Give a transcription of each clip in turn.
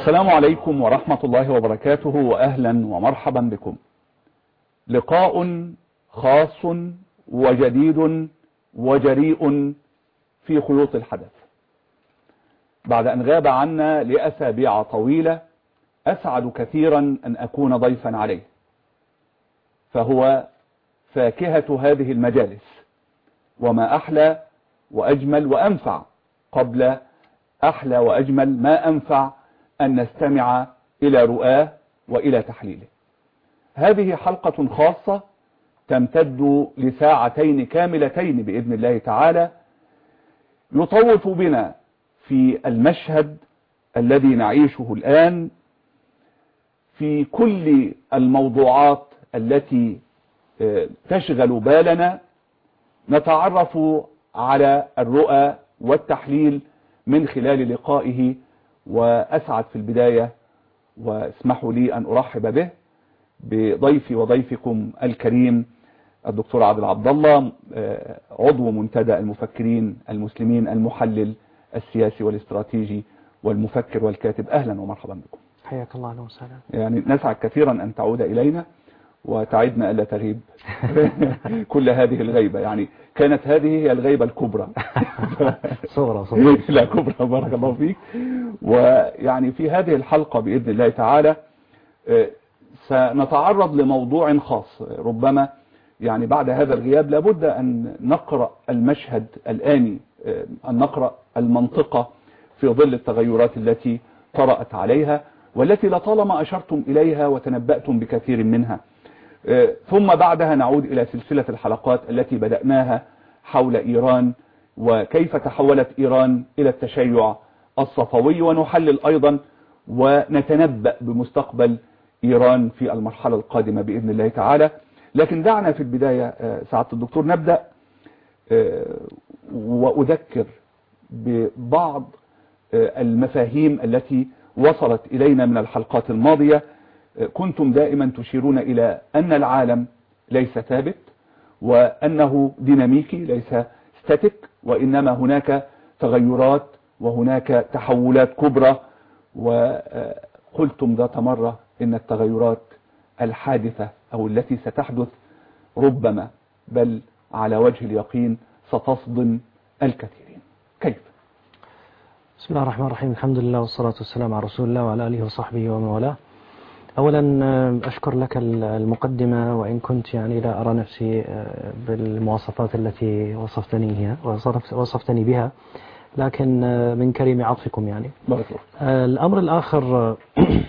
السلام عليكم ورحمة الله وبركاته، وأهلا ومرحبا بكم. لقاء خاص وجديد وجريء في خيوط الحدث. بعد أن غاب عنا لأسابيع طويلة، أسعد كثيرا أن أكون ضيفا عليه، فهو فاكهة هذه المجالس، وما أحلى وأجمل وأنفع، قبل أحلى وأجمل ما أنفع أن نستمع إلى رؤاه وإلى تحليله. هذه حلقة خاصة تمتد لساعتين كاملتين بإذن الله تعالى، يطوف بنا في المشهد الذي نعيشه الآن في كل الموضوعات التي تشغل بالنا. نتعرف على الرؤى والتحليل من خلال لقائه، وأسعد في البداية واسمحوا لي أن أرحب به بضيفي وضيفكم الكريم الدكتور عادل عبد الله، عضو منتدى المفكرين المسلمين، المحلل السياسي والاستراتيجي والمفكر والكاتب. أهلا ومرحبا بكم. حياك الله. أهلا وسهلا. يعني نسعد كثيرا أن تعود إلينا، وتعدنا ألا تغيب كل هذه الغيبة. يعني كانت هذه هي الغيبة الكبرى صغرى لا كبرى، بارك الله فيك. ويعني في هذه الحلقة بإذن الله تعالى سنتعرض لموضوع خاص. ربما يعني بعد هذا الغياب لابد أن نقرأ المشهد الآني، أن نقرأ المنطقة في ظل التغيرات التي طرأت عليها، والتي لطالما أشرتم إليها وتنبأتم بكثير منها. ثم بعدها نعود إلى سلسلة الحلقات التي بدأناها حول إيران، وكيف تحولت إيران إلى التشيع الصفوي، ونحلل أيضا ونتنبأ بمستقبل إيران في المرحلة القادمة بإذن الله تعالى. لكن دعنا في البداية سعادة الدكتور نبدأ وأذكر ببعض المفاهيم التي وصلت إلينا من الحلقات الماضية. كنتم دائما تشيرون إلى أن العالم ليس ثابت، وأنه ديناميكي ليس ستاتيك، وإنما هناك تغيرات وهناك تحولات كبرى. وقلتم ذات مرة إن التغيرات الحادثة أو التي ستحدث ربما بل على وجه اليقين ستصدم الكثيرين. كيف؟ بسم الله الرحمن الرحيم. الحمد لله والصلاة والسلام على رسول الله وعلى آله وصحبه ومن والاه. أولا أشكر لك المقدمة، وإن كنت يعني لا أرى نفسي بالمواصفات التي وصفتني بها، لكن من كريم عطفكم يعني. الأمر الآخر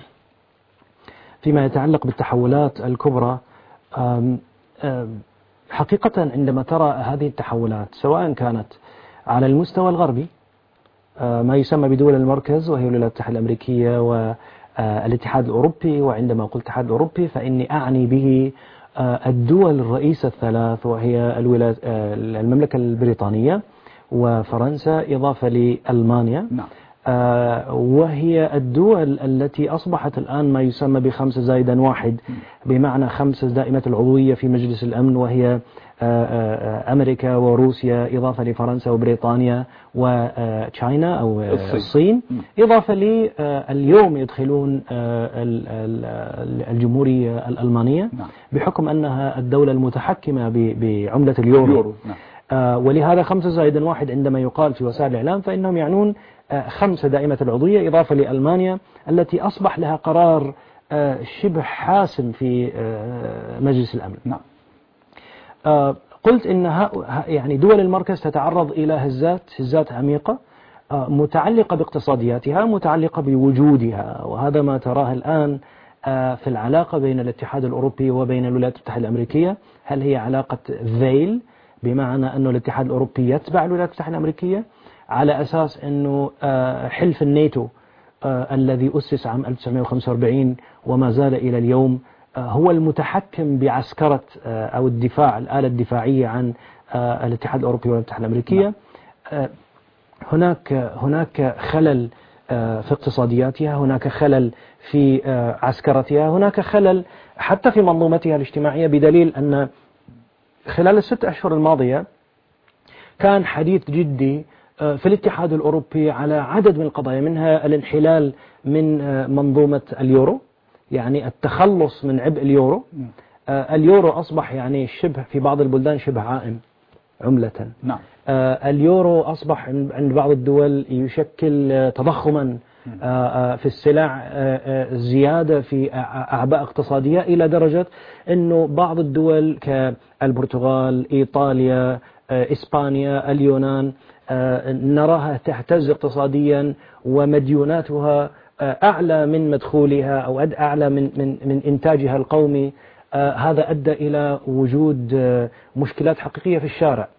فيما يتعلق بالتحولات الكبرى، حقيقة عندما ترى هذه التحولات سواء كانت على المستوى الغربي، ما يسمى بدول المركز وهي الولايات المتحدة الأمريكية والاتحاد الأوروبي، وعندما أقول الاتحاد الأوروبي فإني أعني به الدول الرئيسة الثلاث، وهي المملكة البريطانية وفرنسا إضافة لألمانيا. نعم. وهي الدول التي أصبحت الآن ما يسمى بخمسة زائدا واحد، بمعنى خمسة دائمة العضوية في مجلس الأمن، وهي أمريكا وروسيا إضافة لفرنسا وبريطانيا وتشاينا أو الصين، إضافة اليوم يدخلون الجمهورية الألمانية بحكم أنها الدولة المتحكمة بعملة اليورو. ولهذا خمسة زائدا واحد عندما يقال في وسائل الإعلام فإنهم يعنون خمسة دائمة العضوية إضافة لألمانيا التي أصبح لها قرار شبه حاسم في مجلس الأمن. نعم. قلت إن يعني دول المركز تتعرض إلى هزات عميقة متعلقة باقتصادياتها، متعلقة بوجودها، وهذا ما تراه الآن في العلاقة بين الاتحاد الأوروبي وبين الولايات المتحدة الأمريكية. هل هي علاقة ذيل، بمعنى أنه الاتحاد الأوروبي يتبع الولايات المتحدة الأمريكية على أساس أنه حلف الناتو الذي أسس عام 1945 وما زال إلى اليوم هو المتحكم بعسكرة أو الدفاع، الآلة الدفاعية عن الاتحاد الأوروبي والولايات المتحدة الأمريكية. هناك خلل في اقتصادياتها، هناك خلل في عسكرتها، هناك خلل حتى في منظومتها الاجتماعية، بدليل أن خلال الست أشهر الماضية كان حديث جدي في الاتحاد الأوروبي على عدد من القضايا، منها الانحلال من منظومة اليورو، يعني التخلص من عبء اليورو. اليورو أصبح يعني شبه في بعض البلدان شبه عائم عملة. نعم. اليورو أصبح عند بعض الدول يشكل تضخما في السلع، زيادة في أعباء اقتصادية، إلى درجة أنه بعض الدول كالبرتغال، إيطاليا، إسبانيا، اليونان نراها تهتز اقتصاديا ومديوناتها أعلى من مدخولها أو أعلى من إنتاجها القومي. هذا أدى إلى وجود مشكلات حقيقية في الشارع،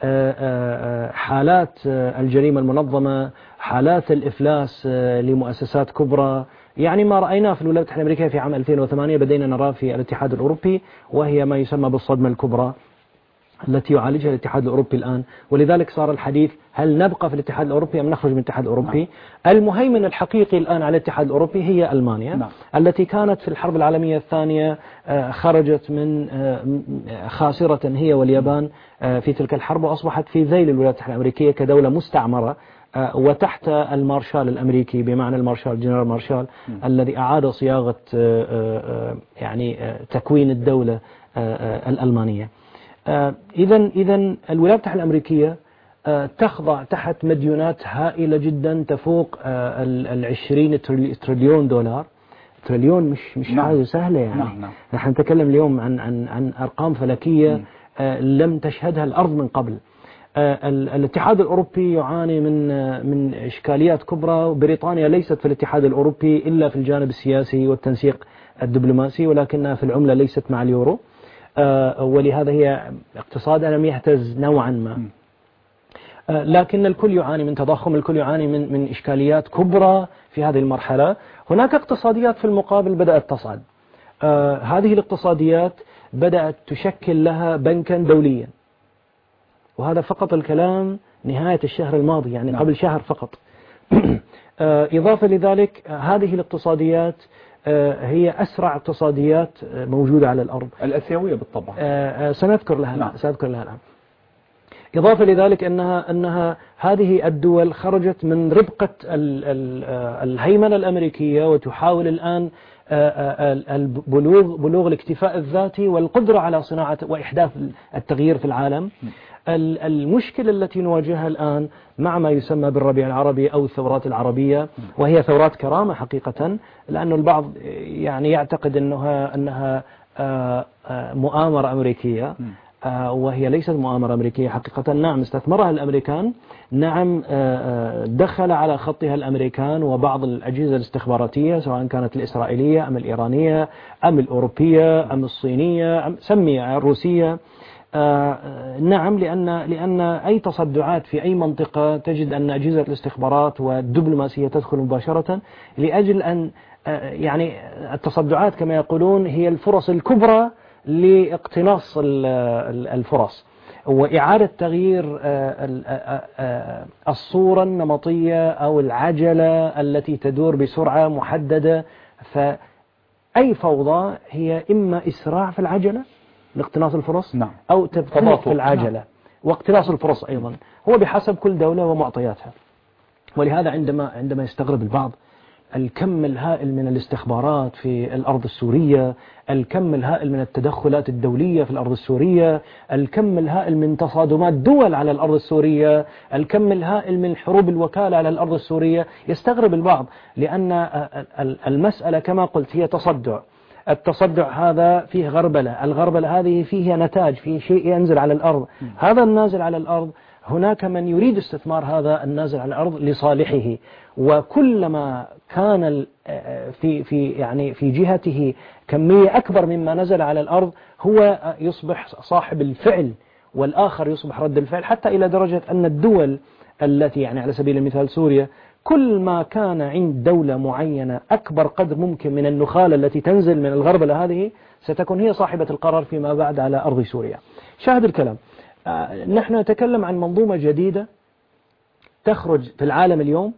حالات الجريمة المنظمة، حالات الإفلاس لمؤسسات كبرى، يعني ما رأيناه في الولايات المتحدة الأمريكية في عام 2008 بدينا نراه في الاتحاد الأوروبي، وهي ما يسمى بالصدمة الكبرى التي يعالجها الاتحاد الأوروبي الآن. ولذلك صار الحديث هل نبقى في الاتحاد الأوروبي أم نخرج من الاتحاد الأوروبي؟ المهيمن الحقيقي الآن على الاتحاد الأوروبي هي ألمانيا، التي كانت في الحرب العالمية الثانية خرجت من خاسرة هي واليابان في تلك الحرب، وأصبحت في ذيل الولايات المتحدة الأمريكية كدولة مستعمرة وتحت المارشال الأمريكي، بمعنى المارشال جنرال مارشال الذي أعاد صياغة يعني تكوين الدولة الألمانية. إذا الولايات المتحدة الأمريكية تخضع تحت مديونات هائلة جدا تفوق 20 تريليون دولار. تريليون مش حاجة سهلة يعني. نحن نتكلم اليوم عن أرقام فلكية لم تشهدها الأرض من قبل. الاتحاد الأوروبي يعاني من إشكاليات كبرى. بريطانيا ليست في الاتحاد الأوروبي إلا في الجانب السياسي والتنسيق الدبلوماسي، ولكنها في العملة ليست مع اليورو، ولهذا هي اقتصادها لم يهتز نوعا ما. لكن الكل يعاني من تضخم، الكل يعاني من إشكاليات كبرى في هذه المرحلة. هناك اقتصاديات في المقابل بدأت تصعد. هذه الاقتصاديات بدأت تشكل لها بنكا دوليا، وهذا فقط الكلام نهاية الشهر الماضي، يعني قبل شهر فقط. إضافة لذلك هذه الاقتصاديات هي أسرع اقتصاديات موجودة على الأرض، الآسيوية بالطبع. سنذكر لها الآن. إضافة لذلك أنها هذه الدول خرجت من ربقة الهيمنة الأمريكية، وتحاول الآن بلوغ الاكتفاء الذاتي والقدرة على صناعة وإحداث التغيير في العالم. المشكلة التي نواجهها الآن مع ما يسمى بالربيع العربي أو الثورات العربية، وهي ثورات كرامة حقيقة، لأن البعض يعني يعتقد أنها مؤامرة أمريكية، وهي ليست مؤامرة أمريكية حقيقة. نعم استثمرها الأمريكان، نعم دخل على خطها الأمريكان وبعض الأجهزة الاستخباراتية، سواء كانت الإسرائيلية أم الإيرانية أم الأوروبية أم الصينية أم سمي الروسية. نعم، لأن أي تصدعات في أي منطقة تجد أن أجهزة الاستخبارات والدبلوماسية تدخل مباشرة لأجل أن يعني التصدعات كما يقولون هي الفرص الكبرى لاقتناص الفرص وإعادة تغيير الصورة النمطية أو العجلة التي تدور بسرعة محددة. فأي فوضى هي إما إسراع في العجلة لاقتناص الفرص، أو تبطيء في العجلة واقتناص الفرص أيضا، هو بحسب كل دولة ومعطياتها. ولهذا عندما يستغرب البعض الكم الهائل من الاستخبارات في الأرض السورية، الكم الهائل من التدخلات الدولية في الأرض السورية، الكم الهائل من تصادمات دول على الأرض السورية، الكم الهائل من حروب الوكالة على الأرض السورية، يستغرب البعض لأن المسألة كما قلت هي تصدع. التصدع هذا فيه غربلة، الغربلة هذه فيها نتاج، فيه شيء ينزل على الأرض. هذا النازل على الأرض هناك من يريد استثمار هذا النازل على الأرض لصالحه، وكلما كان في جهته كمية أكبر مما نزل على الأرض هو يصبح صاحب الفعل، والآخر يصبح رد الفعل، حتى إلى درجة أن الدول التي يعني على سبيل المثال سوريا، كل ما كان عند دولة معينة أكبر قدر ممكن من النخالة التي تنزل من الغربلة هذه ستكون هي صاحبة القرار فيما بعد على أرض سوريا. شاهد الكلام، نحن نتكلم عن منظومة جديدة تخرج في العالم اليوم،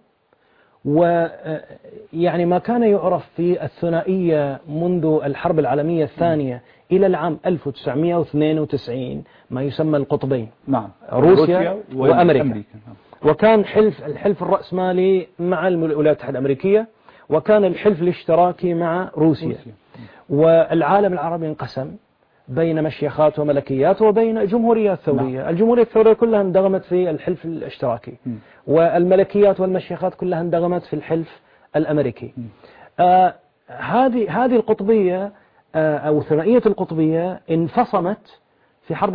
ويعني ما كان يعرف في الثنائية منذ الحرب العالمية الثانية إلى العام 1992 ما يسمى القطبين، نعم، روسيا وأمريكا. وكان الحلف الرأسمالي مع الولايات المتحدة الأمريكية، وكان الحلف الاشتراكي مع روسيا. والعالم العربي انقسم بين مشيخات وملكيات وبين جمهوريات ثورية. الجمهورية الثورية كلها اندغمت في الحلف الاشتراكي، والملكيات والمشيخات كلها اندغمت في الحلف الأمريكي. هذه القطبية أو ثنائية القطبية انفصمت في حرب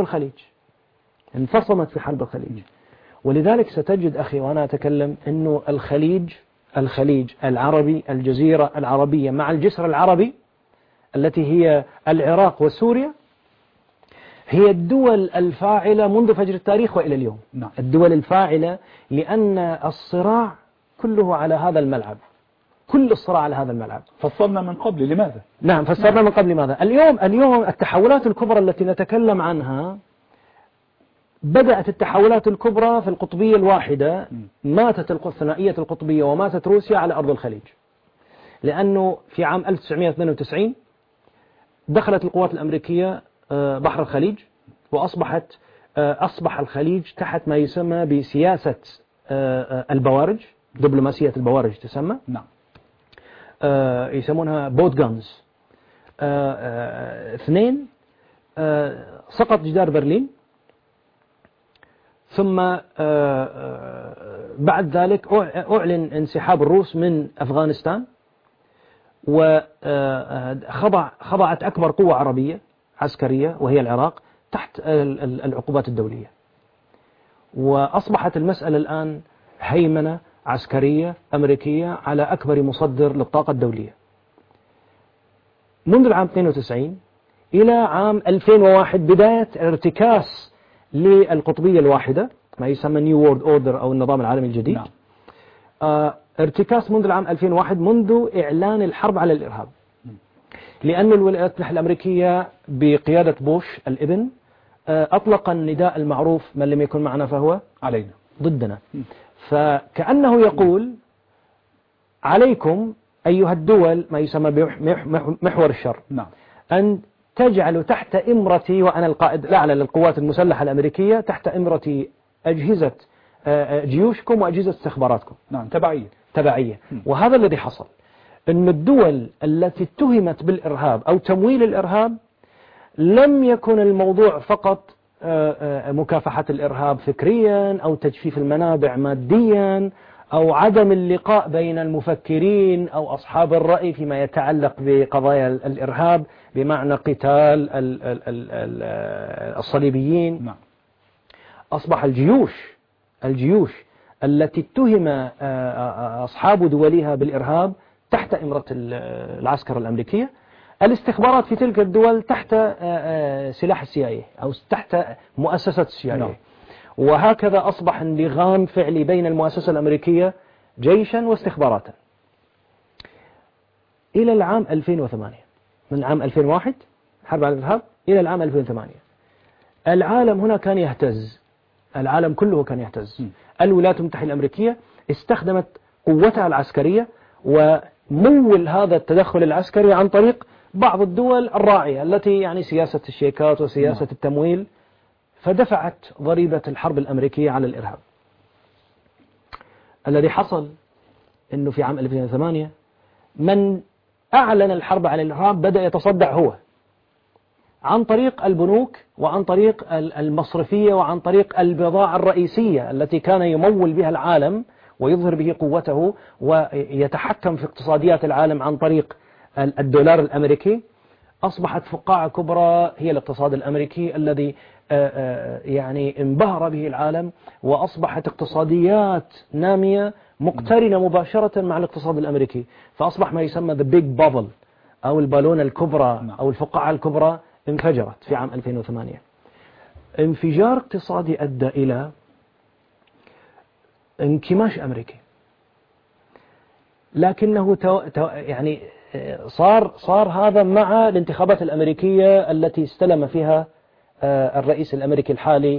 الخليج. ولذلك ستجد أخي وأنا أتكلم أنه الخليج العربي، الجزيرة العربية مع الجسر العربي التي هي العراق وسوريا، هي الدول الفاعلة منذ فجر التاريخ وإلى اليوم. الدول الفاعلة، لأن الصراع كله على هذا الملعب، كل الصراع على هذا الملعب. فصلنا من قبل لماذا؟ نعم، فصلنا من قبل لماذا؟ اليوم التحولات الكبرى التي نتكلم عنها، بدأت التحولات الكبرى في القطبية الواحدة. ماتت الثنائية القطبية وماتت روسيا على أرض الخليج، لأنه في عام 1992 دخلت القوات الأمريكية بحر الخليج، أصبح الخليج تحت ما يسمى بسياسة البوارج، دبلوماسية البوارج تسمى. نعم. يسمونها بوت جانز. 2 سقط جدار برلين، ثم بعد ذلك أعلن انسحاب الروس من أفغانستان، وخضعت أكبر قوة عربية عسكرية وهي العراق تحت العقوبات الدولية. وأصبحت المسألة الآن هيمنة عسكرية أمريكية على أكبر مصدر للطاقة الدولية. منذ العام 92 إلى عام 2001 بداية ارتكاس للقطبية الواحدة، ما يسمى نيو وورد أوردر أو النظام العالمي الجديد. ارتكاس منذ العام 2001، منذ إعلان الحرب على الإرهاب، لأن الولايات المتحدة الأمريكية بقيادة بوش الابن أطلق النداء المعروف: من لم يكن معنا فهو علينا، ضدنا. فكأنه يقول: عليكم أيها الدول، ما يسمى بمحور الشر، أن تجعلوا تحت إمرتي، وأنا القائد الأعلى للقوات المسلحة الأمريكية، تحت إمرتي أجهزة جيوشكم وأجهزة استخباراتكم. نعم، تبعية. وهذا الذي حصل، أن الدول التي اتهمت بالإرهاب أو تمويل الإرهاب، لم يكن الموضوع فقط مكافحة الإرهاب فكريا أو تجفيف المنابع ماديا أو عدم اللقاء بين المفكرين أو أصحاب الرأي فيما يتعلق بقضايا الإرهاب بمعنى قتال الصليبيين. أصبح الجيوش التي اتهم أصحاب دولها بالإرهاب تحت إمرة العسكرة الأمريكية، الاستخبارات في تلك الدول تحت سلاح CIA أو تحت مؤسسة CIA. وهكذا أصبح انلغام فعلي بين المؤسسة الأمريكية جيشا واستخباراتا إلى العام 2008. من عام 2001 حرب على الإرهاب إلى العام 2008 العالم هنا كان يهتز، العالم كله كان يهتز. الولايات المتحدة الأمريكية استخدمت قوتها العسكرية ومول هذا التدخل العسكري عن طريق بعض الدول الراعية التي يعني سياسة الشيكات وسياسة التمويل، فدفعت ضريبة الحرب الأمريكية على الإرهاب. الذي حصل أنه في عام 2008 من أعلن الحرب على الإرهاب بدأ يتصدع هو، عن طريق البنوك وعن طريق المصرفية وعن طريق البضاعة الرئيسية التي كان يمول بها العالم ويظهر به قوته ويتحكم في اقتصاديات العالم عن طريق الدولار الأمريكي. أصبحت فقاعة كبرى هي الاقتصاد الأمريكي الذي يعني انبهر به العالم، وأصبحت اقتصاديات نامية مقترنة مباشرة مع الاقتصاد الأمريكي، فأصبح ما يسمى the big bubble أو البالونة الكبرى أو الفقاعة الكبرى انفجرت في عام 2008. انفجار اقتصادي أدى إلى انكماش أمريكي، لكنه يعني صار هذا مع الانتخابات الأمريكية التي استلم فيها الرئيس الأمريكي الحالي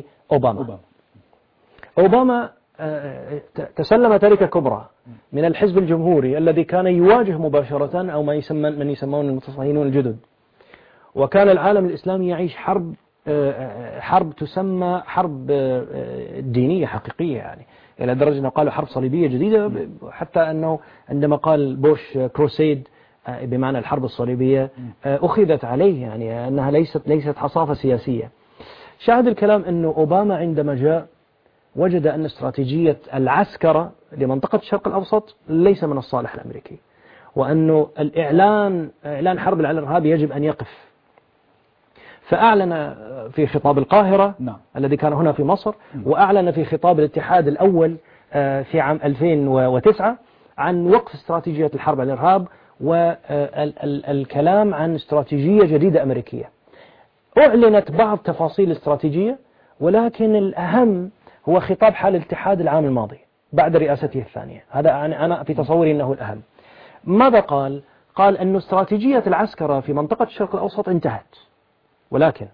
أوباما تسلم تركة كبرى من الحزب الجمهوري الذي كان يواجه مباشرة أو من يسمون المتصهينون الجدد، وكان العالم الإسلامي يعيش حرب حرب تسمى حرب دينية حقيقية، يعني إلى درجة أنه قالوا حرب صليبية جديدة، حتى أنه عندما قال بوش كروسيد بمعنى الحرب الصليبية أخذت عليه، يعني أنها ليست حصافة سياسية. شاهد الكلام أنه أوباما عندما جاء وجد أن استراتيجية العسكرة لمنطقة الشرق الأوسط ليس من الصالح الأمريكي، وأنه إعلان حرب على الإرهاب يجب أن يقف. فأعلن في خطاب القاهرة الذي كان هنا في مصر، وأعلن في خطاب الاتحاد الأول في عام 2009 عن وقف استراتيجية الحرب على الإرهاب والكلام عن استراتيجية جديدة أمريكية. أعلنت بعض تفاصيل الاستراتيجية، ولكن الأهم هو خطاب حال الاتحاد العام الماضي بعد رئاسته الثانية. هذا أنا في تصوري أنه الأهم. ماذا قال؟ قال أن استراتيجية العسكرة في منطقة الشرق الأوسط انتهت، ولكن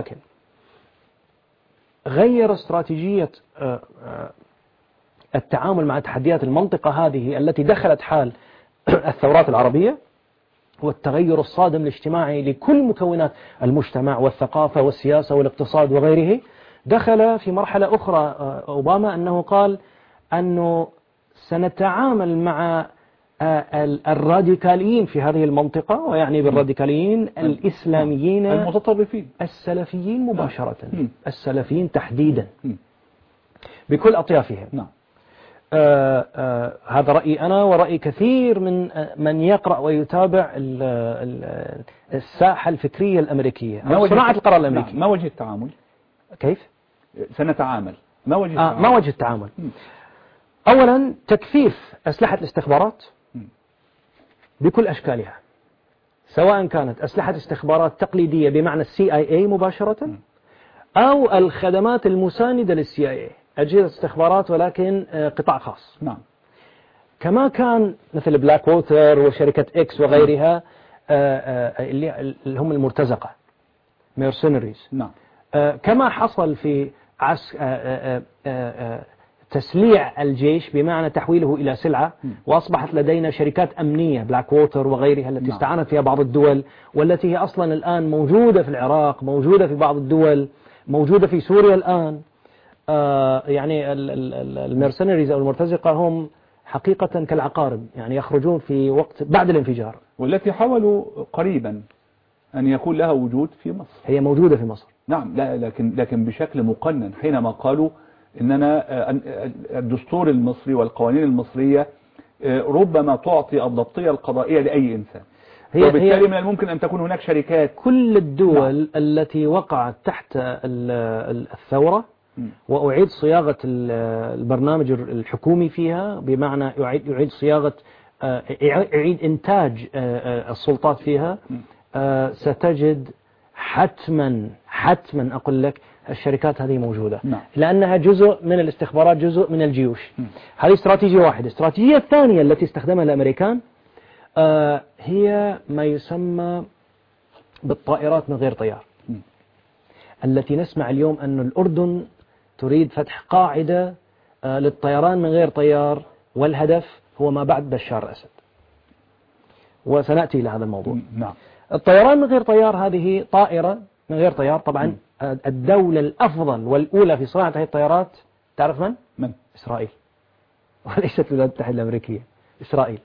غير استراتيجية التعامل مع تحديات المنطقة هذه التي دخلت حال الثورات العربية والتغير الصادم الاجتماعي لكل مكونات المجتمع والثقافة والسياسة والاقتصاد وغيره. دخل في مرحلة أخرى أوباما أنه قال أنه سنتعامل مع الراديكاليين في هذه المنطقة، ويعني بالراديكاليين الإسلاميين المتطرفين السلفيين مباشرة، السلفيين تحديدا بكل أطيافهم. نعم. هذا رأيي أنا ورأي كثير من يقرأ ويتابع الساحة الفكرية الأمريكية أو صناعة القرار الأمريكي. ما وجه التعامل؟ كيف؟ سنتعامل. ما وجه التعامل؟ ما وجه التعامل؟ أولا تكثيف أسلحة الاستخبارات بكل أشكالها، سواء كانت أسلحة استخبارات تقليدية بمعنى CIA مباشرة، أو الخدمات المساندة للCIA، أجهزة استخبارات ولكن قطاع خاص. نعم. كما كان مثل بلاك ووتر وشركة إكس وغيرها اللي هم المرتزقة mercenaries. نعم. كما حصل في تسليع الجيش بمعنى تحويله إلى سلعة، وأصبحت لدينا شركات أمنية بلاك ووتر وغيرها التي استعانت فيها بعض الدول، والتي هي أصلا الآن موجودة في العراق، موجودة في بعض الدول، موجودة في سوريا الآن. يعني المرسنريز أو المرتزقة هم حقيقة كالعقارب، يعني يخرجون في وقت بعد الانفجار، والتي حاولوا قريبا أن يكون لها وجود في مصر. هي موجودة في مصر. نعم. لا، لكن بشكل مقنن، حينما قالوا إننا الدستور المصري والقوانين المصرية ربما تعطي الضبطية القضائية لأي إنسان، وبالتالي من الممكن أن تكون هناك شركات. كل الدول التي وقعت تحت الثورة وأعيد صياغة البرنامج الحكومي فيها، بمعنى يعيد صياغة يعيد إنتاج السلطات فيها، ستجد حتما أقول لك الشركات هذه موجودة. لأنها جزء من الاستخبارات، جزء من الجيوش. هذه استراتيجية واحدة. الاستراتيجية الثانية التي استخدمها الأمريكان هي ما يسمى بالطائرات من غير طيار، التي نسمع اليوم أن الأردن تريد فتح قاعدة للطيران من غير طيار، والهدف هو ما بعد بشار الأسد، وسنأتي إلى هذا الموضوع. نعم. الطيران من غير طيار هذه طائرة من غير طيار. طبعا الدولة الأفضل والأولى في صناعة هذه الطيارات تعرف من؟ إسرائيل، وليست الولايات المتحدة الأمريكية، إسرائيل.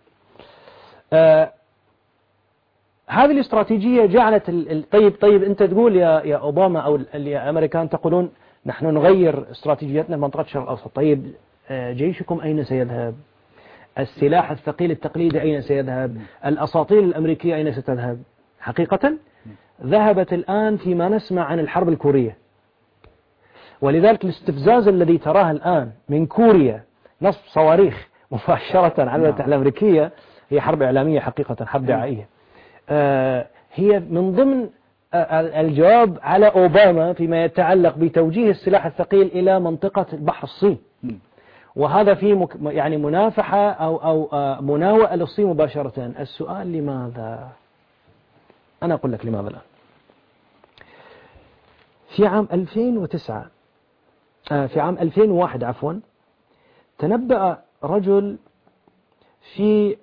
هذه الاستراتيجية جعلت طيب أنت تقول يا أوباما أو يا أمريكان تقولون نحن نغير استراتيجيتنا في منطقة الشرق الأوسط. طيب جيشكم أين سيذهب؟ السلاح الثقيل التقليدي أين سيذهب؟ الأساطيل الأمريكية أين ستذهب؟ حقيقة ذهبت الآن فيما نسمع عن الحرب الكورية. ولذلك الاستفزاز الذي تراه الآن من كوريا، نصب صواريخ مباشرة على الولايات المتحدة الأمريكية، هي حرب إعلامية حقيقة، حرب دعائية. هي من ضمن الجواب على أوباما فيما يتعلق بتوجيه السلاح الثقيل إلى منطقة البحر الصين، وهذا فيه يعني منافحة أو مناوئة للصين مباشرة. السؤال لماذا؟ أنا أقول لك لماذا الآن. في عام 2009 في عام 2001 عفوا، تنبأ رجل في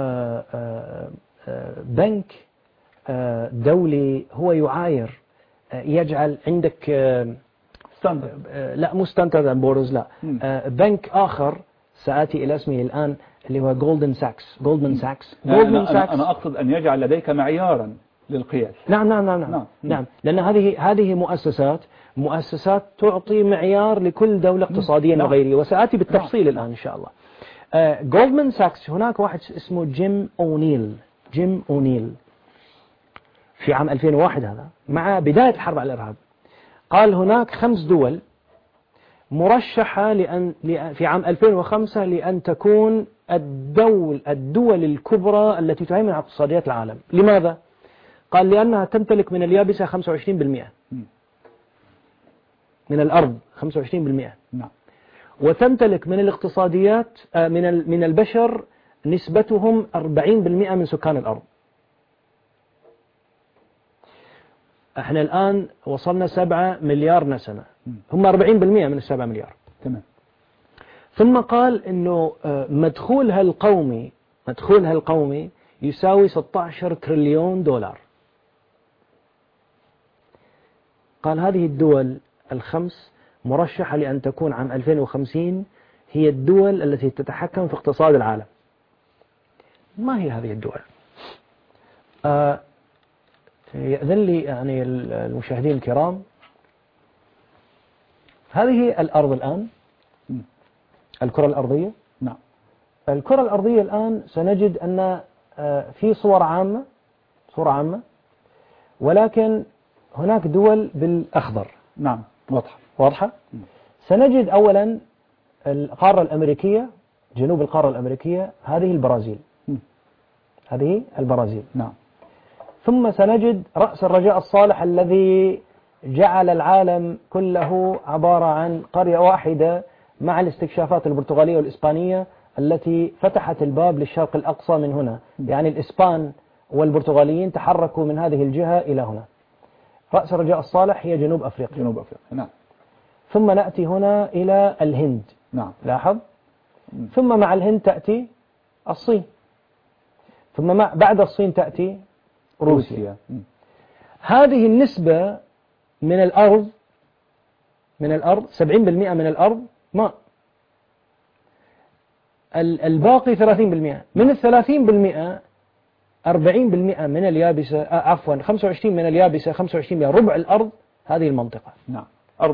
بنك دولي هو يعاير يجعل عندك ستاندرد. لا مو ستاندرد اند بورز، لا، بنك آخر سآتي إلى اسمه الآن اللي هو جولدمان ساكس. أنا أقصد أن يجعل لديك معيارا للقياس. نعم، لأن هذه مؤسسات تعطي معيار لكل دولة اقتصاديا وغيره، وسآتي بالتفصيل الآن إن شاء الله. جولدمان ساكس هناك واحد اسمه جيم أونيل في عام 2001 هذا مع بداية الحرب على الإرهاب، قال هناك 5 دول مرشحة في عام 2005 لأن تكون الدول الكبرى التي تهيمن على اقتصاديات العالم. لماذا؟ قال لأنها تمتلك من اليابسة 25% من الأرض 25%، وتمتلك من الاقتصاديات من البشر نسبتهم 40% من سكان الأرض. احنا الآن وصلنا 7 مليار نسمة، هم 40% من 7 مليار. تمام. ثم قال انه مدخولها القومي يساوي 16 تريليون دولار. قال هذه الدول ال5 مرشحة لأن تكون عام 2050 هي الدول التي تتحكم في اقتصاد العالم. ما هي هذه الدول؟ يأذن لي يعني المشاهدين الكرام، هذه الأرض الآن، الكرة الأرضية. نعم. الكرة الأرضية الآن سنجد أن في صورة عامة، ولكن هناك دول بالأخضر. نعم، واضحة. سنجد أولا القارة الأمريكية، جنوب القارة الأمريكية، هذه البرازيل. نعم. ثم سنجد رأس الرجاء الصالح الذي جعل العالم كله عبارة عن قرية واحدة مع الاستكشافات البرتغالية والإسبانية التي فتحت الباب للشرق الأقصى من هنا. يعني الإسبان والبرتغاليين تحركوا من هذه الجهة إلى هنا. رأس الرجاء الصالح هي جنوب أفريقيا. نعم. ثم نأتي هنا إلى الهند. نعم. لاحظ. ثم مع الهند تأتي الصين. ثم بعد الصين تأتي روسيا. هذه النسبة من الأرض 70% من الأرض ماء، الباقي 30%. من 30% 40% من اليابسة، 25 من اليابسة، 25 ربع الأرض هذه المنطقة. نعم.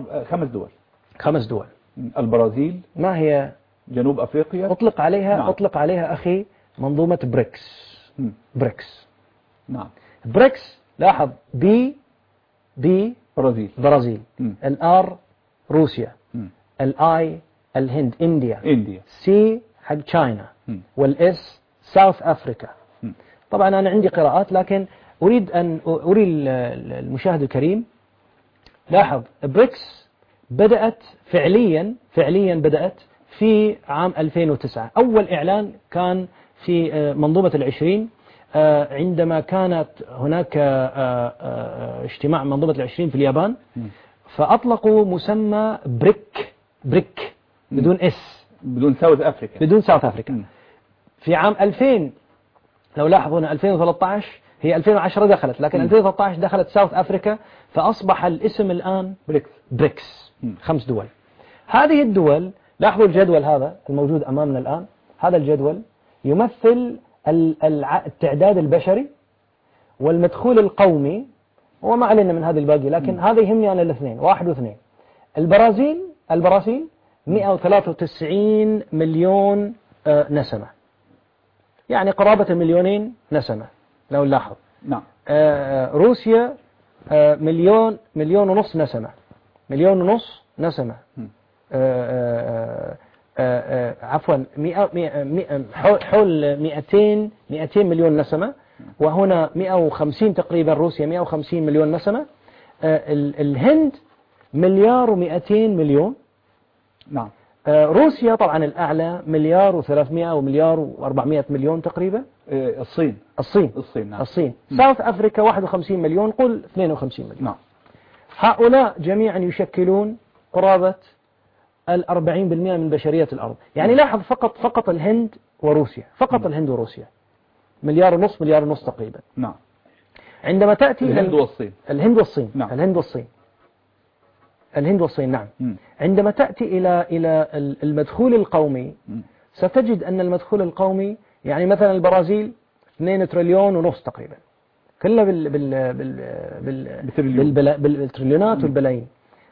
5 دول. البرازيل. ما هي؟ جنوب أفريقيا. أطلق عليها أخي منظومة بريكس. نعم. بريكس، لاحظ، بي برازيل، الآر روسيا، الآي الهند إنديا، سي حق تشاينا، والإس ساوث أفريكا. طبعا أنا عندي قراءات، لكن أريد أن أري المشاهد الكريم. لاحظ بريكس بدأت فعليا بدأت في عام 2009. أول إعلان كان في منظومة 20 عندما كانت هناك اجتماع منظومة 20 في اليابان، فأطلقوا مسمى بريك بدون اس، بدون ساوث أفريكا. في عام 2000 لو لاحظوا هنا 2013 هي 2010 دخلت، لكن 2013 دخلت ساوث أفريكا، فأصبح الاسم الآن بريكس. 5 دول. هذه الدول، لاحظوا الجدول هذا الموجود أمامنا الآن، هذا الجدول يمثل التعداد البشري والمدخول القومي، وما علينا من هذه الباقي، لكن هذا يهمني أنا الاثنين، 1 و2. البرازيل 193 مليون نسمة، يعني قرابة 2,000,000 نسمة لو نلاحظ. نعم. روسيا 1,500,000 نسمة، 1,500,000 نسمة. عفوا حول 200 مليون نسمة، وهنا 150 تقريبا، روسيا 150 مليون نسمة. الهند 1,200,000,000. نعم. روسيا طبعا الأعلى 1,300,000,000 أو 1,400,000,000 تقريبا. الصين. نعم. ساوث أفريكا 51 مليون، قل 52 مليون. نعم. هؤلاء جميعا يشكلون قرابة 40% من بشرية الأرض. يعني لاحظ فقط الهند وروسيا، 1,500,000,000 تقريبا. نعم. عندما تأتي الهند والصين. الهند والصين. نعم. الهند والصين نعم. عندما تأتي إلى المدخول القومي ستجد أن المدخول القومي يعني مثلا البرازيل 2 تريليون ونص تقريبا، كلها بالتريليونات والبلايين.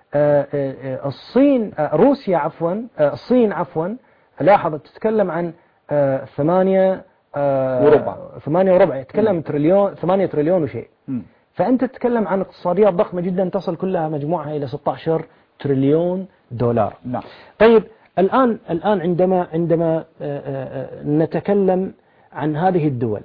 الصين عفوا لاحظ تتكلم عن 8 وربع، يتكلم تريليون 8 تريليون وشيء. فأنت تتكلم عن اقتصاديات ضخمة جدا تصل كلها مجموعها إلى 16 تريليون دولار. نعم. طيب الآن عندما نتكلم عن هذه الدول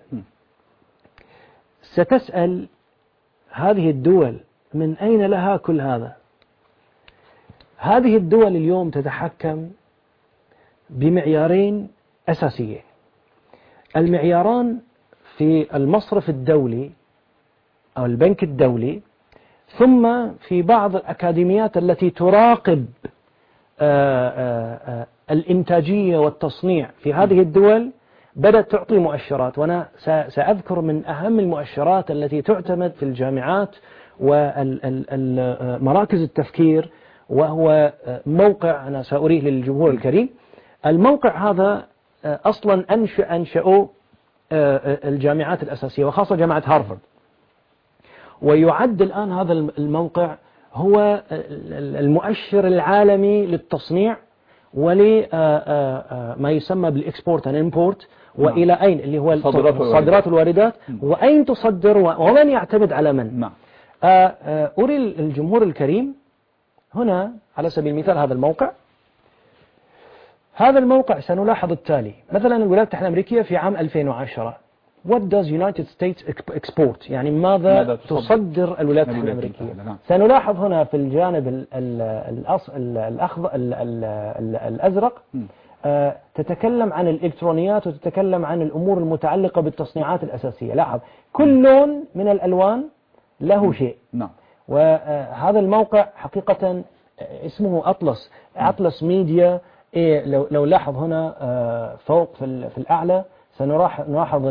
ستسأل هذه الدول من أين لها كل هذا؟ هذه الدول اليوم تتحكم بمعيارين أساسيين. المعياران في المصرف الدولي أو البنك الدولي، ثم في بعض الأكاديميات التي تراقب الإنتاجية والتصنيع في هذه الدول بدأت تعطي مؤشرات، وأنا سأذكر من أهم المؤشرات التي تعتمد في الجامعات ومراكز التفكير، وهو موقع أنا سأريه للجمهور الكريم. الموقع هذا أصلا أنشأوا الجامعات الأساسية وخاصة جامعة هارفارد، ويعد الآن هذا الموقع هو المؤشر العالمي للتصنيع ولما يسمى بالإكسبورت أند إمبورت، وإلى أين اللي هو الصادرات والواردات، وأين تصدر ومن يعتمد على من. أري الجمهور الكريم هنا على سبيل المثال هذا الموقع سنلاحظ التالي. مثلا الولايات المتحدة الأمريكية في عام 2010 What does United States export؟ يعني ماذا تصدر الولايات المتحدة الأمريكية؟ سنلاحظ هنا في الجانب الأزرق تتكلم عن الإلكترونيات وتتكلم عن الأمور المتعلقة بالتصنيعات الأساسية. لاحظ كل لون من الألوان له شيء. وهذا الموقع حقيقة اسمه أطلس ميديا. لو لاحظ هنا فوق في الأعلى سنلاحظ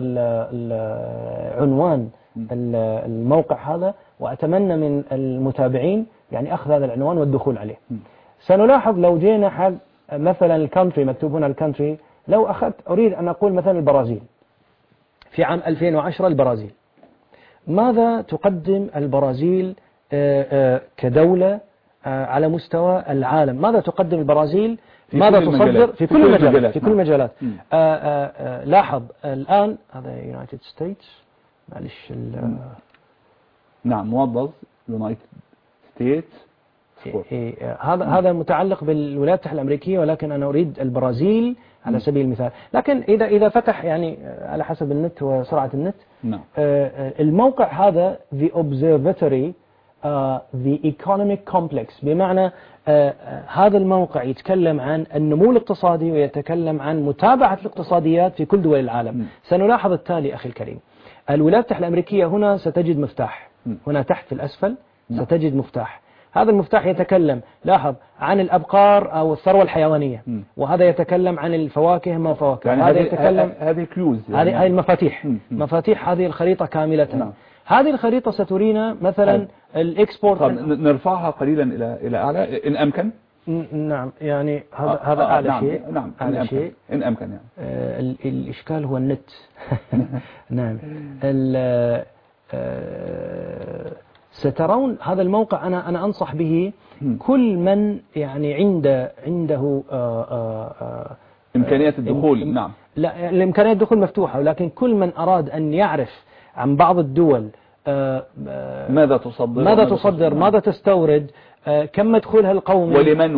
عنوان الموقع هذا، وأتمنى من المتابعين يعني أخذ هذا العنوان والدخول عليه. سنلاحظ لو جينا حق مثلا الكونتري، مكتوب هنا الكونتري، لو أريد أن أقول مثلا البرازيل في عام 2010 البرازيل، ماذا تقدم البرازيل كدولة على مستوى العالم؟ ماذا تقدم البرازيل؟ ماذا تصدر في كل المجالات؟ في كل المجالات. لاحظ الآن هذا يونايتد ستيتس، معلش نعم موظف يونايتد ستيتس. هذا متعلق بالولايات المتحدة الأمريكية، ولكن أنا أريد البرازيل على سبيل المثال. لكن إذا فتح يعني على حسب النت وسرعة النت، الموقع هذا The Observatory The Economic Complex، بمعنى هذا الموقع يتكلم عن النمو الاقتصادي ويتكلم عن متابعة الاقتصاديات في كل دول العالم. سنلاحظ التالي أخي الكريم، الولايات المتحدة الأمريكية هنا ستجد مفتاح، هنا تحت في الأسفل ستجد مفتاح. هذا المفتاح يتكلم، لاحظ، عن الأبقار أو الثروة الحيوانية، وهذا يتكلم عن الفواكه ما فواكه، يعني هذا يتكلم هذه كيوز، هذه المفاتيح، مفاتيح هذه الخريطة كاملة. هذه الخريطة سترينا مثلا الإكسبورت. نرفعها قليلا إلى أعلى إن أمكن. نعم يعني هذا أعلى شيء. نعم أعلى شيء إن أمكن يعني. الإشكال هو النت. نعم. سترون هذا الموقع أنا أنصح به كل من يعني عنده إمكانيات الدخول. نعم. لا، الإمكانيات الدخول مفتوحة، ولكن كل من أراد أن يعرف عن بعض الدول ماذا تصدر، ماذا تستورد، كم مدخولها القومي، ولمن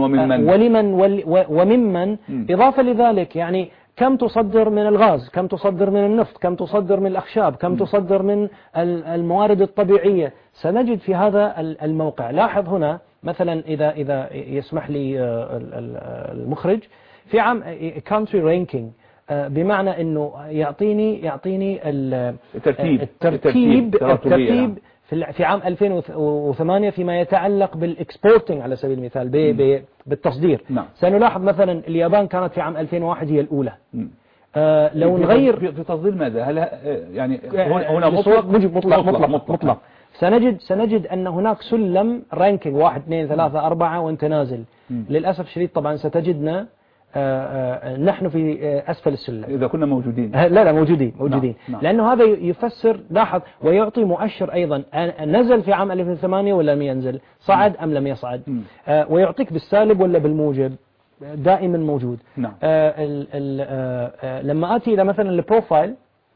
وممن، إضافة لذلك يعني كم تصدر من الغاز، كم تصدر من النفط، كم تصدر من الأخشاب، كم تصدر من الموارد الطبيعية. سنجد في هذا الموقع. لاحظ هنا مثلا إذا يسمح لي المخرج، في عام country ranking، بمعنى أنه يعطيني الترتيب في عام 2008 فيما يتعلق بالإكسبورتنج على سبيل المثال، بالتصدير. سنلاحظ مثلا اليابان كانت في عام 2001 هي الأولى، لو نغير في تفضيل ماذا؟ هل يعني هنا مطلق. سنجد أن هناك سلم رانكينج 1 2 3 4 وانت نازل. للأسف الشديد طبعا ستجدنا نحن في أسفل السلم إذا كنا موجودين. لا موجودين. نعم. لأنه هذا يفسر، لاحظ، ويعطي مؤشر أيضا نزل في عام 2008 ولا لم ينزل، صعد أم لم يصعد، ويعطيك بالسالب ولا بالموجب، دائما موجود. نعم. لما آتي إلى مثلا البروفايل،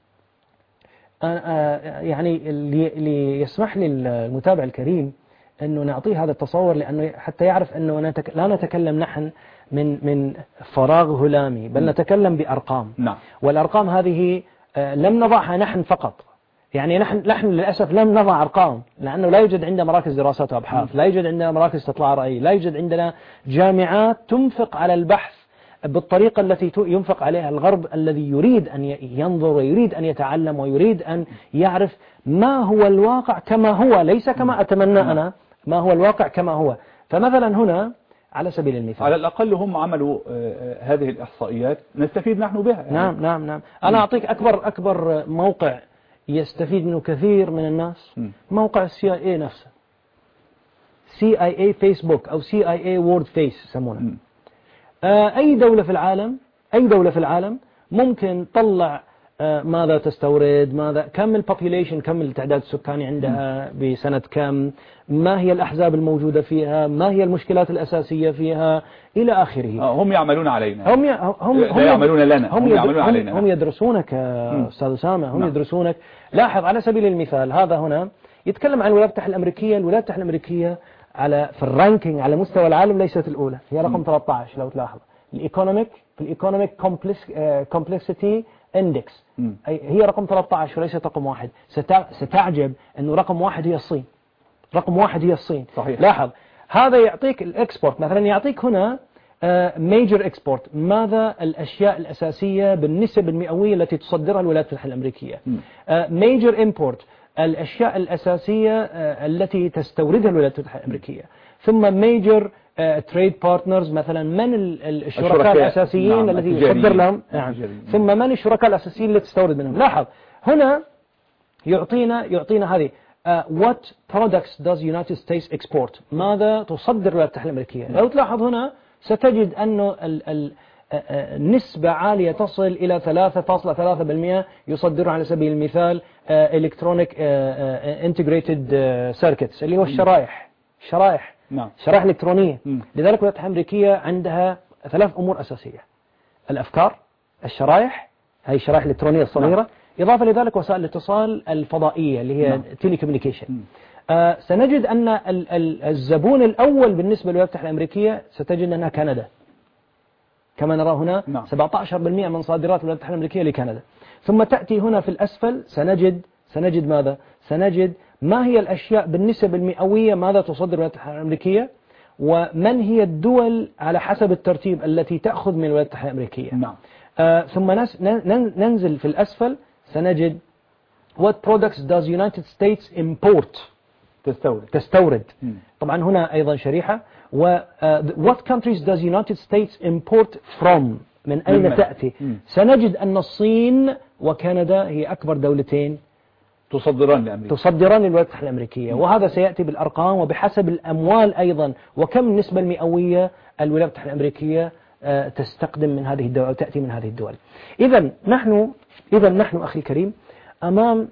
يعني اللي يسمح لي المتابع الكريم أنه نعطيه هذا التصور، لأنه حتى يعرف أنه لا نتكلم نحن من فراغ هلامي، بل نتكلم بأرقام. نعم. والأرقام هذه لم نضعها نحن فقط، يعني نحن للأسف لم نضع أرقام، لأنه لا يوجد عندنا مراكز دراسات وأبحاث، لا يوجد عندنا مراكز استطلاع رأي، لا يوجد عندنا جامعات تنفق على البحث بالطريقة التي ينفق عليها الغرب، الذي يريد أن ينظر ويريد أن يتعلم ويريد أن يعرف ما هو الواقع كما هو، ليس كما أتمنى أنا، ما هو الواقع كما هو. فمثلا هنا على سبيل المثال، على الأقل هم عملوا هذه الإحصائيات نستفيد نحن بها يعني. نعم. أنا أعطيك أكبر موقع يستفيد منه كثير من الناس، موقع CIA نفسه، CIA فيسبوك أو CIA وورد فيس يسمونه. أي دولة في العالم ممكن تطلع ماذا تستورد، كم البوبوليشن، كم التعداد السكاني عندها بسنة كم، ما هي الأحزاب الموجودة فيها، ما هي المشكلات الأساسية فيها، إلى آخره. هم يعملون علينا، هم يعملون لنا، هم يعملون علينا. هم يدرسونك أستاذ أسامة، هم يدرسونك. لاحظ على سبيل المثال، هذا هنا يتكلم عن الولايات المتحدة الأمريكية. الولايات المتحدة الأمريكية في الرانكينج على مستوى العالم ليست الأولى، هي رقم 13 لو تلاحظ. الإيكونوميك كومبلكسيتي اندكس هي رقم 13 وليست رقم 1. ستعجب أنه رقم 1 هي الصين، رقم 1 هي الصين. صحيح. لاحظ هذا يعطيك الإكسبورت، مثلا يعطيك هنا ميجر إكسبورت، ماذا الأشياء الأساسية بالنسب المئوية التي تصدرها الولايات المتحدة الأمريكية. ميجر إمبورت، الأشياء الأساسية التي تستوردها الولايات المتحدة الأمريكية. ثم ميجر تريد بارتنرز، مثلا من الشركاء الأساسيين الذي يصدر لهم، ثم من الشركاء الأساسيين التي تستورد منهم. لاحظ هنا يعطينا هذه what products does United States export، ماذا تصدر الولايات المتحدة الأمريكية. لو تلاحظ هنا ستجد أنه نسبة عالية تصل إلى 3.3% يصدرون على سبيل المثال electronic integrated circuits، اللي هو الشرائح. نعم. شرائح إلكترونية. لذلك الولايات المتحدة الأمريكية عندها 3 أمور أساسية: الأفكار، الشرائح، هي الشرائح الإلكترونية الصغيرة، نعم. إضافة لذلك وسائل الاتصال الفضائية اللي هي تيليكوميونيكيشن. سنجد أن الزبون الأول بالنسبة للولايات المتحدة الأمريكية ستجد أنها كندا، كما نرى هنا. نعم. 17% من صادرات الولايات المتحدة الأمريكية لكندا. ثم تأتي هنا في الأسفل سنجد ماذا؟ سنجد ما هي الأشياء بالنسب المئوية ماذا تصدر الولايات المتحدة الأمريكية، ومن هي الدول على حسب الترتيب التي تأخذ من الولايات المتحدة الأمريكية. نعم. ثم ننزل في الأسفل سنجد what products does United States import، تستورد. طبعا هنا أيضا شريحة، what countries does United States import from، من أين تأتي. سنجد أن الصين وكندا هي أكبر دولتين تصدران للولايات المتحدة الأمريكية. وهذا سيأتي بالأرقام وبحسب الأموال أيضا، وكم النسبة المئوية الولايات المتحدة الأمريكية تستقدم من هذه الدول أو تأتي من هذه الدول. إذا نحن أخي الكريم أمام،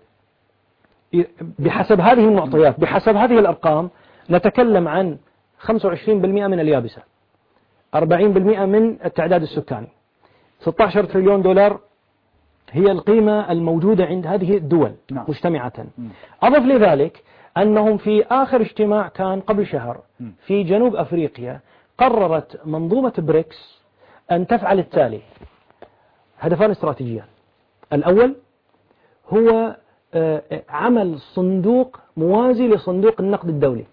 بحسب هذه المعطيات، بحسب هذه الأرقام، نتكلم عن 25% من اليابسة، 40% من التعداد السكاني، 16 تريليون دولار هي القيمة الموجودة عند هذه الدول. نعم. مجتمعة. أضف لذلك أنهم في آخر اجتماع كان قبل شهر في جنوب أفريقيا، قررت منظومة بريكس أن تفعل التالي: هدفان استراتيجيان. الأول هو عمل صندوق موازي لصندوق النقد الدولي،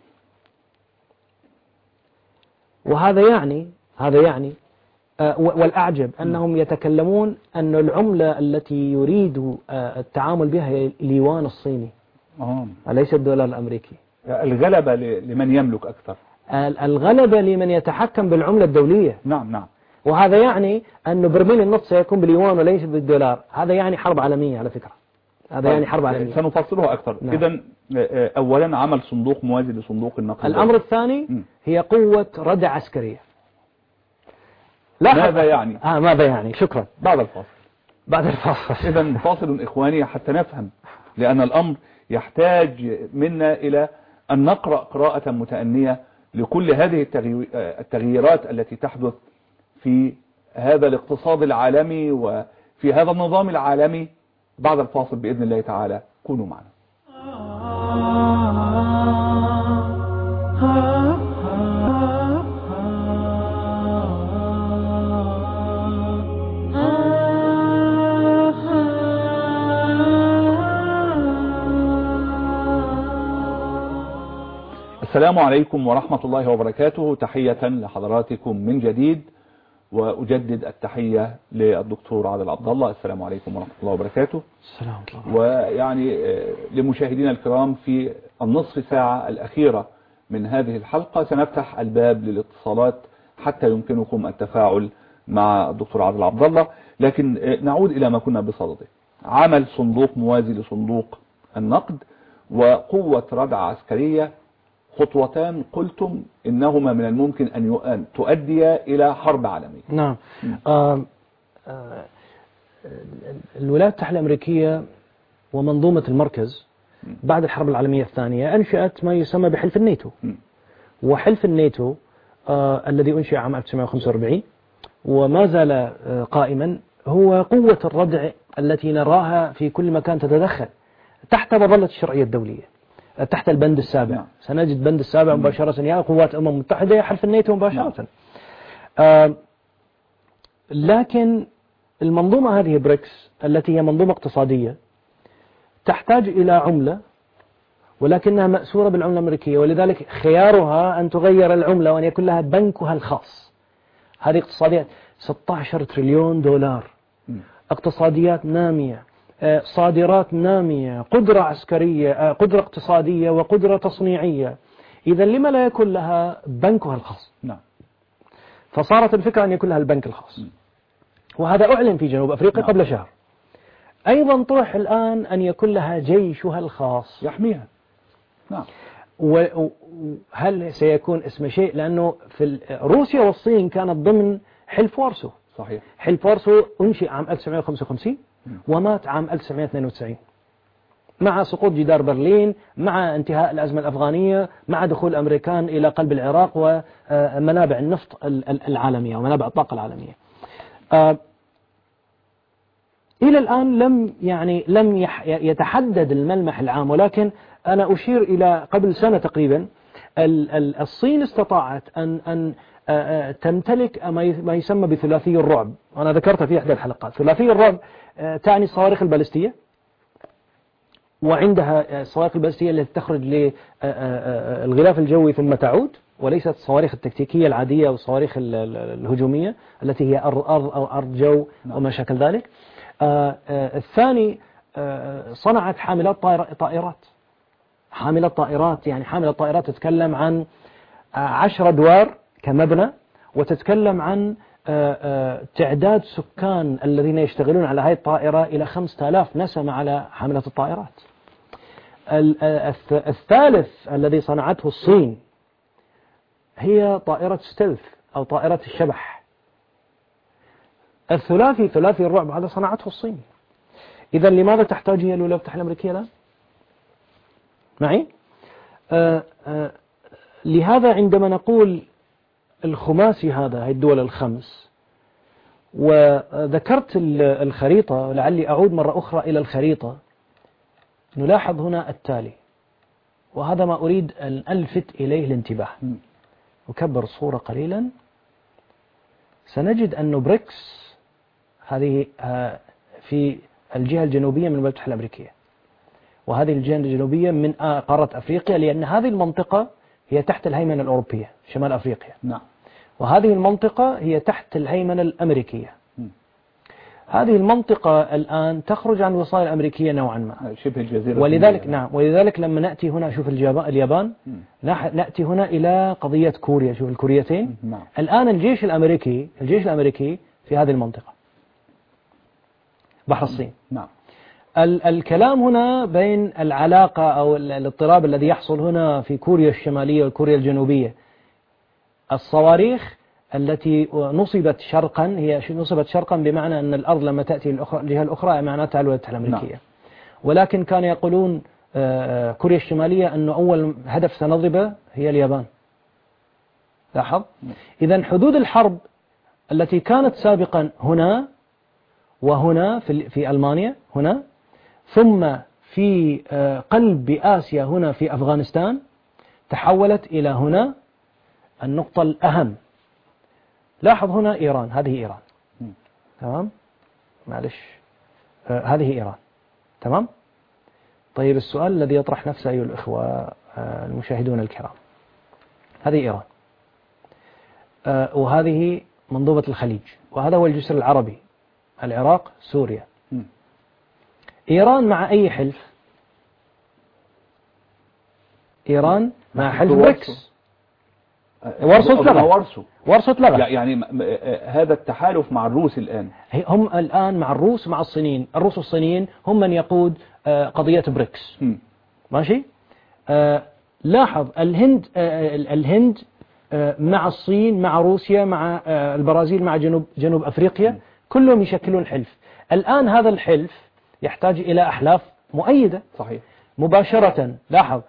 وهذا يعني والأعجب أنهم يتكلمون أن العملة التي يريد التعامل بها هي اليوان الصيني، أليس الدولار الأمريكي. الغلبة لمن يملك أكثر، الغلبة لمن يتحكم بالعملة الدولية. نعم. وهذا يعني أنه برميل النفط سيكون باليوان وليس بالدولار. هذا يعني حرب عالمية على فكرة. هذا يعني حرب عالمية. سنفصلها أكثر. نعم. إذن أولا عمل صندوق موازي لصندوق النقد. الأمر الثاني هي قوة ردع عسكرية. ماذا يعني؟ ماذا يعني؟ شكرا. بعد الفاصل. بعد الفاصل. إذن فاصل إخواني حتى نفهم، لأن الأمر يحتاج منا إلى أن نقرأ قراءة متأنية لكل هذه التغييرات التي تحدث في هذا الاقتصاد العالمي وفي هذا النظام العالمي. بعد الفاصل بإذن الله تعالى كونوا معنا. السلام عليكم ورحمة الله وبركاته. تحية لحضراتكم من جديد، وأجدد التحية للدكتور عادل عبد الله. السلام عليكم ورحمة الله وبركاته. السلام عليكم. ويعني لمشاهدينا الكرام في النصف ساعة الأخيرة من هذه الحلقة سنفتح الباب للاتصالات حتى يمكنكم التفاعل مع الدكتور عادل عبد الله. لكن نعود إلى ما كنا بصدده. عمل صندوق موازي لصندوق النقد وقوة ردع عسكرية، خطوتان قلتم إنهما من الممكن أن تؤدي إلى حرب عالمية. نعم. الولايات المتحدة الأمريكية ومنظومة المركز بعد الحرب العالمية الثانية أنشأت ما يسمى بحلف الناتو. وحلف الناتو الذي أنشئ عام 1945 وما زال قائما هو قوة الردع التي نراها في كل مكان تتدخل تحت مظلة الشرعية الدولية، تحت البند السابع. سنجد البند السابع مباشرة يا قوات الأمم المتحدة يا حلف الناتو مباشرة. لكن المنظومة هذه بريكس التي هي منظومة اقتصادية تحتاج إلى عملة، ولكنها مأسورة بالعملة الأمريكية، ولذلك خيارها أن تغير العملة وأن يكون لها بنكها الخاص. هذه اقتصاديات 16 تريليون دولار، اقتصاديات نامية، صادرات نامية، قدرة عسكرية، قدرة اقتصادية وقدرة تصنيعية. إذا لما لا يكون لها بنكها الخاص؟ نعم. فصارت الفكرة أن يكون لها البنك الخاص، وهذا أعلن في جنوب أفريقيا قبل شهر. أيضا طرح الآن أن يكون لها جيشها الخاص يحميها. نعم. وهل سيكون اسم شيء؟ لأنه في روسيا والصين كانت ضمن حلف وارسو. صحيح. حلف وارسو أنشئ عام 1955 ومات عام 1992 مع سقوط جدار برلين، مع انتهاء الأزمة الأفغانية، مع دخول الأمريكان إلى قلب العراق ومنابع النفط العالمية ومنابع الطاقة العالمية. إلى الآن لم يتحدد الملمح العام، ولكن أنا أشير إلى قبل سنة تقريبا الصين استطاعت أن تمتلك ما يسمى بثلاثي الرعب، وأنا ذكرت في إحدى الحلقات. ثلاثي الرعب تعني الصواريخ البالستية، وعندها الصواريخ البالستية التي تخرج للغلاف الجوي ثم تعود، وليست الصواريخ التكتيكية العادية أو الصواريخ الهجومية التي هي أرض أو أرض جو وما شاكل ذلك. الثاني صنعت حاملات طائرات. حاملات طائرات يعني حاملة طائرات تتكلم عن 10 أدوار كمبنى، وتتكلم عن تعداد سكان الذين يشتغلون على هذه الطائرة إلى 5000 نسمة على حاملة الطائرات. الثالث الذي صنعته الصين هي طائرة ستيلث أو طائرة الشبح. ثلاثي الرعب هذا صنعته الصين. إذا لماذا تحتاج هي الولايات المتحدة الأمريكية الآن؟ معي؟ لهذا عندما نقول الخماسي هذا هي الدول الخمس، وذكرت الخريطة ولعلي أعود مرة أخرى إلى الخريطة، نلاحظ هنا التالي، وهذا ما أريد أن ألفت إليه الانتباه. أكبر الصورة قليلا. سنجد أن بريكس هذه في الجهة الجنوبية من الولايات المتحدة الأمريكية، وهذه الجهة الجنوبية من قارة أفريقيا، لأن هذه المنطقة هي تحت الهيمنة الأوروبية شمال أفريقيا. نعم. وهذه المنطقة هي تحت الهيمنة الأمريكية. هذه المنطقة الآن تخرج عن الوصاية الأمريكية نوعا ما، شبه الجزيرة. ولذلك نعم، ولذلك لما نأتي هنا شوف اليابان، نأتي هنا إلى قضية كوريا، شوف الكوريتين. الآن الجيش الأمريكي في هذه المنطقة بحر الصين. نعم. الكلام هنا بين العلاقة أو الاضطراب الذي يحصل هنا في كوريا الشمالية وكوريا الجنوبية. الصواريخ التي نصبت شرقا، هي نصبت شرقا بمعنى أن الأرض لما تأتي الجهة الأخرى معناتها الولايات الأمريكية. نعم. ولكن كانوا يقولون كوريا الشمالية أنه أول هدف سنضربه هي اليابان. لاحظ؟ إذن حدود الحرب التي كانت سابقا هنا وهنا في ألمانيا هنا، ثم في قلب آسيا هنا في أفغانستان، تحولت إلى هنا النقطة الأهم. لاحظ هنا إيران، هذه إيران. تمام؟ معلش، هذه إيران. تمام؟ طيب السؤال الذي يطرح نفسه أيها الإخوة المشاهدون الكرام، هذه إيران، وهذه منظومة الخليج، وهذا هو الجسر العربي، العراق، سوريا. إيران مع أي حلف؟ إيران مع حلف بريكس. ورصة لغة. يعني هذا التحالف مع الروس الآن، هم الآن مع الروس مع الصينيين. الروس والصينيين هم من يقود قضية بريكس. ماشي. لاحظ الهند مع الصين مع روسيا مع البرازيل مع جنوب أفريقيا، كلهم يشكلون حلف. الآن هذا الحلف يحتاج إلى أحلاف مؤيدة. صحيح. مباشرة. لاحظ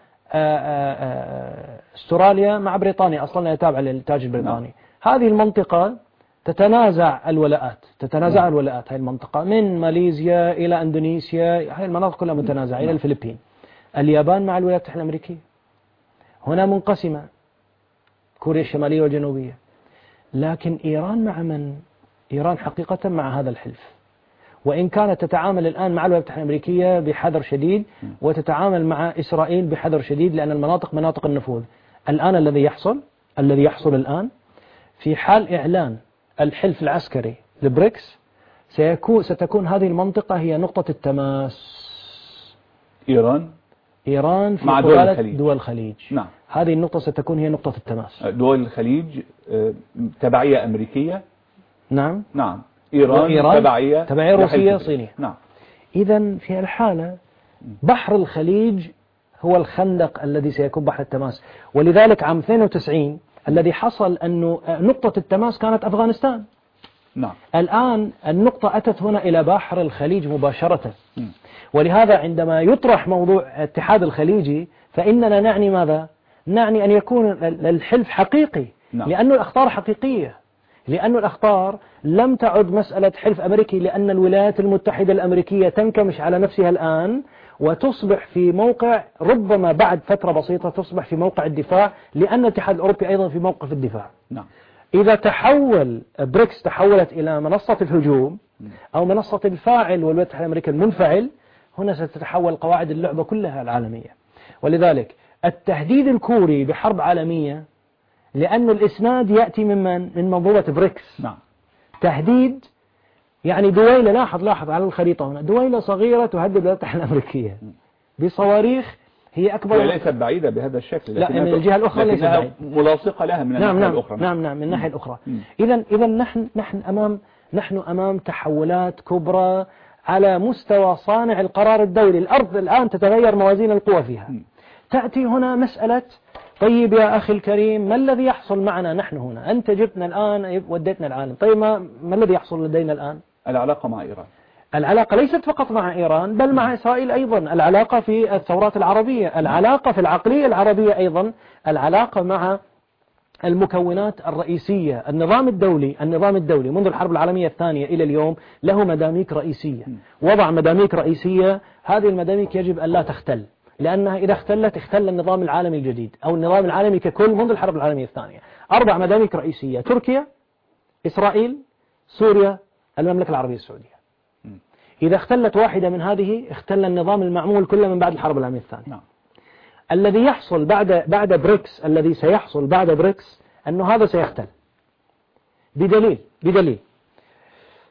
استراليا مع بريطانيا، أصلا يتابع للتاج البريطاني. هذه المنطقة تتنازع الولاءات، هذه المنطقة من ماليزيا إلى أندونيسيا، هذه المناطق كلها متنازعة إلى الفلبين. اليابان مع الولايات المتحدة الأمريكية، هنا منقسمة كوريا الشمالية والجنوبية. لكن إيران مع من؟ إيران حقيقة مع هذا الحلف، وإن كانت تتعامل الآن مع الولايات المتحدة الأمريكية بحذر شديد، وتتعامل مع إسرائيل بحذر شديد، لأن المناطق مناطق النفوذ. الآن الذي يحصل الآن في حال إعلان الحلف العسكري لبريكس، ستكون هذه المنطقة هي نقطة التماس. إيران في مع دول الخليج. نعم. هذه النقطة ستكون هي نقطة التماس. دول الخليج تبعية أمريكية. نعم. إيران تبعية روسية صينية. نعم. إذن في الحالة بحر الخليج هو الخندق الذي سيكون بحر التماس. ولذلك عام 92 الذي حصل أنه نقطة التماس كانت أفغانستان. نعم. الآن النقطة أتت هنا إلى بحر الخليج مباشرة. ولهذا عندما يطرح موضوع الاتحاد الخليجي، فإننا نعني ماذا؟ نعني أن يكون الحلف حقيقي. نعم. لأن الأخطار حقيقية، لأن الأخطار لم تعد مسألة حلف أمريكي، لأن الولايات المتحدة الأمريكية تنكمش على نفسها الآن وتصبح في موقع، ربما بعد فترة بسيطة تصبح في موقع الدفاع، لأن الاتحاد الأوروبي أيضا في موقف الدفاع. نعم. إذا بريكس تحولت إلى منصة الهجوم أو منصة الفاعل والولايات المتحدة الأمريكية المنفعل، هنا ستتحول قواعد اللعبة كلها العالمية. ولذلك التهديد الكوري بحرب عالمية، لأن الإسناد يأتي من منظومة بريكس. نعم. تهديد يعني دويلة، لاحظ على الخريطة هنا، دويلة صغيرة تهدد الولايات المتحدة الأمريكية بصواريخ هي أكبر. هي ليست بعيدة بهذا الشكل، لا، من الجهة الأخرى ليست بعيدة، ملاصقة لها من الناحية الأخرى. نعم من الناحية الأخرى. إذا نحن أمام تحولات كبرى على مستوى صانع القرار الدولي. الأرض الآن تتغير موازين القوى فيها. تأتي هنا مسألة، طيب يا أخي الكريم، ما الذي يحصل معنا نحن هنا؟ أنت جبتنا الآن وديتنا العالم، طيب ما الذي يحصل لدينا الآن؟ العلاقة مع إيران. العلاقة ليست فقط مع إيران، بل مع إسرائيل أيضا. العلاقة في الثورات العربية، العلاقة في العقلية العربية أيضا، العلاقة مع المكونات الرئيسية. النظام الدولي منذ الحرب العالمية الثانية إلى اليوم له مداميك رئيسية، وضع مداميك رئيسية. هذه المداميك يجب أن لا تختل، لأنها إذا اختل النظام العالمي الجديد أو النظام العالمي ككل منذ الحرب العالمية الثانية. 4 مداميك رئيسية: تركيا، إسرائيل، سوريا، المملكة العربية السعودية. إذا اختلت واحدة من هذه اختل النظام المعمول كله من بعد الحرب العالمية الثانية. الذي يحصل بعد بريكس، الذي سيحصل بعد بريكس أنه هذا سيختل بدليل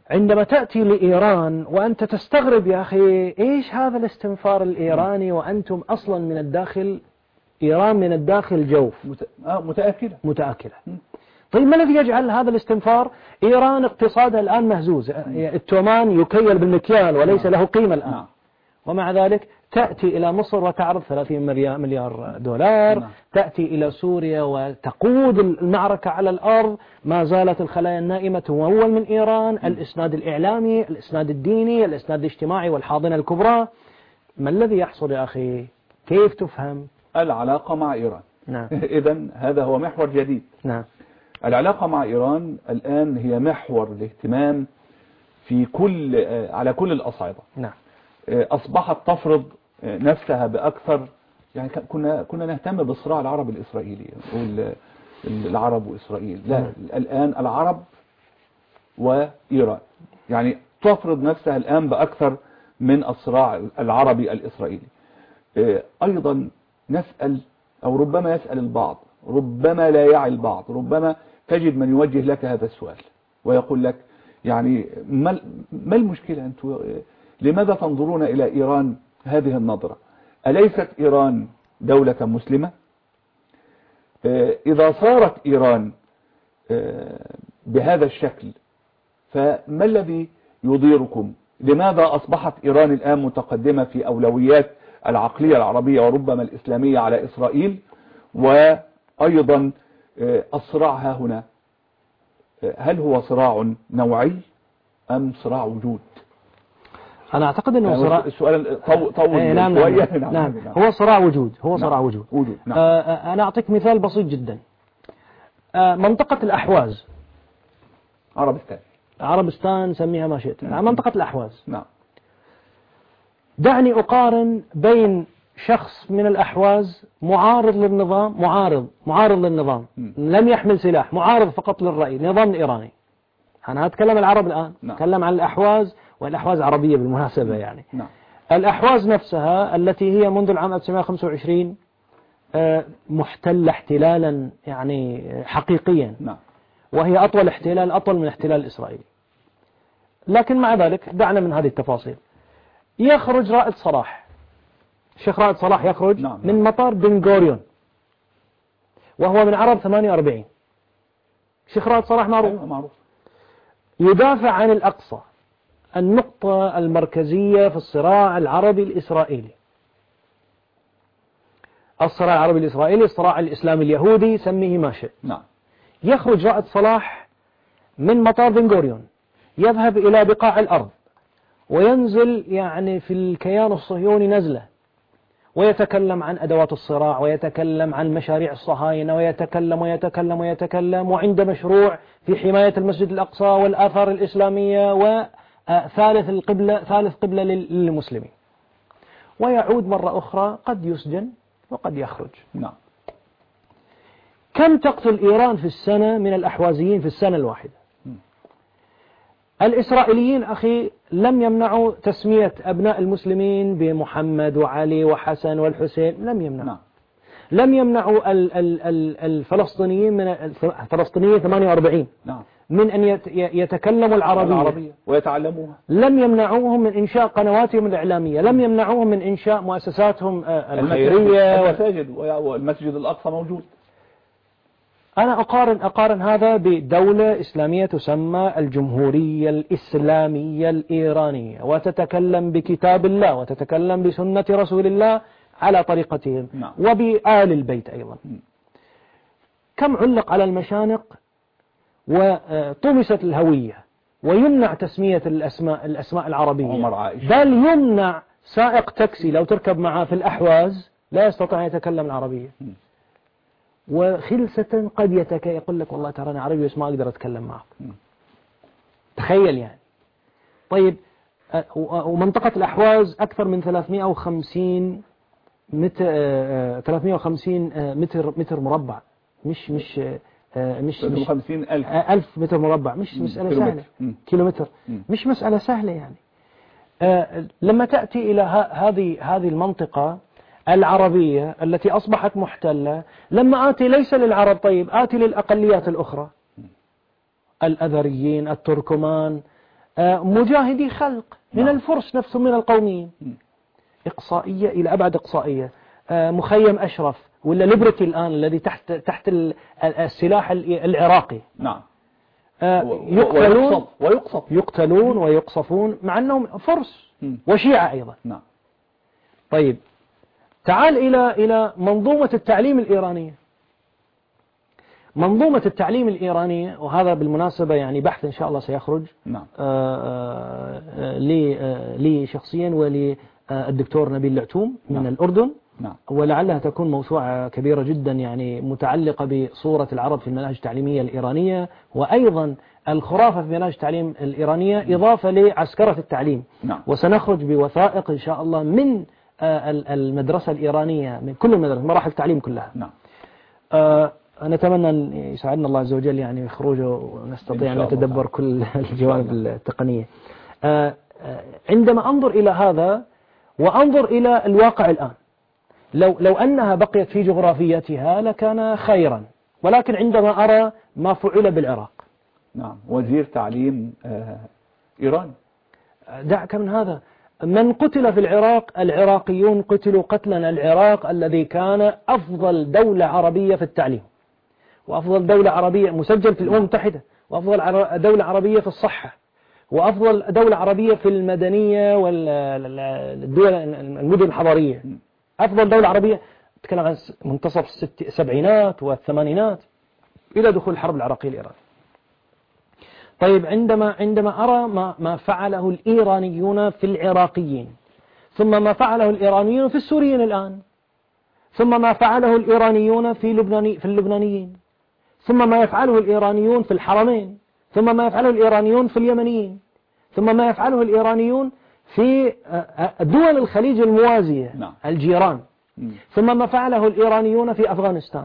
عندما تأتي لإيران وأنت تستغرب يا أخي إيش هذا الاستنفار الإيراني وأنتم أصلا من الداخل، إيران من الداخل جوف متآكلة. طيب ما الذي يجعل هذا الاستنفار؟ إيران اقتصادها الآن مهزوز، التومان يكيل بالمكيال وليس له قيمة الآن، ومع ذلك تأتي إلى مصر وتعرض 30 مليار دولار، تأتي إلى سوريا وتقود المعركة على الأرض، ما زالت الخلايا النائمة تمول من إيران، الإسناد الإعلامي، الإسناد الديني، الإسناد الاجتماعي والحاضنة الكبرى. ما الذي يحصل يا أخي؟ كيف تفهم العلاقة مع إيران؟ نعم. إذن هذا هو محور جديد. نعم. العلاقة مع إيران الآن هي محور الاهتمام في على كل الأصعدة. نعم. أصبحت تفرض نفسها بأكثر، يعني كنا نهتم بالصراع العربي الإسرائيلي، نقول العرب وإسرائيل، لا الآن العرب وإيران، يعني تفرض نفسها الآن بأكثر من الصراع العربي الإسرائيلي. أيضا نسأل، أو ربما يسأل البعض، ربما لا يعي البعض، ربما تجد من يوجه لك هذا السؤال ويقول لك يعني ما المشكلة؟ أنتم لماذا تنظرون إلى إيران هذه النظرة؟ أليست إيران دولة مسلمة؟ إذا صارت إيران بهذا الشكل فما الذي يضيركم؟ لماذا أصبحت إيران الآن متقدمة في أولويات العقلية العربية وربما الإسلامية على إسرائيل؟ وأيضا الصراع ها هنا هل هو صراع نوعي أم صراع وجود؟ أنا أعتقد أنه صراع، السؤال طول نعم شوية. نعم. هو صراع وجود، هو صراع وجود. نعم. أنا أعطيك مثال بسيط جدا. منطقة الأحواز، عربستان سميها ما شئت، منطقة الأحواز. نعم. دعني أقارن بين شخص من الأحواز معارض للنظام، معارض للنظام، لم يحمل سلاح، معارض فقط للرأي، النظام الإيراني. أنا أتكلم العرب الآن، أتكلم عن الأحواز، والأحواز عربية بالمناسبة يعني. نعم. الأحواز نفسها التي هي منذ العام 1925 محتلة احتلالا يعني حقيقيا. نعم. وهي أطول احتلال، أطول من الاحتلال الإسرائيلي. لكن مع ذلك دعنا من هذه التفاصيل. يخرج رائد صلاح، الشيخ رائد صلاح يخرج من مطار بن غوريون وهو من عرب 48. الشيخ رائد صلاح معروف. يدافع عن الأقصى، النقطة المركزية في الصراع العربي الإسرائيلي. الصراع العربي الإسرائيلي، الصراع الإسلامي اليهودي، سميه ما شئت. نعم. يخرج رائد صلاح من مطار بن غوريون، يذهب إلى بقاع الأرض وينزل يعني في الكيان الصهيوني نزلة، ويتكلم عن أدوات الصراع، ويتكلم عن مشاريع الصهاينة، ويتكلم وعنده مشروع في حماية المسجد الأقصى والآثار الإسلامية وثالث قبلة للمسلمين. ويعود مرة أخرى، قد يسجن وقد يخرج. نعم. كم تقتل إيران في السنة من الأحوازيين في السنة الواحدة؟ الإسرائيليين أخي لم يمنعوا تسمية أبناء المسلمين بمحمد وعلي وحسن والحسين، لم يمنعوا. لم يمنعوا الفلسطينيين من الفلسطينيين 48 من أن يتكلموا العربية ويتعلموها. لم يمنعوهم من إنشاء قنواتهم الإعلامية، لم يمنعوهم من إنشاء مؤسساتهم الخيرية. المساجد والمسجد الأقصى موجود. أنا أقارن هذا بدولة إسلامية تسمى الجمهورية الإسلامية الإيرانية، وتتكلم بكتاب الله وتتكلم بسنة رسول الله على طريقتهم. وبآل البيت أيضا. كم علق على المشانق وطمست الهوية، ويمنع تسمية الأسماء العربية، بل يمنع سائق تاكسي لو تركب معه في الأحواز لا يستطيع أن يتكلم العربية. وخلسة قد يقول لك والله ترى أنا عربي بس ما أقدر أتكلم معك. تخيل يعني. طيب، ومنطقة الأحواز أكثر من 350 متر مربع، مش 350,000 متر مربع، مش مسألة سهلة. كيلومتر، مش مسألة سهلة يعني. لما تأتي إلى هذه المنطقة العربية التي أصبحت محتلة، لما آتي ليس للعرب، طيب آتي للأقليات الأخرى، الأذريين، التركمان، مجاهدي خلق من نعم. الفرس نفسهم من القوميين. إقصائية إلى أبعد إقصائية. مخيم أشرف ولا ليبرتي الآن الذي تحت السلاح العراقي. نعم. يقتلون ويقصفون مع أنهم فرس وشيعة أيضا. نعم. طيب تعال إلى منظومة التعليم الإيرانية. منظومة التعليم الإيرانية، وهذا بالمناسبة يعني بحث إن شاء الله سيخرج. نعم. لي شخصيا وللدكتور نبيل العتوم من نعم. الأردن. نعم. ولعلها تكون موسوعة كبيرة جدا يعني متعلقة بصورة العرب في المناهج التعليمية الإيرانية، وأيضا الخرافة في مناهج التعليم الإيرانية إضافة لعسكرة التعليم. نعم. وسنخرج بوثائق إن شاء الله من المدرسة الإيرانية، من كل المدرسة مراحل التعليم كلها. نعم. نتمنى أن يساعدنا الله عز وجل يعني خروجه ونستطيع أن نتدبر كل الجوانب التقنية. عندما أنظر إلى هذا وأنظر إلى الواقع الآن، لو أنها بقيت في جغرافيتها لكان خيرا، ولكن عندما أرى ما فعل بالعراق. نعم. وزير تعليم إيران. دعك من هذا، من قتل في العراق العراقيون قتلوا قتلا العراق الذي كان أفضل دولة عربية في التعليم، وأفضل دولة عربية مسجل في الأمم المتحدة، وأفضل دولة عربية في الصحة، وأفضل دولة عربية في المدنية والدول المدن الحضارية. أفضل دولة عربية، تكلم عن منتصف السبعينات والثمانينات إلى دخول الحرب العراقية الإيرانية. طيب عندما أرى ما فعله الإيرانيون في العراقيين، ثم ما فعله الإيرانيون في السوريين الآن، ثم ما فعله الإيرانيون في اللبنانيين، ثم ما يفعله الإيرانيون في الحرمين، ثم ما يفعله الإيرانيون في اليمنيين، ثم ما يفعله الإيرانيون في دول الخليج الموازية. نعم. الجيران، ثم ما فعله الإيرانيون في أفغانستان.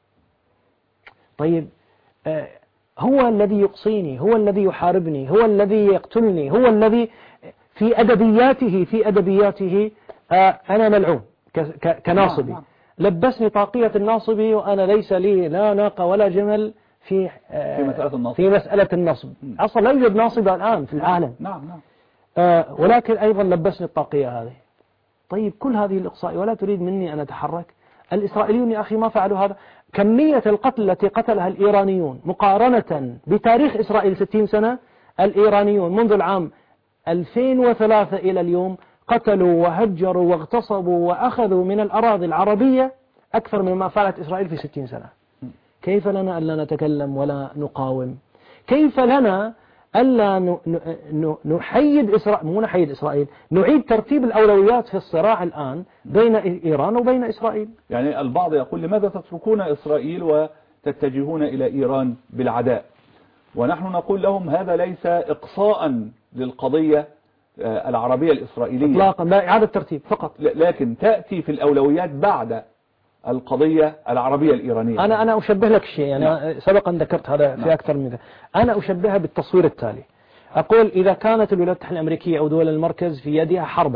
طيب هو الذي يقصيني، هو الذي يحاربني، هو الذي يقتلني، هو الذي في أدبياته أنا ملعون كناصبي. لبسني طاقية الناصبي وأنا ليس لي لا ناقة ولا جمل في مسألة النصب. أصلا لا يوجد ناصبة الآن في العالم. نعم. نعم. ولكن أيضا لبسني الطاقية هذه. طيب كل هذه الإقصاء ولا تريد مني أن أتحرك؟ الإسرائيليون يا أخي ما فعلوا هذا. كمية القتل التي قتلها الإيرانيون مقارنة بتاريخ إسرائيل 60 سنة، الإيرانيون منذ العام 2003 إلى اليوم قتلوا وهجروا واغتصبوا وأخذوا من الأراضي العربية أكثر مما فعلت إسرائيل في 60 سنة. كيف لنا ألا نتكلم ولا نقاوم؟ كيف لنا ألا نحيد إسرائيل، مو نحيد إسرائيل، نعيد ترتيب الأولويات في الصراع الآن بين إيران وبين إسرائيل؟ يعني البعض يقول لماذا تتركون إسرائيل وتتجهون إلى إيران بالعداء؟ ونحن نقول لهم هذا ليس إقصاء للقضية العربية الإسرائيلية إطلاقا، لا، إعادة ترتيب فقط، لكن تأتي في الأولويات بعد القضية العربية الإيرانية. أنا أشبه لك شيء يعني سبقا ذكرت هذا في أكثر من ذلك. أنا أشبهها بالتصوير التالي. أقول إذا كانت الولايات المتحدة الأمريكية أو دول المركز في يدها حربة،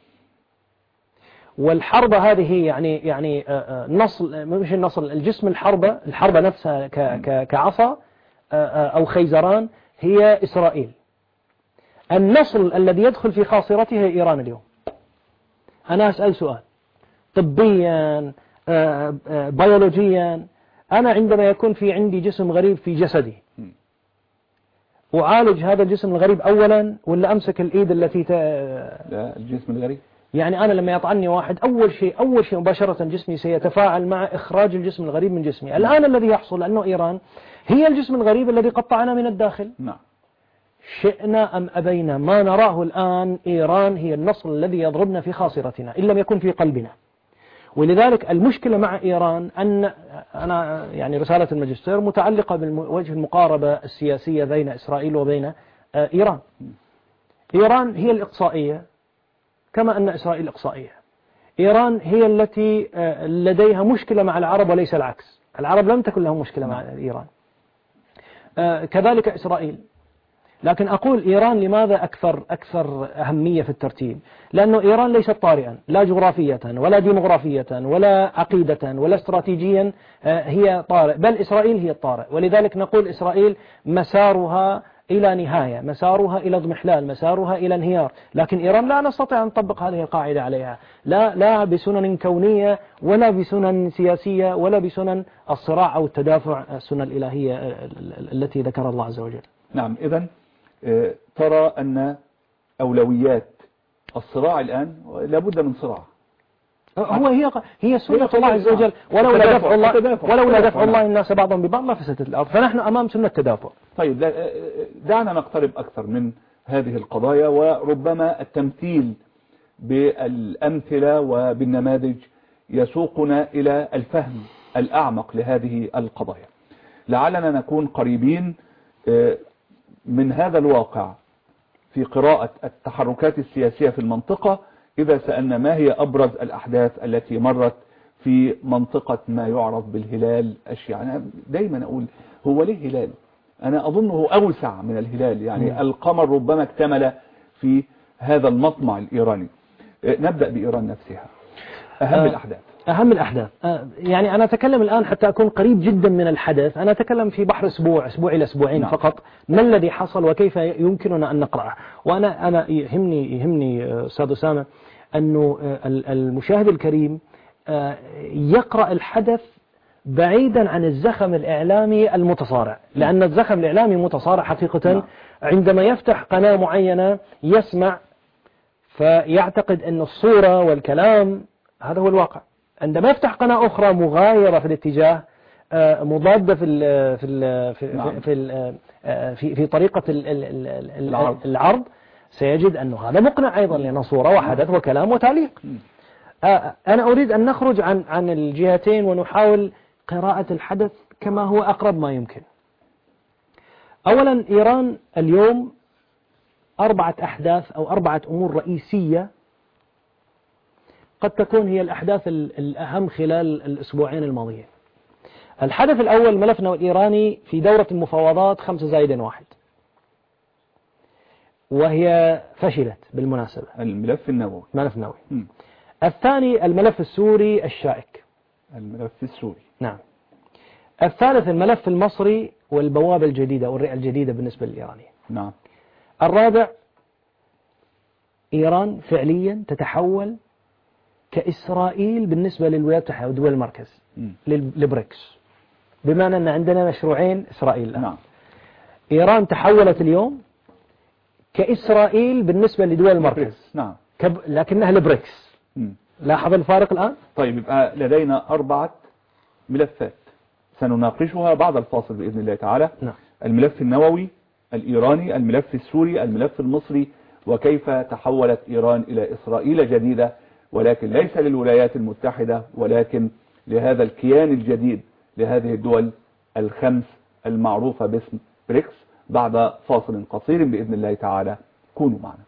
والحربة هذه يعني نصل، مش النصل، الجسم الحربة نفسها كعصا أو خيزران هي إسرائيل. النصل الذي يدخل في خاصرته هي إيران اليوم. أنا أسأل سؤال طبيا بيولوجيا، أنا عندما يكون في عندي جسم غريب في جسدي أعالج هذا الجسم الغريب أولا ولا أمسك الإيد التي لا، الجسم الغريب. يعني أنا لما يطعني واحد أول شيء مباشرة جسمي سيتفاعل مع إخراج الجسم الغريب من جسمي. الآن الذي يحصل أنه إيران هي الجسم الغريب الذي قطعنا من الداخل. نعم. شئنا أم أبينا ما نراه الآن إيران هي النصل الذي يضربنا في خاصرتنا إن لم يكن في قلبنا. ولذلك المشكلة مع إيران أن أنا يعني رسالة الماجستير متعلقة بوجه المقاربة السياسية بين إسرائيل وبين إيران. إيران هي الإقصائية كما أن إسرائيل إقصائية. إيران هي التي لديها مشكلة مع العرب وليس العكس. العرب لم تكن لهم مشكلة مع إيران، كذلك إسرائيل. لكن أقول إيران لماذا أكثر أهمية في الترتيب؟ لأنه إيران ليست طارئا، لا جغرافية ولا ديمغرافية ولا عقيدة ولا استراتيجيا هي طارئ، بل إسرائيل هي الطارئ. ولذلك نقول إسرائيل مسارها إلى نهاية، مسارها إلى اضمحلال، مسارها إلى انهيار. لكن إيران لا نستطيع أن نطبق هذه القاعدة عليها، لا بسنن كونية ولا بسنن سياسية ولا بسنن الصراع أو التدافع، السنن الإلهية التي ذكر الله عز وجل. نعم. إذن ترى أن أولويات الصراع الآن لابد من صراع. هي سنة الله عز وجل، ولولا دفع الله الناس بعضهم ببعض لفسدت الأرض، فنحن أمام سنة تدافع. طيب، دعنا نقترب أكثر من هذه القضايا، وربما التمثيل بالأمثلة وبالنماذج يسوقنا إلى الفهم الأعمق لهذه القضايا. لعلنا نكون قريبين من هذا الواقع في قراءة التحركات السياسية في المنطقة إذا سألنا ما هي أبرز الأحداث التي مرت في منطقة ما يعرف بالهلال الشيعي. أنا دايما أقول هو ليه هلال؟ أنا أظنه أوسع من الهلال، يعني القمر ربما اكتمل في هذا المطمع الإيراني. نبدأ بإيران نفسها. أهم الأحداث. يعني أنا أتكلم الآن حتى أكون قريب جدا من الحدث، أنا أتكلم في بحر أسبوع إلى أسبوعين. نعم. فقط ما الذي حصل وكيف يمكننا أن نقرأه. وأنا يهمني أستاذ أسامة أنه المشاهد الكريم يقرأ الحدث بعيدا عن الزخم الإعلامي المتصارع، لأن الزخم الإعلامي متصارع حقيقة. نعم. عندما يفتح قناة معينة يسمع فيعتقد أن الصورة والكلام هذا هو الواقع. عندما يفتح قناة أخرى مغايرة في الاتجاه، مضادة في طريقة العرض، سيجد أنه هذا مقنع أيضا، لأن صورة وحدث وكلام وتعليق. أنا أريد أن نخرج عن الجهتين ونحاول قراءة الحدث كما هو أقرب ما يمكن. أولا، إيران اليوم 4 أحداث أو 4 أمور رئيسية قد تكون هي الأحداث الأهم خلال الأسبوعين الماضيين. الحدث الأول الملف النووي الإيراني في دورة المفاوضات 5+1، وهي فشلت بالمناسبة. الملف النووي. الثاني الملف السوري الشائك. الملف السوري. نعم. الثالث الملف المصري والبوابة الجديدة والرئة الجديدة بالنسبة للإيرانيين. نعم. الرابع، إيران فعليا تتحول كإسرائيل بالنسبة للولايات المتحدة ودول المركز، للبريكس، بمعنى أن عندنا مشروعين إسرائيل الآن. نعم. إيران تحولت اليوم كإسرائيل بالنسبة لدول المركز. نعم. لكنها البريكس. لاحظ الفارق الآن؟ طيب، يبقى لدينا 4 ملفات سنناقشها بعد الفاصل بإذن الله تعالى. نعم. الملف النووي الإيراني، الملف السوري، الملف المصري، وكيف تحولت إيران إلى إسرائيل جديدة، ولكن ليس للولايات المتحدة ولكن لهذا الكيان الجديد لهذه الدول ال5 المعروفة باسم بريكس، بعد فاصل قصير بإذن الله تعالى. كونوا معنا.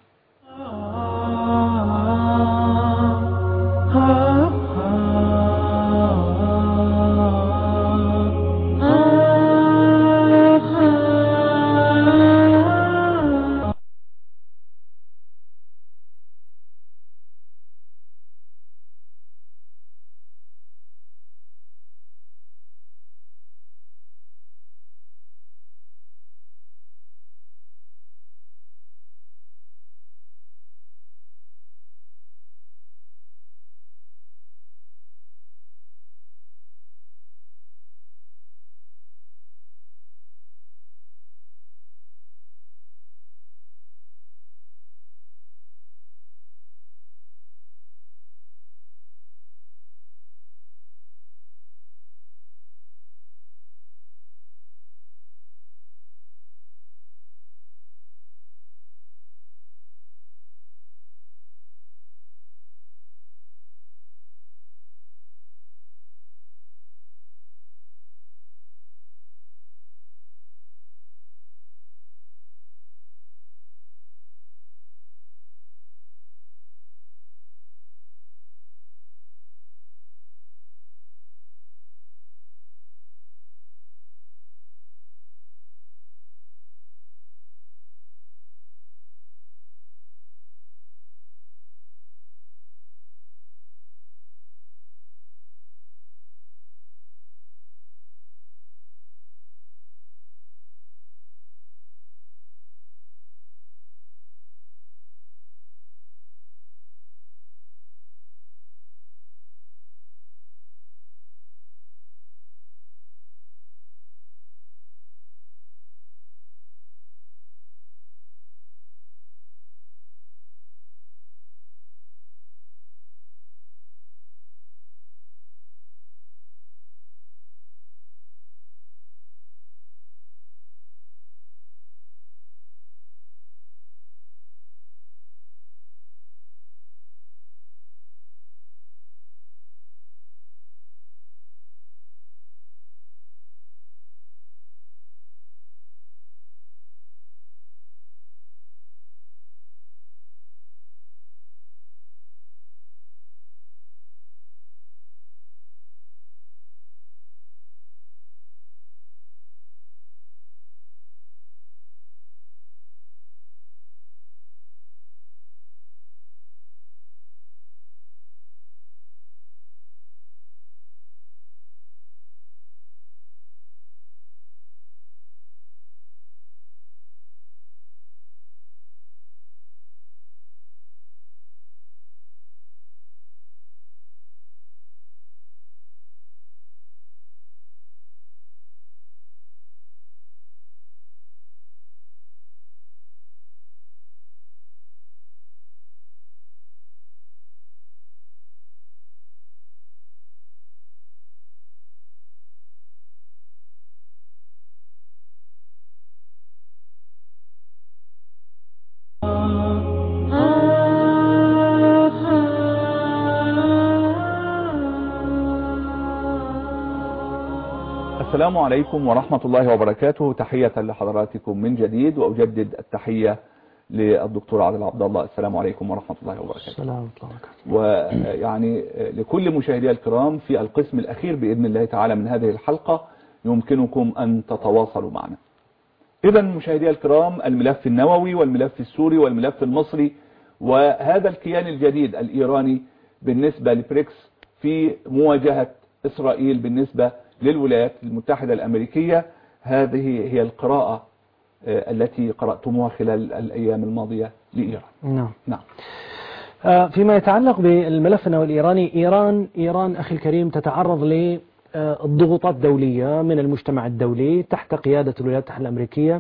السلام عليكم ورحمة الله وبركاته. تحية لحضراتكم من جديد، وأجدد التحية للدكتور عادل عبد الله. السلام عليكم ورحمة الله وبركاته. السلام ورحمة الله وبركاته. ويعني لكل مشاهدي الكرام في القسم الأخير بإذن الله تعالى من هذه الحلقة يمكنكم أن تتواصلوا معنا. إذا مشاهدي الكرام، الملف النووي والملف السوري والملف المصري وهذا الكيان الجديد الإيراني بالنسبة لبريكس في مواجهة إسرائيل بالنسبة للولايات المتحدة الأمريكية، هذه هي القراءة التي قرأتموها خلال الأيام الماضية لإيران. نعم. فيما يتعلق بالملف النووي الإيراني، إيران أخي الكريم تتعرض لضغوطات دولية من المجتمع الدولي تحت قيادة الولايات المتحدة الأمريكية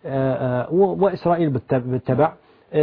وإسرائيل بالتبع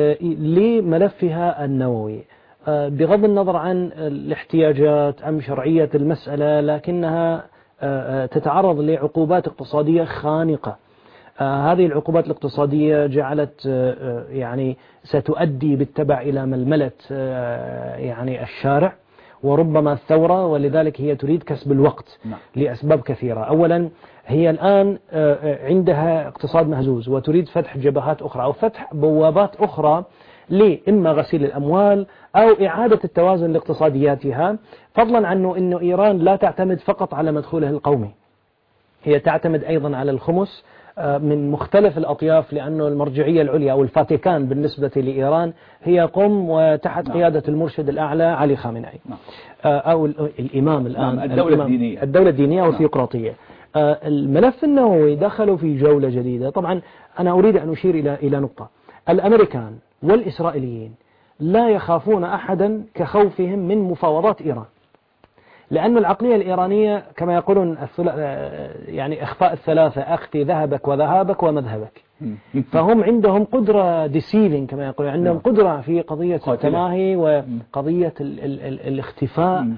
لملفها النووي، بغض النظر عن الاحتياجات أم شرعية المسألة، لكنها تتعرض لعقوبات اقتصادية خانقة. هذه العقوبات الاقتصادية جعلت يعني ستؤدي بالتبع إلى ململة يعني الشارع وربما الثورة، ولذلك هي تريد كسب الوقت لأسباب كثيرة. أولا، هي الآن عندها اقتصاد مهزوز وتريد فتح جبهات أخرى أو فتح بوابات أخرى لإما غسيل الأموال أو إعادة التوازن لاقتصادياتها، فضلا عنه أن إيران لا تعتمد فقط على مدخولها القومي، هي تعتمد أيضا على الخمس من مختلف الأطياف، لأنه المرجعية العليا أو الفاتيكان بالنسبة لإيران هي قم وتحت قيادة المرشد الأعلى علي خامنئي أو الإمام الآن، الدولة الدينية أو الثيوقراطية. الملف النووي دخلوا في جولة جديدة. طبعا أنا أريد أن أشير إلى نقطة: الأمريكان والإسرائيليين لا يخافون أحدا كخوفهم من مفاوضات إيران، لأن العقلية الإيرانية كما يقولون يعني إخفاء الثلاثة: أخفي ذهبك وذهابك ومذهبك. فهم عندهم قدرة ديسيلين كما يقولون، عندهم قدرة في قضية التماهي وقضية الاختفاء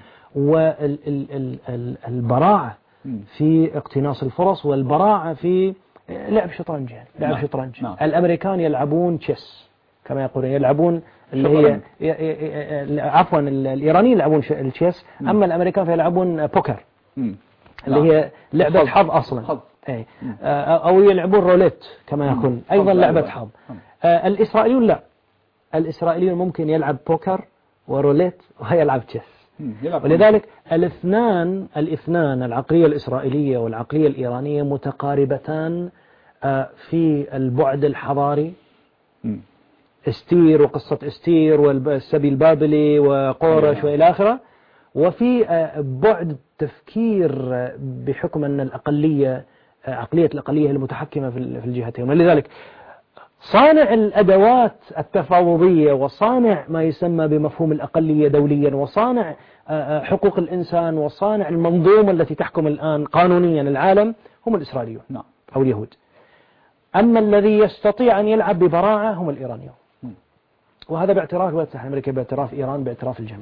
والبراعة في اقتناص الفرص والبراعة في لعب شطرنج. الأمريكان يلعبون تشيس كما يقولون، يلعبون اللي هي عفوا الإيرانيين يلعبون التشيس، أما الأمريكان فيلعبون بوكر اللي هي لعبة حظ أصلا، أو يلعبون روليت كما يقول أيضا لعبة حظ. الإسرائيليون لا، الإسرائيليون ممكن يلعب بوكر وروليت ويلعب تشيس. ولذلك الاثنان العقلية الإسرائيلية والعقلية الإيرانية متقاربتان في البعد الحضاري، استير وقصة استير والسبي البابلي وقورش وإلى آخره، وفي بعد تفكير بحكم أن الأقلية عقلية الأقلية المتحكمة في الجهتين. ولذلك صانع الأدوات التفاوضية وصانع ما يسمى بمفهوم الأقلية دوليا وصانع حقوق الإنسان وصانع المنظومة التي تحكم الآن قانونيا العالم هم الإسرائيليون أو اليهود. أما الذي يستطيع أن يلعب ببراعة هم الإيرانيون، وهذا باعتراف الولايات المتحدة الأمريكية، باعتراف إيران، باعتراف الجميع.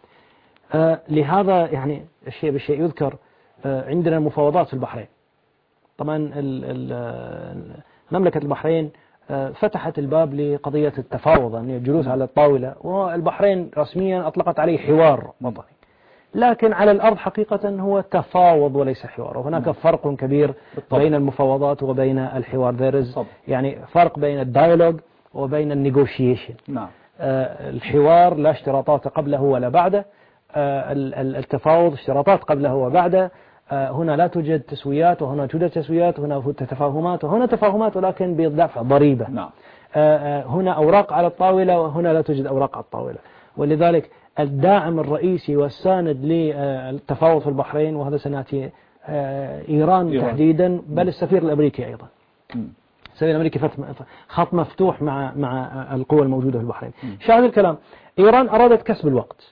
لهذا يعني الشيء بالشيء يذكر، عندنا مفاوضات في البحرين. طبعا مملكة البحرين فتحت الباب لقضية التفاوض، يعني الجلوس على الطاولة، والبحرين رسميا أطلقت عليه حوار وطني، لكن على الأرض حقيقة هو تفاوض وليس حوار. وهناك فرق كبير بين المفاوضات وبين الحوار. يعني فرق بين الدايلوج وبين النيغوشيشن. الحوار لا اشتراطات قبله ولا بعده، التفاوض اشتراطات قبله وبعده. هنا لا توجد تسويات وهنا توجد تسويات، هنا تفاهمات وهنا تفاهمات ولكن بدفع ضريبة. هنا أوراق على الطاولة وهنا لا توجد أوراق على الطاولة. ولذلك الداعم الرئيسي والساند للتفاوض في البحرين، وهذا سنأتي إيران تحديدا، بل السفير الأمريكي أيضا. السفير الأمريكي خط مفتوح مع القوى الموجودة في البحرين. شاهد الكلام، إيران أرادت كسب الوقت،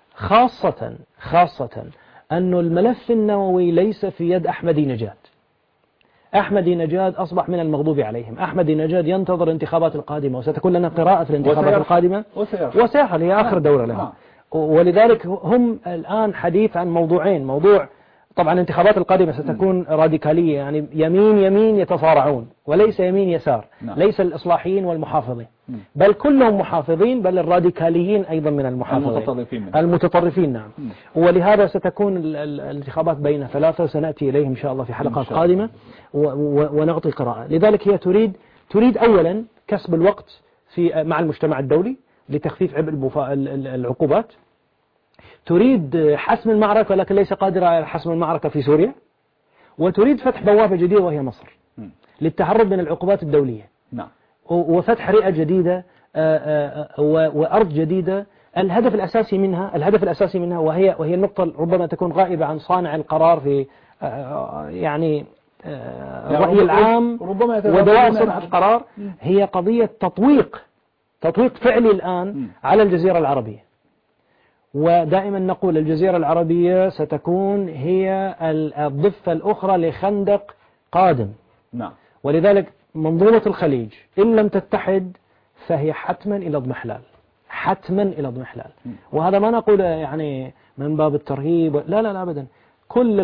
خاصة أن الملف النووي ليس في يد أحمدي نجاد. أحمدي نجاد أصبح من المغضوب عليهم. أحمدي نجاد ينتظر الانتخابات القادمة، وستكون لنا قراءة في الانتخابات القادمة وسيحصل، هي آخر دورة لها. ولذلك هم الآن حديث عن موضوعين: موضوع طبعا الانتخابات القادمة ستكون راديكالية، يعني يمين يمين يتصارعون وليس يمين يسار. ليس الإصلاحيين والمحافظين، بل كلهم محافظين، بل الراديكاليين أيضا من المحافظين المتطرفين. نعم. ولهذا ستكون الانتخابات بين ثلاثة، وسنأتي إليهم إن شاء الله في حلقات قادمة ونعطي قراءة. لذلك هي تريد أولا كسب الوقت مع المجتمع الدولي لتخفيف عبء العقوبات، تريد حسم المعركة لكن ليس قادرة على حسم المعركة في سوريا، وتريد فتح بوابة جديدة وهي مصر للتهرب من العقوبات الدولية. نعم. وفتح رئة جديدة وأرض جديدة. الهدف الأساسي منها وهي النقطة ربما تكون غائبة عن صانع القرار في يعني الرأي العام ودوائر صنع القرار، هي قضية تطويق فعلي الآن على الجزيرة العربية. ودائما نقول الجزيرة العربية ستكون هي الضفة الأخرى لخندق قادم. نعم. ولذلك منظومة الخليج إن لم تتحد فهي حتما إلى اضمحلال، حتما إلى اضمحلال. وهذا ما نقول يعني من باب الترهيب، لا لا لا أبدا. كل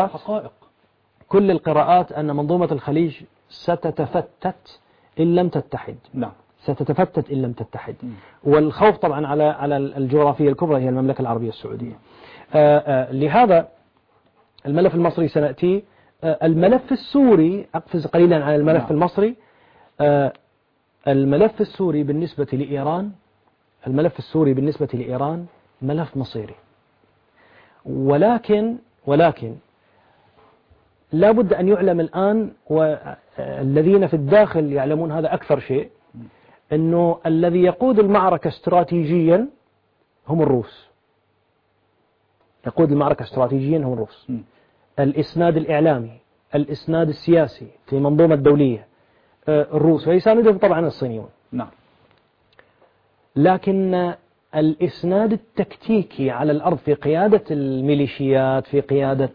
القراءات أن منظومة الخليج ستتفتت إن لم تتحد. نعم. ستتفتت إن لم تتحد. والخوف طبعا على الجغرافية الكبرى هي المملكة العربية السعودية. لهذا الملف المصري سنأتي. الملف السوري، أقفز قليلا على الملف المصري. الملف السوري بالنسبة لإيران ملف مصيري، ولكن لا بد أن يعلم الآن، والذين في الداخل يعلمون هذا أكثر شيء، أنه الذي يقود المعركة استراتيجيا هم الروس. الإسناد الإعلامي، الإسناد السياسي في منظومة دولية الروس، ويساندهم طبعا الصينيون. نعم. لكن الإسناد التكتيكي على الأرض في قيادة الميليشيات، في قيادة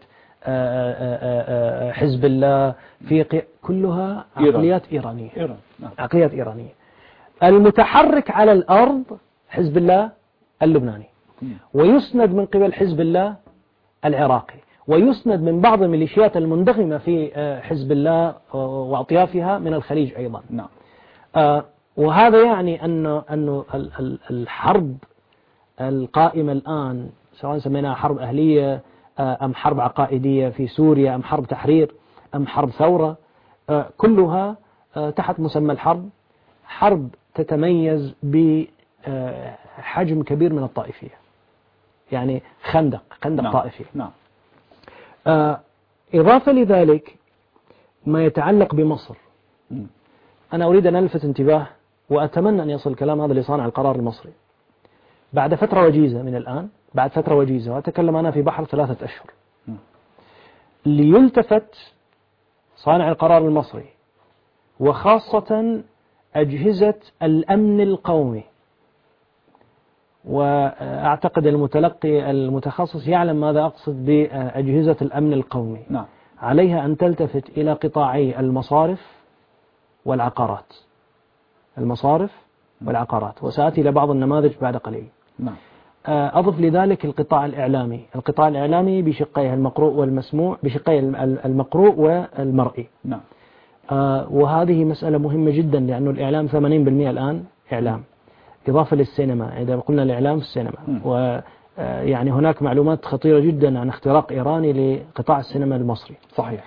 حزب الله، كلها عقليات إيرانية. نعم. عقليات إيرانية. المتحرك على الأرض حزب الله اللبناني، ويسند من قبل حزب الله العراقي، ويسند من بعض الميليشيات المندغمة في حزب الله وأطيافها من الخليج أيضا. نعم. وهذا يعني أن الحرب القائمة الآن، سواء سميناها حرب أهلية أم حرب عقائدية في سوريا أم حرب تحرير أم حرب ثورة، كلها تحت مسمى حرب تتميز بحجم كبير من الطائفية، يعني خندق نعم. طائفي. نعم. إضافة لذلك ما يتعلق بمصر، أنا أريد أن ألفت انتباه، وأتمنى أن يصل الكلام هذا لصانع القرار المصري. بعد فترة وجيزة من الآن، وأتكلم أنا في بحر 3 أشهر، ليلتفت صانع القرار المصري وخاصة أجهزة الأمن القومي، وأعتقد المتلقي المتخصص يعلم ماذا أقصد بأجهزة الأمن القومي. نعم. عليها أن تلتفت إلى قطاعي المصارف والعقارات، وسأتي إلى بعض النماذج بعد قليل. نعم. أضف لذلك القطاع الإعلامي بشقيه المقروء والمسموع، بشقيه المقروء والمرئي. نعم. وهذه مسألة مهمة جدا، لأنه الإعلام 80% الآن إعلام، إضافة للسينما. إذا قلنا الإعلام في السينما، ويعني هناك معلومات خطيرة جدا عن اختراق إيراني لقطاع السينما المصري. صحيح.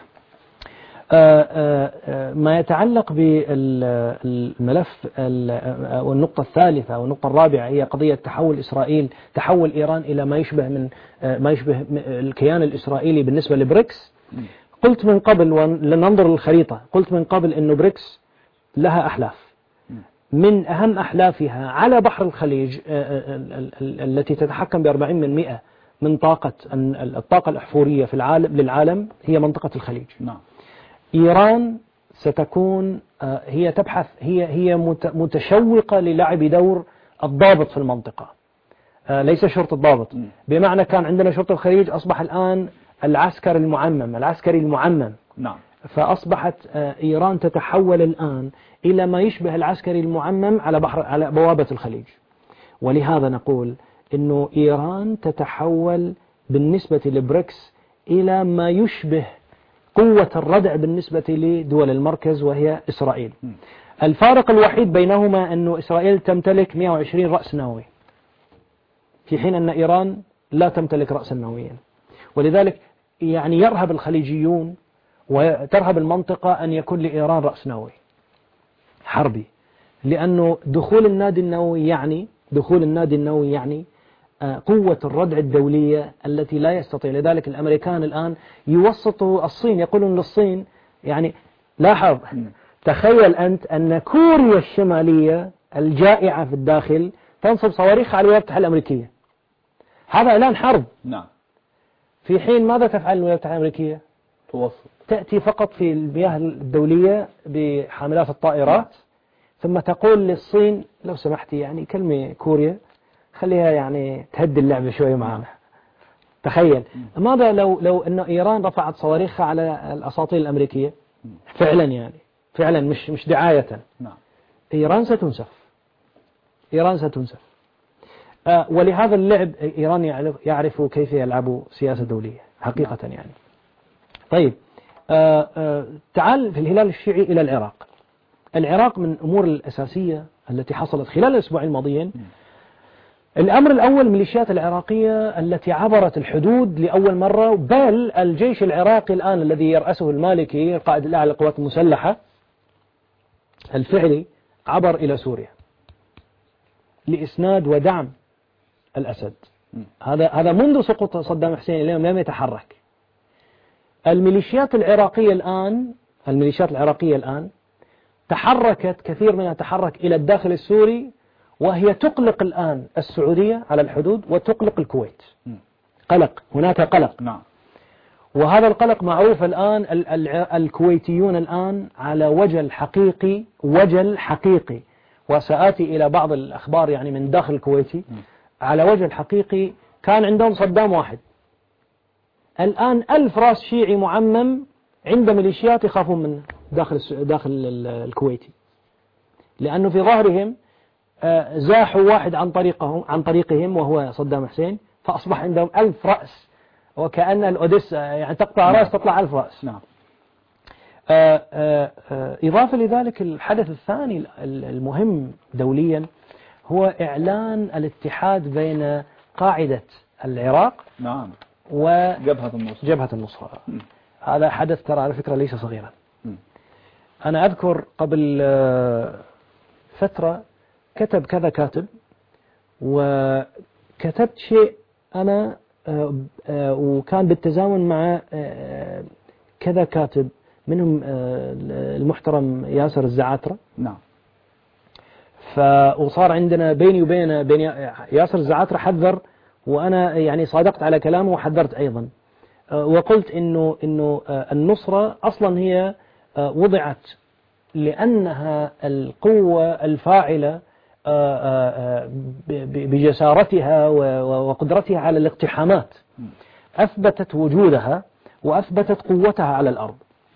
ما يتعلق بالملف والنقطة الثالثة والنقطة الرابعة هي قضية تحول إيران إلى ما يشبه الكيان الإسرائيلي بالنسبة لبريكس. قلت من قبل، لننظر للخريطة، قلت من قبل أنه بريكس لها أحلاف، من أهم أحلافها على بحر الخليج التي تتحكم ب40% من الطاقة الأحفورية للعالم هي منطقة الخليج. نعم. إيران ستكون هي تبحث، هي متشوقة للعب دور الضابط في المنطقة، ليس شرط الضابط. بمعنى كان عندنا شرطة الخليج، أصبح الآن العسكري المعمم. نعم. فأصبحت إيران تتحول الآن إلى ما يشبه العسكري المعمم على بوابة الخليج. ولهذا نقول إنه إيران تتحول بالنسبة لبريكس إلى ما يشبه قوة الردع بالنسبة لدول المركز وهي إسرائيل. الفارق الوحيد بينهما أن إسرائيل تمتلك 120 رأس نووي، في حين أن إيران لا تمتلك رأسا نوويا. ولذلك يعني يرهب الخليجيون وترهب المنطقة أن يكون لإيران رأس نووي حربي، لأنه دخول النادي النووي يعني قوة الردع الدولية التي لا يستطيع. لذلك الأمريكان الآن يوسطوا الصين، يقولون للصين يعني لاحظ، تخيل أنت أن كوريا الشمالية الجائعة في الداخل تنصب صواريخ على الولايات المتحدة الأمريكية. هذا إعلان حرب. نعم. في حين ماذا تفعل الولايات المتحدة الأمريكية؟ توصل، تأتي فقط في المياه الدولية بحاملات الطائرات، ثم تقول للصين لو سمحتي يعني كلمة كوريا خليها يعني تهدي اللعبة شوية معنا. تخيل ماذا لو أن إيران رفعت صواريخها على الأساطيل الأمريكية فعلا، يعني فعلا مش دعاية. نعم. إيران ستنسف. ولهذا اللعب إيران يعرف كيف يلعب سياسة دولية حقيقة يعني. طيب تعال في الهلال الشيعي إلى العراق. العراق من الأمور الأساسية التي حصلت خلال الأسبوعين الماضيين. الأمر الأول الميليشيات العراقية التي عبرت الحدود لأول مرة، بل الجيش العراقي الآن الذي يرأسه المالكي القائد الأعلى للقوات المسلحة الفعلي عبر إلى سوريا لإسناد ودعم الأسد. هذا منذ سقوط صدام حسين اليوم لم يتحرك. الميليشيات العراقية الآن تحركت، كثير منها تحرك إلى الداخل السوري، وهي تقلق الآن السعودية على الحدود وتقلق الكويت. هناك قلق. نعم. وهذا القلق معروف الآن. الكويتيون الآن على وجل حقيقي، وسآتي إلى بعض الأخبار يعني من داخل الكويتي. على وجه الحقيقي كان عندهم صدام واحد، الآن 1000 راس شيعي معمم عند ميليشيات يخافون منه داخل الكويتي، لأنه في ظهرهم زاحوا واحد عن طريقهم وهو صدام حسين، فأصبح عندهم 1000 رأس، وكأن الأوديسا يعني تقطع رأس تطلع 1000 رأس. نعم. إضافة لذلك الحدث الثاني المهم دوليا هو إعلان الاتحاد بين قاعدة العراق نعم وجبهة النصرة. هذا حدث ترى على فكرة ليس صغيرا. أنا أذكر قبل فترة كتب كذا كاتب، وكتبت شيء أنا وكان بالتزامن مع كذا كاتب منهم المحترم ياسر الزعاترة. نعم. وصار عندنا بيني وبين ياسر الزعاترة حذر، وأنا يعني صادقت على كلامه وحذرت أيضا، وقلت إنه النصرة أصلا هي وضعت لأنها القوة الفاعلة بجسارتها وقدرتها على الاقتحامات، أثبتت وجودها وأثبتت قوتها على الأرض.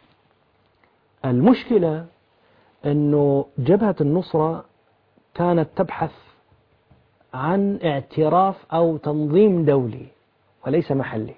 المشكلة أنه جبهة النصرة كانت تبحث عن اعتراف أو تنظيم دولي وليس محلي،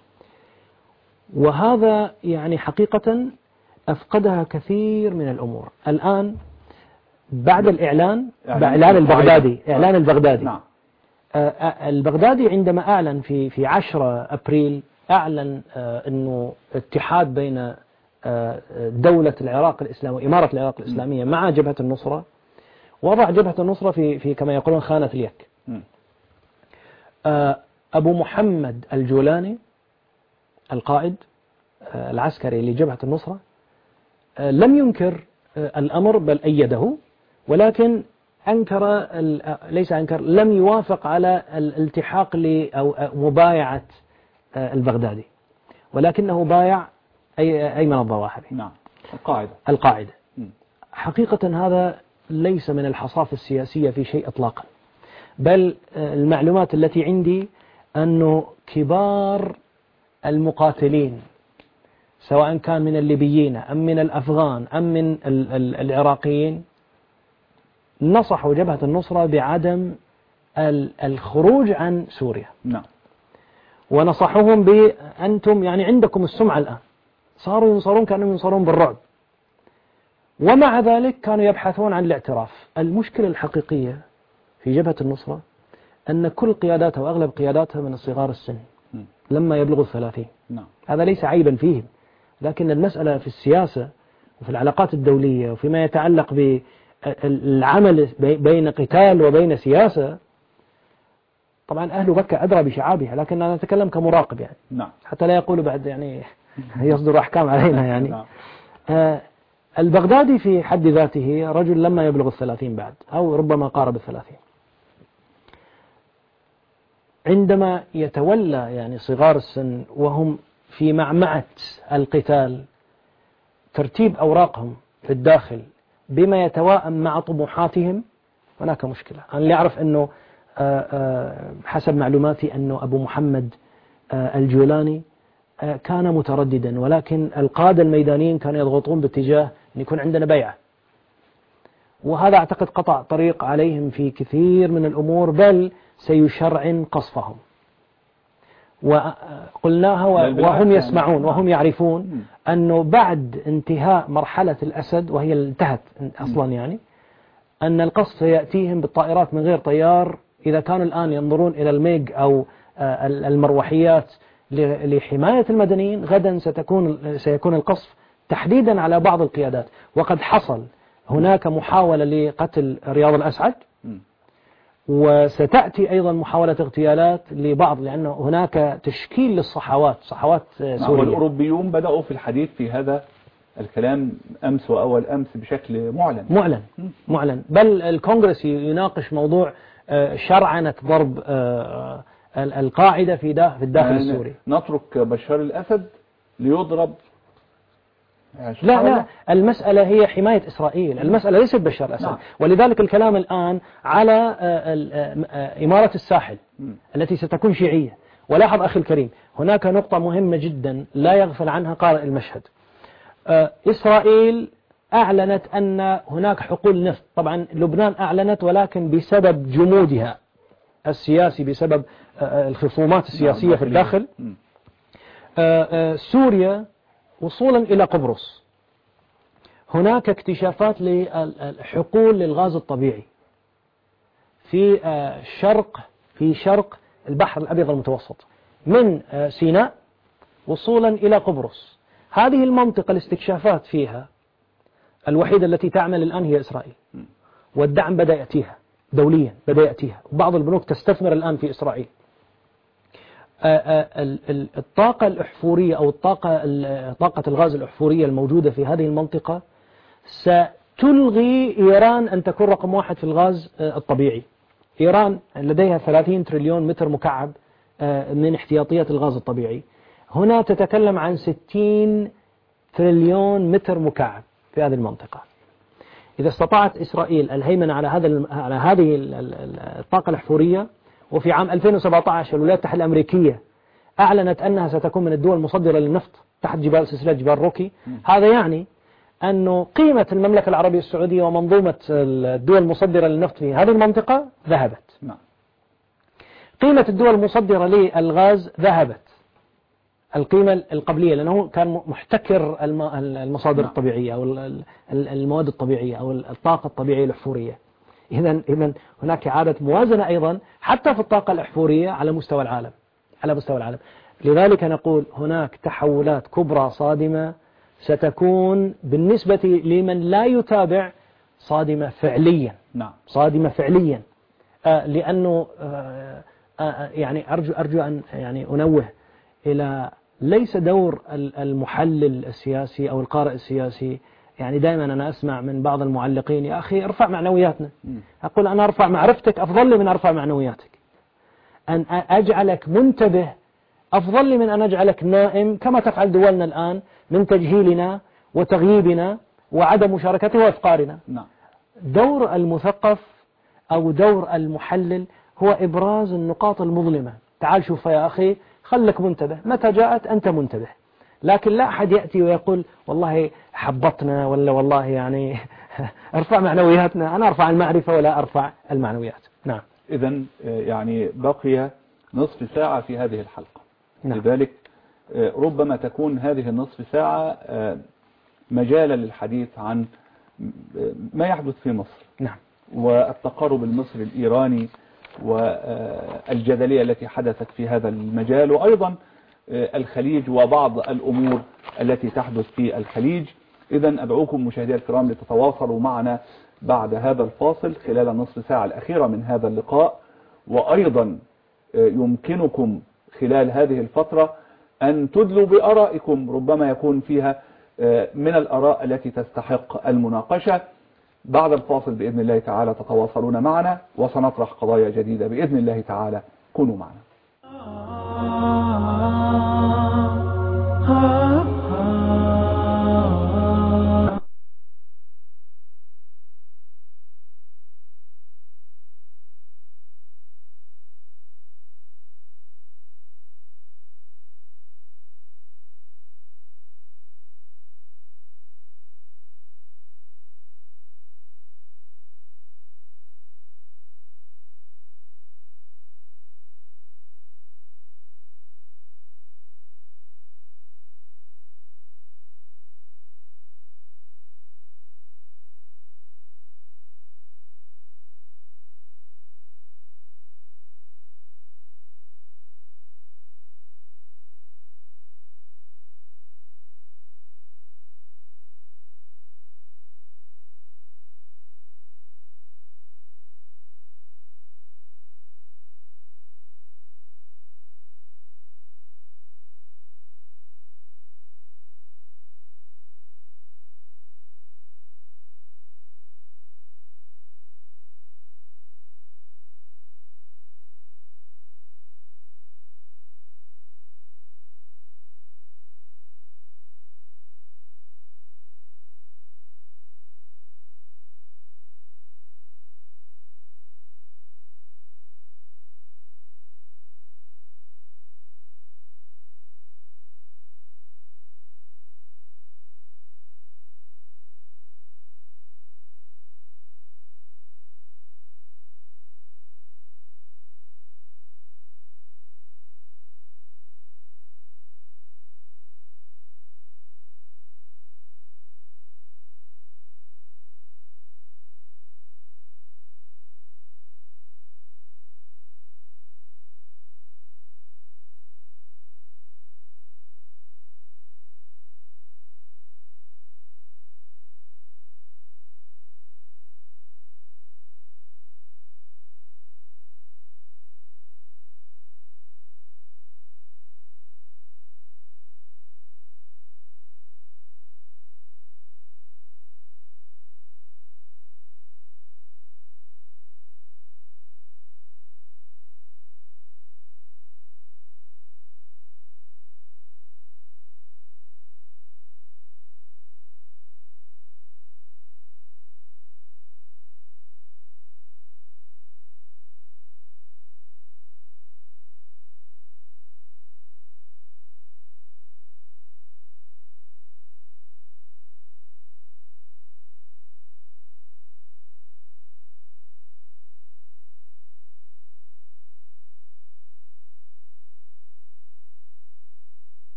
وهذا يعني حقيقة أفقدها كثير من الأمور. الآن بعد إعلان البغدادي نعم. البغدادي عندما أعلن في 10 أبريل أعلن أنه اتحاد بين دولة العراق الإسلامية وإمارة العراق الإسلامية مع جبهة النصرة، وضع جبهة النصرة في كما يقولون خانة اليك. أبو محمد الجولاني القائد العسكري لجبهة النصرة لم ينكر الأمر بل أيده، ولكن لم يوافق على الالتحاق أو مبايعة البغدادي، ولكنه بايع أيمن الظواهري. نعم. القاعدة. حقيقة هذا ليس من الحصافة السياسية في شيء إطلاقا، بل المعلومات التي عندي أنه كبار المقاتلين سواء كان من الليبيين أم من الأفغان أم من العراقيين نصحوا جبهة النصرة بعدم الخروج عن سوريا. نعم. ونصحوهم بأنتم يعني عندكم السمعة الآن، صاروا ينصرون كأنهم ينصرون بالرعب، ومع ذلك كانوا يبحثون عن الاعتراف. المشكلة الحقيقية في جبهة النصرة أن كل قياداتها وأغلب قياداتها من الصغار السن لما يبلغوا 30. هذا ليس عيبا فيهم، لكن المسألة في السياسة وفي العلاقات الدولية وفيما يتعلق بالعمل بين قتال وبين سياسة، طبعا أهل مكة أدرى بشعابها، لكن أنا أتكلم كمراقب يعني حتى لا يقولوا بعد يعني يصدر أحكام علينا يعني. البغدادي في حد ذاته رجل لما يبلغ 30 بعد، أو ربما قارب 30. عندما يتولى يعني صغار السن وهم في معمعة القتال ترتيب أوراقهم في الداخل بما يتواءم مع طموحاتهم، هناك مشكلة. أنا اللي أعرف أنه حسب معلوماتي أنه أبو محمد الجولاني كان مترددا، ولكن القادة الميدانيين كانوا يضغطون باتجاه أن يكون عندنا بيعة، وهذا أعتقد قطع طريق عليهم في كثير من الأمور، بل سيشرعن قصفهم. وقلناها وهم يسمعون وهم يعرفون أنه بعد انتهاء مرحلة الأسد، وهي انتهت أصلا يعني، أن القصف سيأتيهم بالطائرات من غير طيار. إذا كانوا الآن ينظرون إلى الميج أو المروحيات لحماية المدنيين، غدا سيكون القصف تحديدا على بعض القيادات. وقد حصل هناك محاولة لقتل رياض الأسعد، وستأتي أيضا محاولة اغتيالات لبعض، لأن هناك تشكيل للصحوات، صحوات سورية. والأوروبيون بدأوا في الحديث في هذا الكلام أمس وأول أمس بشكل معلن. بل الكونغرس يناقش موضوع شرعنة ضرب القاعدة في الداخل السوري. نترك بشار الأسد ليضرب؟ لا، المسألة هي حماية إسرائيل، المسألة ليست بشار الأسد. ولذلك الكلام الآن على إمارة الساحل التي ستكون شيعية. ولاحظ أخي الكريم، هناك نقطة مهمة جدا لا يغفل عنها قارئ المشهد. إسرائيل أعلنت أن هناك حقول نفط، طبعا لبنان أعلنت، ولكن بسبب جمودها السياسي، بسبب الخصومات السياسية في الداخل. سوريا وصولا إلى قبرص هناك اكتشافات للحقول للغاز الطبيعي في شرق البحر الأبيض المتوسط، من سيناء وصولا إلى قبرص. هذه المنطقة الاستكشافات فيها الوحيدة التي تعمل الآن هي إسرائيل، والدعم بدأ يأتيها دوليا، بدأ يأتيها، وبعض البنوك تستثمر الآن في إسرائيل. الطاقة الأحفورية أو طاقة الغاز الأحفورية الموجودة في هذه المنطقة ستلغي إيران أن تكون رقم 1 في الغاز الطبيعي. إيران لديها 30 تريليون متر مكعب من احتياطيات الغاز الطبيعي، هنا تتكلم عن 60 تريليون متر مكعب في هذه المنطقة. إذا استطاعت إسرائيل الهيمنة على هذه الطاقة الأحفورية، وفي عام 2017 الولايات المتحدة الأمريكية أعلنت أنها ستكون من الدول المصدرة للنفط تحت سلسلة جبال روكي، هذا يعني أن قيمة المملكة العربية السعودية ومنظومة الدول المصدرة للنفط في هذه المنطقة ذهبت. قيمة الدول المصدرة للغاز ذهبت، القيمة القبلية، لأنه كان محتكر المصادر الطبيعية أو المواد الطبيعية أو الطاقة الطبيعية الأحفورية. إذن هناك إعادة موازنة أيضا حتى في الطاقة الأحفورية على مستوى العالم. لذلك نقول هناك تحولات كبرى صادمة ستكون بالنسبة لمن لا يتابع صادمة فعليا. صادمة فعليا. لأنه يعني أرجو أن يعني أنوه إلى ليس دور المحلل السياسي أو القارئ السياسي. يعني دائما أنا أسمع من بعض المعلقين: يا أخي ارفع معنوياتنا. أقول أنا أرفع معرفتك أفضل لي من أرفع معنوياتك. أن أجعلك منتبه أفضل لي من أن أجعلك نائم كما تفعل دولنا الآن من تجهيلنا وتغييبنا وعدم مشاركته وإفقارنا. دور المثقف أو دور المحلل هو إبراز النقاط المظلمة. تعال شوف يا أخي، خلك منتبه، متى جاءت أنت منتبه. لكن لا أحد يأتي ويقول والله حبطنا ولا والله يعني ارفع معنوياتنا. أنا أرفع المعرفة ولا أرفع المعنويات. نعم. إذن يعني بقي نصف ساعة في هذه الحلقة. نعم. لذلك ربما تكون هذه النصف ساعة مجالا للحديث عن ما يحدث في مصر. نعم. والتقارب المصري الإيراني والجدلية التي حدثت في هذا المجال، وأيضا الخليج وبعض الأمور التي تحدث في الخليج. إذا أدعوكم مشاهدي الكرام لتتواصلوا معنا بعد هذا الفاصل خلال النصف ساعة الأخيرة من هذا اللقاء. وأيضا يمكنكم خلال هذه الفترة أن تدلوا بآرائكم، ربما يكون فيها من الآراء التي تستحق المناقشة. بعد الفاصل بإذن الله تعالى تتواصلون معنا وسنطرح قضايا جديدة بإذن الله تعالى. كونوا معنا.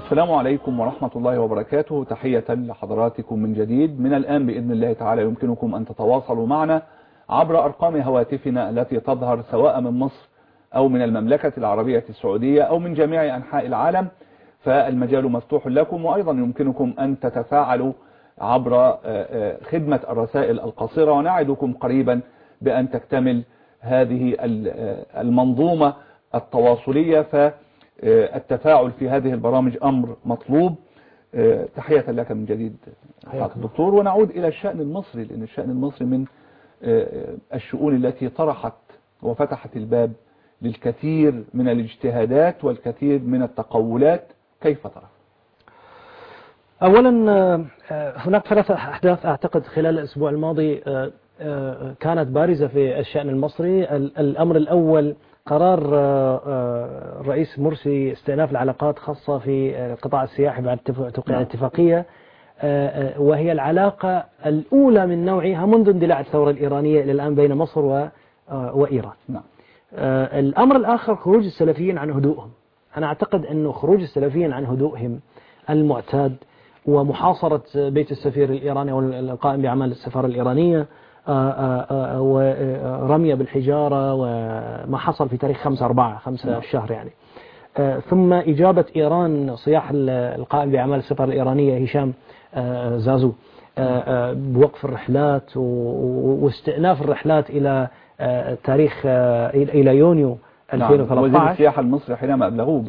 السلام عليكم ورحمة الله وبركاته. تحية لحضراتكم من جديد. من الآن بإذن الله تعالى يمكنكم أن تتواصلوا معنا عبر أرقام هواتفنا التي تظهر سواء من مصر أو من المملكة العربية السعودية أو من جميع أنحاء العالم، فالمجال مفتوح لكم. وأيضا يمكنكم أن تتفاعلوا عبر خدمة الرسائل القصيرة، ونعدكم قريبا بأن تكتمل هذه المنظومة التواصلية، فالتفاعل في هذه البرامج أمر مطلوب. تحية لك من جديد دكتور. ونعود إلى الشأن المصري، لأن الشأن المصري من الشؤون التي طرحت وفتحت الباب للكثير من الاجتهادات والكثير من التقولات. كيف ترى؟ أولا هناك ثلاثة أحداث أعتقد خلال الأسبوع الماضي كانت بارزة في الشأن المصري. الأمر الأول قرار الرئيس مرسي استئناف العلاقات خاصة في القطاع السياحي بعد توقيع الاتفاقية، وهي العلاقة الأولى من نوعها منذ اندلاع الثورة الإيرانية إلى الآن بين مصر وإيران. الأمر الآخر خروج السلفيين عن هدوءهم. أنا أعتقد أنه خروج السلفيين عن هدوءهم المعتاد ومحاصرة بيت السفير الإيراني والقائم بأعمال السفارة الإيرانية ورمية بالحجارة وما حصل في تاريخ 5/4 الشهر يعني، ثم إجابة إيران صياح القائم بأعمال السفارة الإيرانية هشام زازو بوقف الرحلات واستئناف الرحلات إلى تاريخ إلى يونيو 2013. وزير السياحة المصري حينما أبلغوه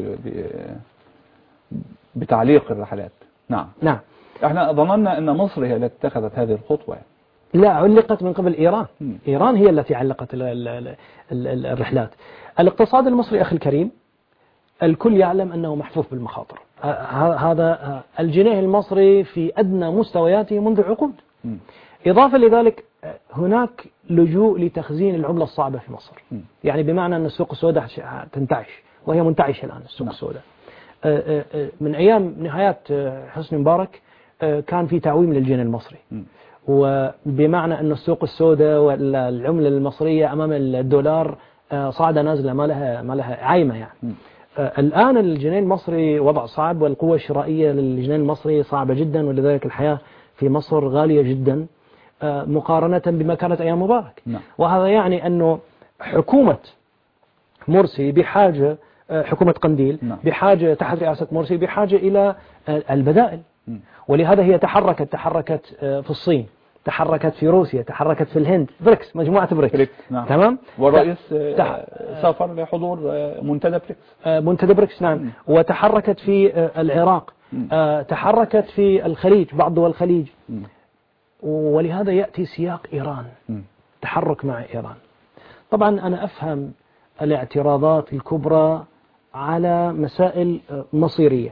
بتعليق الرحلات. نعم. احنا ظننا أن مصر هي التي اتخذت هذه الخطوة. لا، علقت من قبل إيران. إيران هي التي علقت الرحلات. الاقتصاد المصري أخي الكريم الكل يعلم أنه محفوف بالمخاطر. هذا الجنيه المصري في أدنى مستوياته منذ عقود. إضافة لذلك هناك لجوء لتخزين العملة الصعبة في مصر، يعني بمعنى أن السوق السوداء تنتعش، وهي منتعشة الآن السوق السوداء. من أيام نهايات حسني مبارك كان في تعويم للجنيه المصري، وبمعنى أن السوق السوداء والعملة المصرية أمام الدولار صاعدة نازلة ما لها عايمة يعني. الآن الجنيه المصري وضع صعب، والقوة الشرائية للجنيه المصري صعبة جدا، ولذلك الحياة في مصر غالية جدا مقارنة بما كانت أيام مبارك. وهذا يعني أنه حكومة مرسي بحاجة، حكومة قنديل بحاجة تحت رئاسة مرسي بحاجة إلى البدائل، ولهذا هي تحركت في الصين، تحركت في روسيا، تحركت في الهند، بريكس، مجموعة بريكس. تمام. والرئيس سافر لحضور منتدى بريكس. نعم. وتحركت في العراق، تحركت في الخليج، بعض دول الخليج. ولهذا يأتي سياق إيران، تحرك مع إيران. طبعا أنا أفهم الاعتراضات الكبرى على مسائل مصيرية،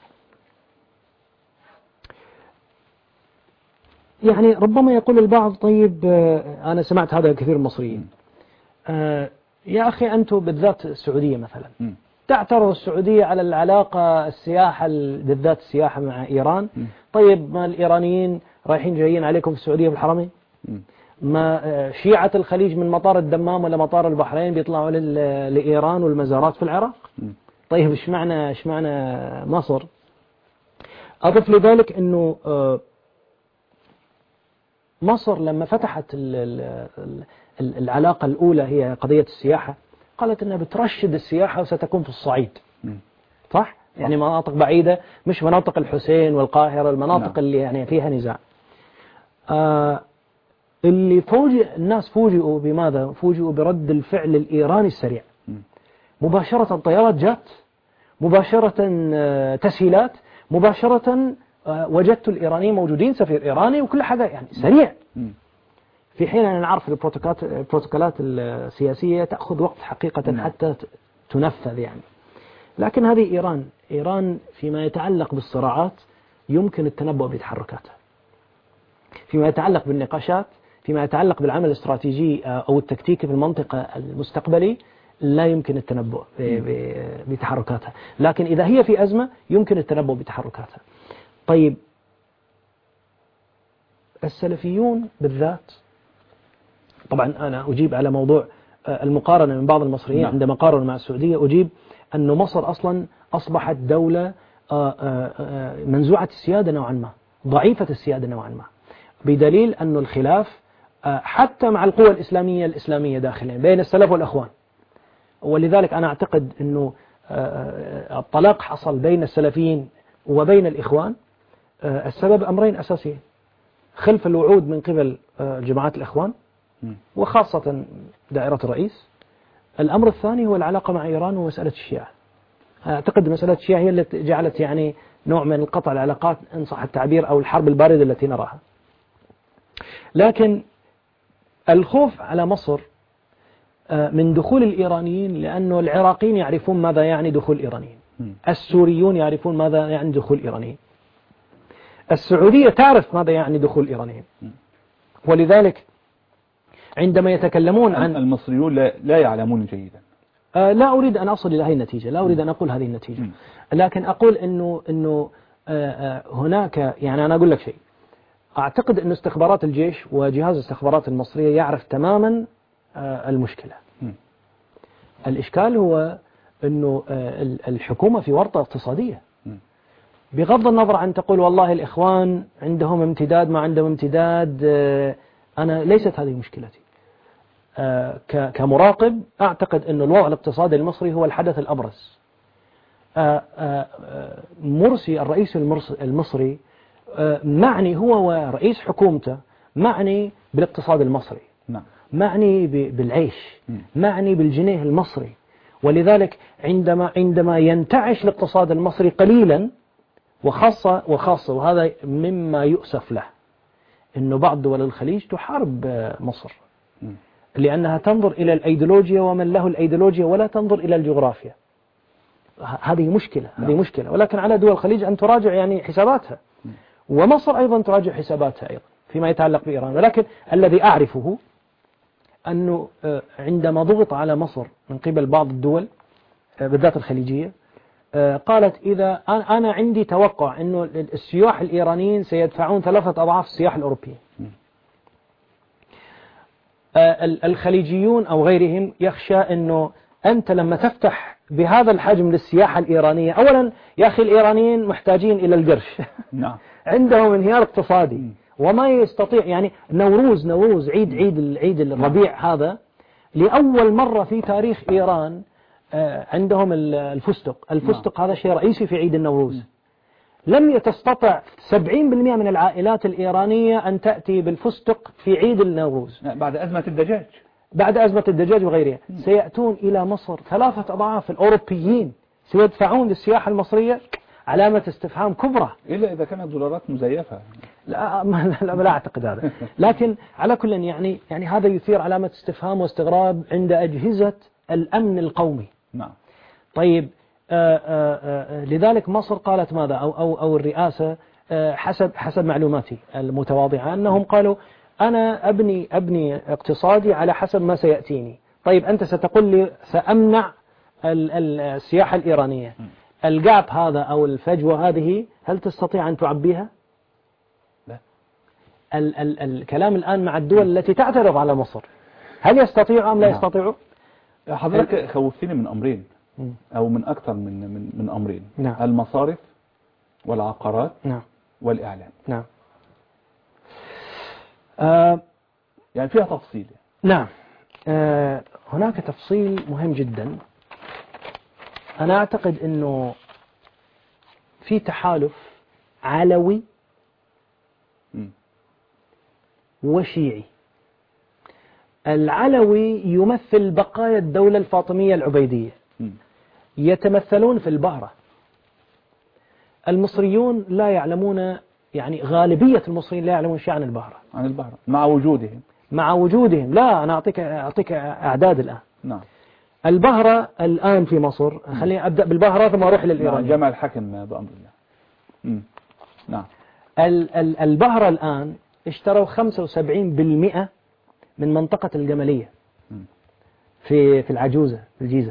يعني ربما يقول البعض طيب أنا سمعت هذا كثير من المصريين، يا أخي أنتم بالذات السعودية مثلا تعترض السعودية على العلاقة السياحة بالذات السياحة مع إيران. طيب ما الإيرانيين رايحين جايين عليكم في السعودية في الحرمين؟ ما شيعة الخليج من مطار الدمام ولا مطار البحرين بيطلعوا لإيران والمزارات في العراق؟ طيب إيش معنى مصر؟ أضف لذلك أنه مصر لما فتحت العلاقة الأولى هي قضية السياحة، قالت أنها بترشد السياحة وستكون في الصعيد، صح؟ يعني مناطق بعيدة، مش مناطق الحسين والقاهرة، المناطق اللي يعني فيها نزاع. اللي الناس فوجئوا بماذا؟ فوجئوا برد الفعل الإيراني السريع. مباشرة طيارات جات، مباشرة تسهيلات، مباشرة وجدت الإيرانيين موجودين، سفير إيراني وكل حاجة يعني سريع. في حين أن نعرف البروتوكولات السياسية تأخذ وقت حقيقة حتى تنفذ يعني. لكن هذه إيران فيما يتعلق بالصراعات يمكن التنبؤ بتحركاتها، فيما يتعلق بالنقاشات، فيما يتعلق بالعمل الاستراتيجي أو التكتيكي في المنطقة المستقبلي لا يمكن التنبؤ بتحركاتها، لكن إذا هي في أزمة يمكن التنبؤ بتحركاتها. طيب السلفيون بالذات، طبعا أنا أجيب على موضوع المقارنة من بعض المصريين عندما قارنوا مع السعودية، أجيب أن مصر أصلا أصبحت دولة منزوعة السيادة نوعا ما، ضعيفة السيادة نوعا ما، بدليل أن الخلاف حتى مع القوى الإسلامية داخلين بين السلف والأخوان. ولذلك أنا أعتقد أنه الطلاق حصل بين السلفيين وبين الإخوان السبب أمرين أساسيين: خلف الوعود من قبل جماعات الإخوان وخاصة دائرة الرئيس. الأمر الثاني هو العلاقة مع إيران ومسألة الشيعة. أعتقد مسألة الشيعة هي التي جعلت يعني نوع من القطع العلاقات إن صح التعبير أو الحرب الباردة التي نراها. لكن الخوف على مصر من دخول الإيرانيين، لأنه العراقيين يعرفون ماذا يعني دخول الإيرانيين، السوريون يعرفون ماذا يعني دخول الإيرانيين، السعودية تعرف ماذا يعني دخول الإيرانيين. ولذلك عندما يتكلمون عن المصريون لا يعلمون جيدا. لا أريد أن أصل إلى هذه النتيجة، لا أريد أن أقول هذه النتيجة، لكن أقول إنه هناك، يعني أنا أقول لك شيء، أعتقد أن استخبارات الجيش وجهاز الاستخبارات المصرية يعرف تماما المشكلة. الإشكال هو أنه الحكومة في ورطة اقتصادية، بغض النظر عن تقول والله الإخوان عندهم امتداد ما عندهم امتداد، أنا ليست هذه مشكلتي. كمراقب أعتقد أن الوضع الاقتصادي المصري هو الحدث الأبرز. مرسي الرئيس المصري معني هو ورئيس حكومته معني بالاقتصاد المصري، معني بالعيش، معني بالجنيه المصري. ولذلك عندما ينتعش الاقتصاد المصري قليلا، وخاصة وهذا مما يؤسف له، أنه بعض دول الخليج تحارب مصر لأنها تنظر إلى الأيديولوجيا ومن له الأيديولوجيا ولا تنظر إلى الجغرافيا. هذه مشكلة، ولكن على دول الخليج أن تراجع يعني حساباتها، ومصر أيضا تراجع حساباتها أيضا فيما يتعلق بإيران. ولكن الذي أعرفه أنه عندما ضغط على مصر من قبل بعض الدول بالذات الخليجية، قالت إذا أنا عندي توقع أنه السياح الإيرانيين سيدفعون 3 أضعاف السياح الأوروبيين. الخليجيون أو غيرهم يخشى أنه أنت لما تفتح بهذا الحجم للسياحة الإيرانية، أولا يا أخي الإيرانيين محتاجين إلى القرش عندهم انهيار اقتصادي وما يستطيع، يعني نوروز عيد الربيع هذا لأول مرة في تاريخ إيران عندهم الفستق هذا شيء رئيسي في عيد النوروز. لم تستطع 70% من العائلات الإيرانية أن تأتي بالفستق في عيد النوروز بعد أزمة الدجاج وغيرها. سيأتون إلى مصر 3 أضعاف الأوروبيين، سيدفعون للسياحة المصرية علامة استفهام كبرى، إلا إذا كانت دولارات مزيفة. لا أعتقد هذا. لكن على كل يعني هذا يثير علامة استفهام واستغراب عند أجهزة الأمن القومي. طيب لذلك مصر قالت ماذا أو الرئاسة حسب معلوماتي المتواضعة أنهم قالوا أنا أبني اقتصادي على حسب ما سيأتيني. طيب أنت ستقول لي سأمنع السياحة الإيرانية، الجاب هذا أو الفجوة هذه هل تستطيع أن تعبيها؟ لا. الكلام الآن مع الدول التي تعترض على مصر، هل يستطيعوا أم لا يستطيعوا؟ حضرتك خوفتني من أمرين أو من أكثر من أمرين. المصارف والعقارات والإعلام. يعني فيها تفصيل. هناك تفصيل مهم جدا. أنا أعتقد أنه في تحالف علوي وشيعي. العلوي يمثل بقايا الدولة الفاطمية العبيدية، يتمثلون في البهرة. المصريون لا يعلمون، يعني غالبية المصريين لا يعلمون شيء عن البهرة. مع وجودهم لا، أنا أعطيك أعداد الآن. البهرة الآن في مصر، خليني أبدأ بالبهرة ثم أروح للإيران. جمع الحكم بأمر الله. البهرة الآن اشتروا 75% من منطقة الجمالية في العجوزة في الجيزة.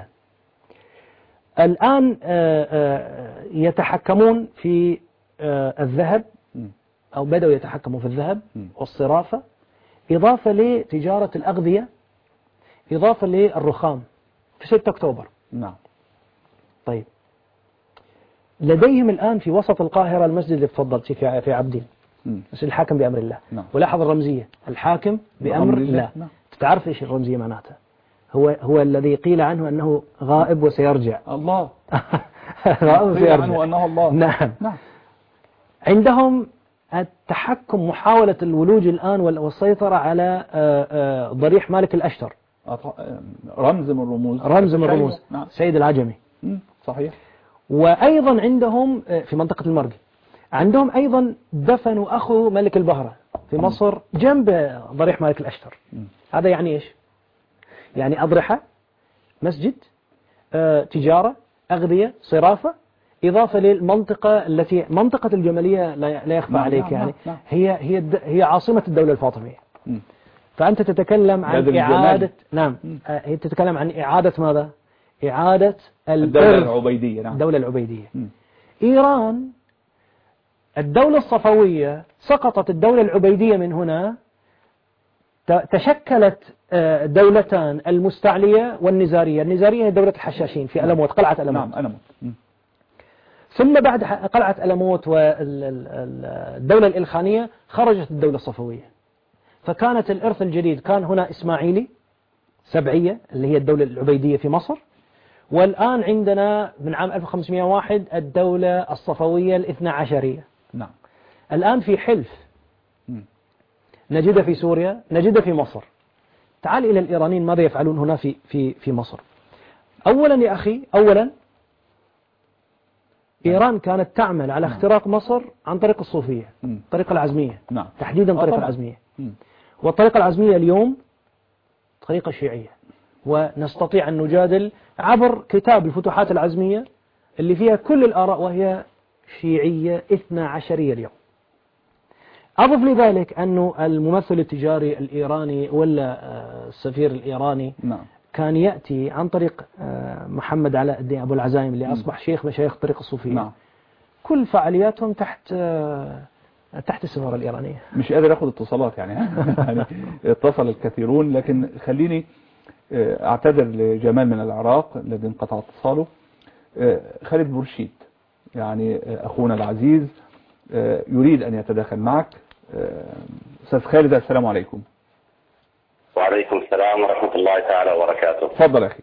الآن يتحكمون في الذهب، أو بدأوا يتحكموا في الذهب والصرافة، إضافة لتجارة الأغذية، إضافة للرخام في 6 أكتوبر. نعم. طيب لديهم الآن في وسط القاهرة المسجد اللي تفضلت في عابدين، بس الحاكم بأمر الله. ولاحظ الرمزية، الحاكم بأمر الله. تعرف إيش الرمزية معناتها؟ هو الذي قيل عنه أنه غائب وسيرجع. الله. غائب وسيرجع. عنه أنه الله. نعم. عندهم التحكم، محاولة الولوج الآن والسيطرة على ضريح مالك الأشتر، رمز من الرموز. نعم. سيد العجمي. صحيح. وأيضا عندهم في منطقة المرقي، عندهم أيضا دفنوا أخو ملك البهرة في مصر جنب ضريح مالك الأشتر. هذا يعني إيش؟ يعني أضرحة، مسجد، تجارة، أغذية، صرافة، إضافة للمنطقة التي منطقة الجمالية لا يخفى عليك يعني هي عاصمة الدولة الفاطمية. فأنت تتكلم عن إعادة هي تتكلم عن إعادة ماذا؟ إعادة الدولة العبيدية. نعم. الدولة العبيدية. إيران الدولة الصفوية سقطت الدولة العبيدية من هنا، تشكلت دولتان، المستعلية والنزارية. النزارية هي دولة الحشاشين في ألموت، قلعة ألموت. نعم ألموت. ثم بعد قلعة ألموت والدولة الإلخانية خرجت الدولة الصفوية، فكانت الإرث الجديد كان هنا إسماعيلي، سبعية اللي هي الدولة العبيدية في مصر، والآن عندنا من عام 1501 الدولة الصفوية الاثنى عشرية. نعم. الآن في حلف نجده في سوريا، نجده في مصر. تعال إلى الإيرانيين ماذا يفعلون هنا في مصر. أولا يا أخي، إيران كانت تعمل على اختراق مصر عن طريق الصوفية، الطريقة العزمية. نعم. تحديدا الطريقة العزمية. والطريقة العزمية اليوم طريقة شيعية، ونستطيع أن نجادل عبر كتاب الفتوحات العزمية اللي فيها كل الآراء، وهي شيعية 12 اليوم. أضف لذلك أنه الممثل التجاري الإيراني ولا السفير الإيراني كان يأتي عن طريق محمد علاء الدين أبو العزايم اللي أصبح شيخ مشايخ الطريقة الصوفية. كل فعالياتهم تحت السفارة الإيرانية. مش قادر أخذ اتصالات يعني اتصل الكثيرون، لكن خليني أعتذر لجمال من العراق الذي انقطع اتصاله. خالد برشيد يعني أخونا العزيز يريد أن يتداخل معك. أستاذ خالد، السلام عليكم. وعليكم السلام ورحمة الله تعالى وبركاته. تفضل أخي.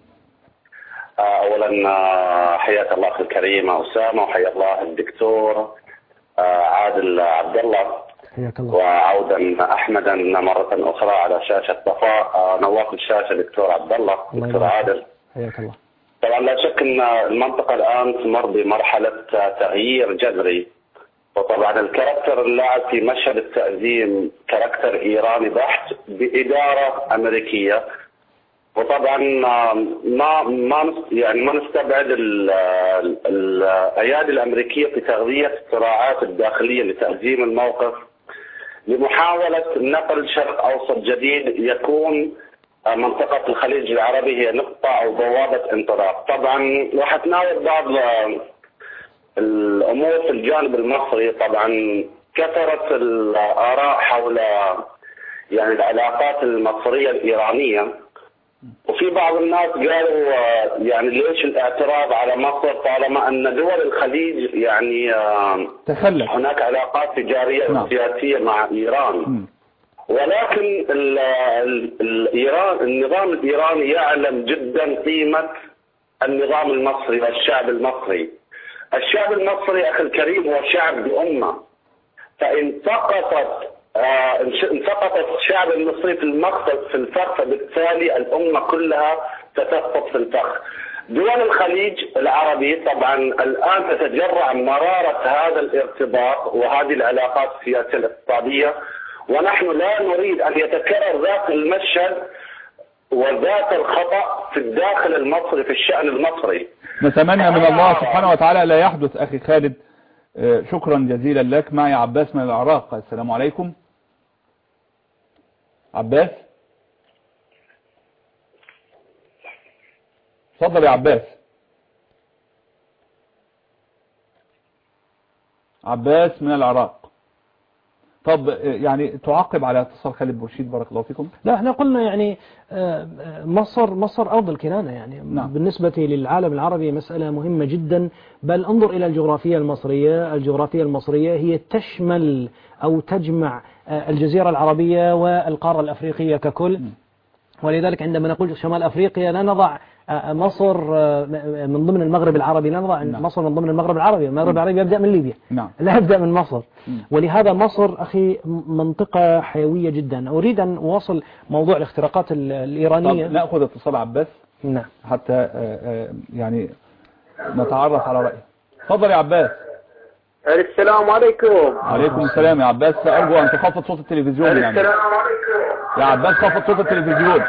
أولا حياك الله أخي الكريم أسامة، وحيا الله الدكتور عادل عبد الله، حياك الله. وعودا أحمدا مرة أخرى على شاشة صفاء نواف الشاشة دكتور عبد الله، دكتور عادل، حياك الله. طبعا لا شك أن المنطقة الآن تمر بمرحلة تغيير جذري، وطبعا الكاركتر اللاعب في مشهد التأزيم كاركتر إيراني بحت بإدارة أمريكية. وطبعا ما نستبعد الأيادي الأمريكية في تغذية الصراعات الداخلية لتأزيم الموقف، لمحاولة نقل شرق أوسط جديد يكون منطقة الخليج العربي هي نقطة أو بوابة انطلاق. طبعا وحتناول بعض الأمور في الجانب المصري. طبعا كثرت الآراء حول يعني العلاقات المصرية الإيرانية، وفي بعض الناس قالوا يعني ليش الاعتراض على مصر طالما أن دول الخليج يعني تخلت هناك علاقات تجارية وسياسية مع إيران. ولكن النظام الإيراني يعلم جدا قيمة النظام المصري والشعب المصري. الشعب المصري أخي الكريم هو شعب بأمة، فإن سقطت الشعب المصري في الفخ، فبالتالي الأمة كلها ستسقط في الفخ. دول الخليج العربي طبعا الآن تتجرع مرارة هذا الارتباط وهذه العلاقات السياسية الاقتصادية، ونحن لا نريد أن يتكرر ذات المشهد وذات الخطأ في الداخل المصري في الشأن المصري. نتمنى من الله سبحانه وتعالى لا يحدث. أخي خالد شكرا جزيلا لك. معي عباس من العراق. السلام عليكم عباس. تفضل يا عباس. عباس من العراق. طب يعني تعقب على اتصال خالد بورشيد، بارك الله فيكم. لا احنا قلنا يعني مصر أرض الكنانة يعني. نعم. بالنسبة للعالم العربي مسألة مهمة جدا. بل انظر إلى الجغرافية المصرية. الجغرافيا المصرية هي تشمل أو تجمع الجزيرة العربية والقارة الأفريقية ككل. ولذلك عندما نقول شمال أفريقيا لا نضع مصر من ضمن المغرب العربي، لا نضع مصر من ضمن المغرب العربي. المغرب العربي يبدأ من ليبيا، لا يبدأ من مصر. ولهذا مصر أخي منطقة حيوية جدا. أريد أن أواصل موضوع الاختراقات الإيرانية. طب نأخذ اتصال عباس نعم، حتى يعني نتعرف على رأيه. تفضل يا عباس. السلام عليكم. وعليكم السلام يا عباس، أرجو أن تخفض صوت التلفزيون. يعني السلام عليكم يا عباس خفض صوت التلفزيون.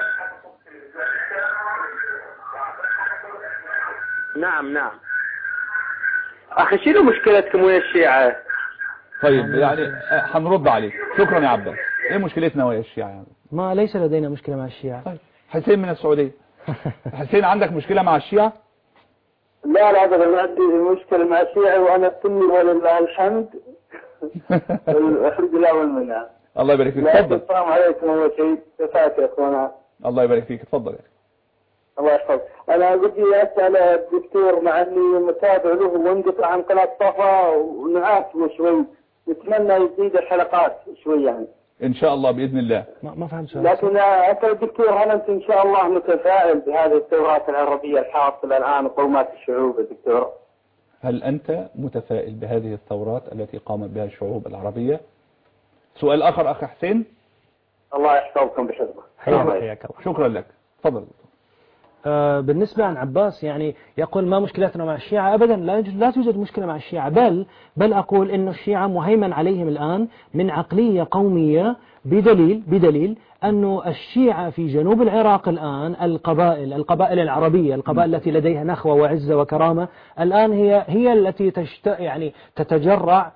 نعم أخي شنو مشكلتكم ويا الشيعة؟ طيب يعني هنرد عليك. شكرا يا عباس. ايه مشكلتنا ويا الشيعة يعني؟ ما ليس لدينا مشكلة مع الشيعة. طيب حسين من السعودية. حسين عندك مشكلة مع الشيعة؟ لا أبدا ما عندي مشكلة مع الشيعة، وأنا سني ولله الحمد. الحمد لله والمنة. الله يبارك فيك. تفضل. السلام عليكم أول شيء. كيفك يا أخوانا؟ الله يبارك فيك. تفضل يا أخي. الله يحفظك. أنا بدي أسأل الدكتور مع إني متابع له وانقطع عن قناة صفا ونعافه شوي، نتمنى يزيد الحلقات شوي يعني. إن شاء الله بإذن الله. ما فهمت سؤال. لكن أسأل الدكتور هل أنت إن شاء الله متفائل بهذه الثورات العربية الحاصلة الآن وقومات الشعوب يا دكتور؟ هل أنت متفائل بهذه الثورات التي قامت بها الشعوب العربية؟ سؤال آخر أخي حسين. الله يحفظكم بحفظه. حياك الله. شكرا لك. تفضل. بالنسبة عن عباس يعني يقول ما مشكلتنا مع الشيعة. أبدا لا توجد مشكلة مع الشيعة، بل أقول إن الشيعة مهيمن عليهم الآن من عقلية قومية بدليل أنه الشيعة في جنوب العراق الآن القبائل العربية، القبائل التي لديها نخوة وعزة وكرامة الآن هي التي يعني تتجرع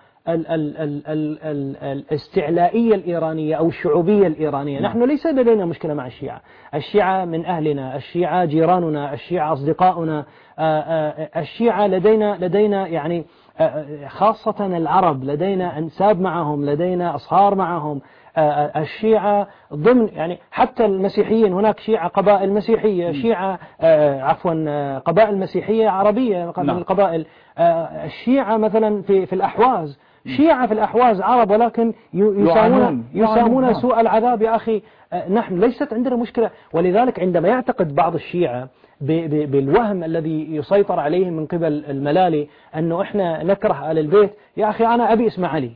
الاستعلائية الإيرانية أو الشعوبية الإيرانية. نحن ليس لدينا مشكلة مع الشيعة. الشيعة من أهلنا، الشيعة جيراننا، الشيعة أصدقاؤنا. الشيعة لدينا يعني خاصة العرب لدينا أنساب معهم، لدينا أصهار معهم. الشيعة ضمن يعني حتى المسيحيين، هناك شيعة قبائل مسيحية، شيعة قبائل مسيحية عربية من القبائل. الشيعة مثلا في الأحواز، شيعة في الأحواز عرب ولكن يسامون سوء العذاب يا أخي. نحن ليست عندنا مشكلة. ولذلك عندما يعتقد بعض الشيعة بالوهم الذي يسيطر عليهم من قبل الملالي أنه إحنا نكره آل البيت، يا أخي أنا أبي اسم علي،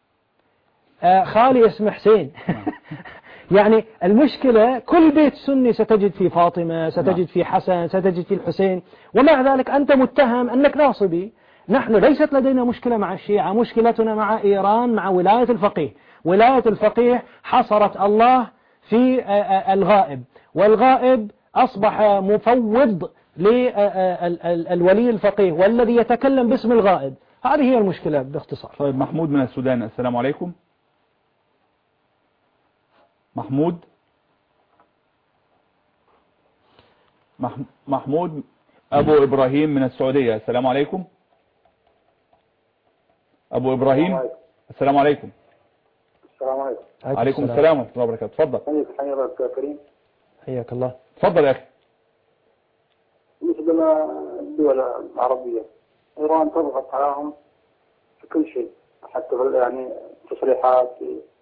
خالي اسمه حسين. يعني المشكلة كل بيت سني ستجد فيه فاطمة، ستجد فيه حسن، ستجد فيه الحسين، ومع ذلك أنت متهم أنك ناصبي. نحن ليست لدينا مشكلة مع الشيعة، مشكلتنا مع إيران، مع ولاية الفقيه. ولاية الفقيه حصرت الله في الغائب، والغائب أصبح مفوض للولي الفقيه والذي يتكلم باسم الغائب. هذه هي المشكلة باختصار. طيب محمود من السودان. السلام عليكم. محمود أبو إبراهيم من السعودية. السلام عليكم. أبو إبراهيم. السلام عليكم. السلام عليكم. عليكم السلام ورحمة الله وبركاته. تفضل. حياك يا كريم. حياك الله. تفضل يا أخي. بالنسبة للدول العربية، إيران تضغط عليهم في كل شيء، حتى يعني تصريحات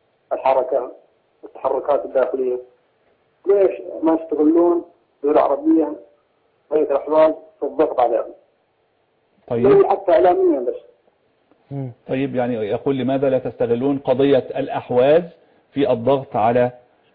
التحركات الداخلية. ليش ما يستغلون الدول العربية وهي الأحواز في الضغط عليهم؟ طيب حتى إعلاميا بس. طيب يعني يقول لماذا لا تستغلون قضية الأحواز في الضغط على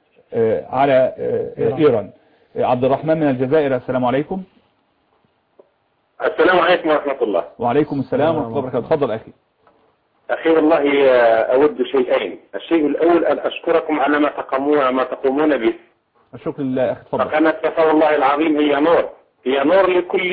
إيران؟ عبد الرحمن من الجزائر. السلام عليكم. السلام عليكم ورحمة الله. وعليكم السلام ورحمة الله وبركاته. تفضل أخي. أخي والله أود شيئين. الشيء الأول أن أشكركم على ما تقومون به. الشكر لله أخي. تفضل. فقناة صفا والله العظيم هي نور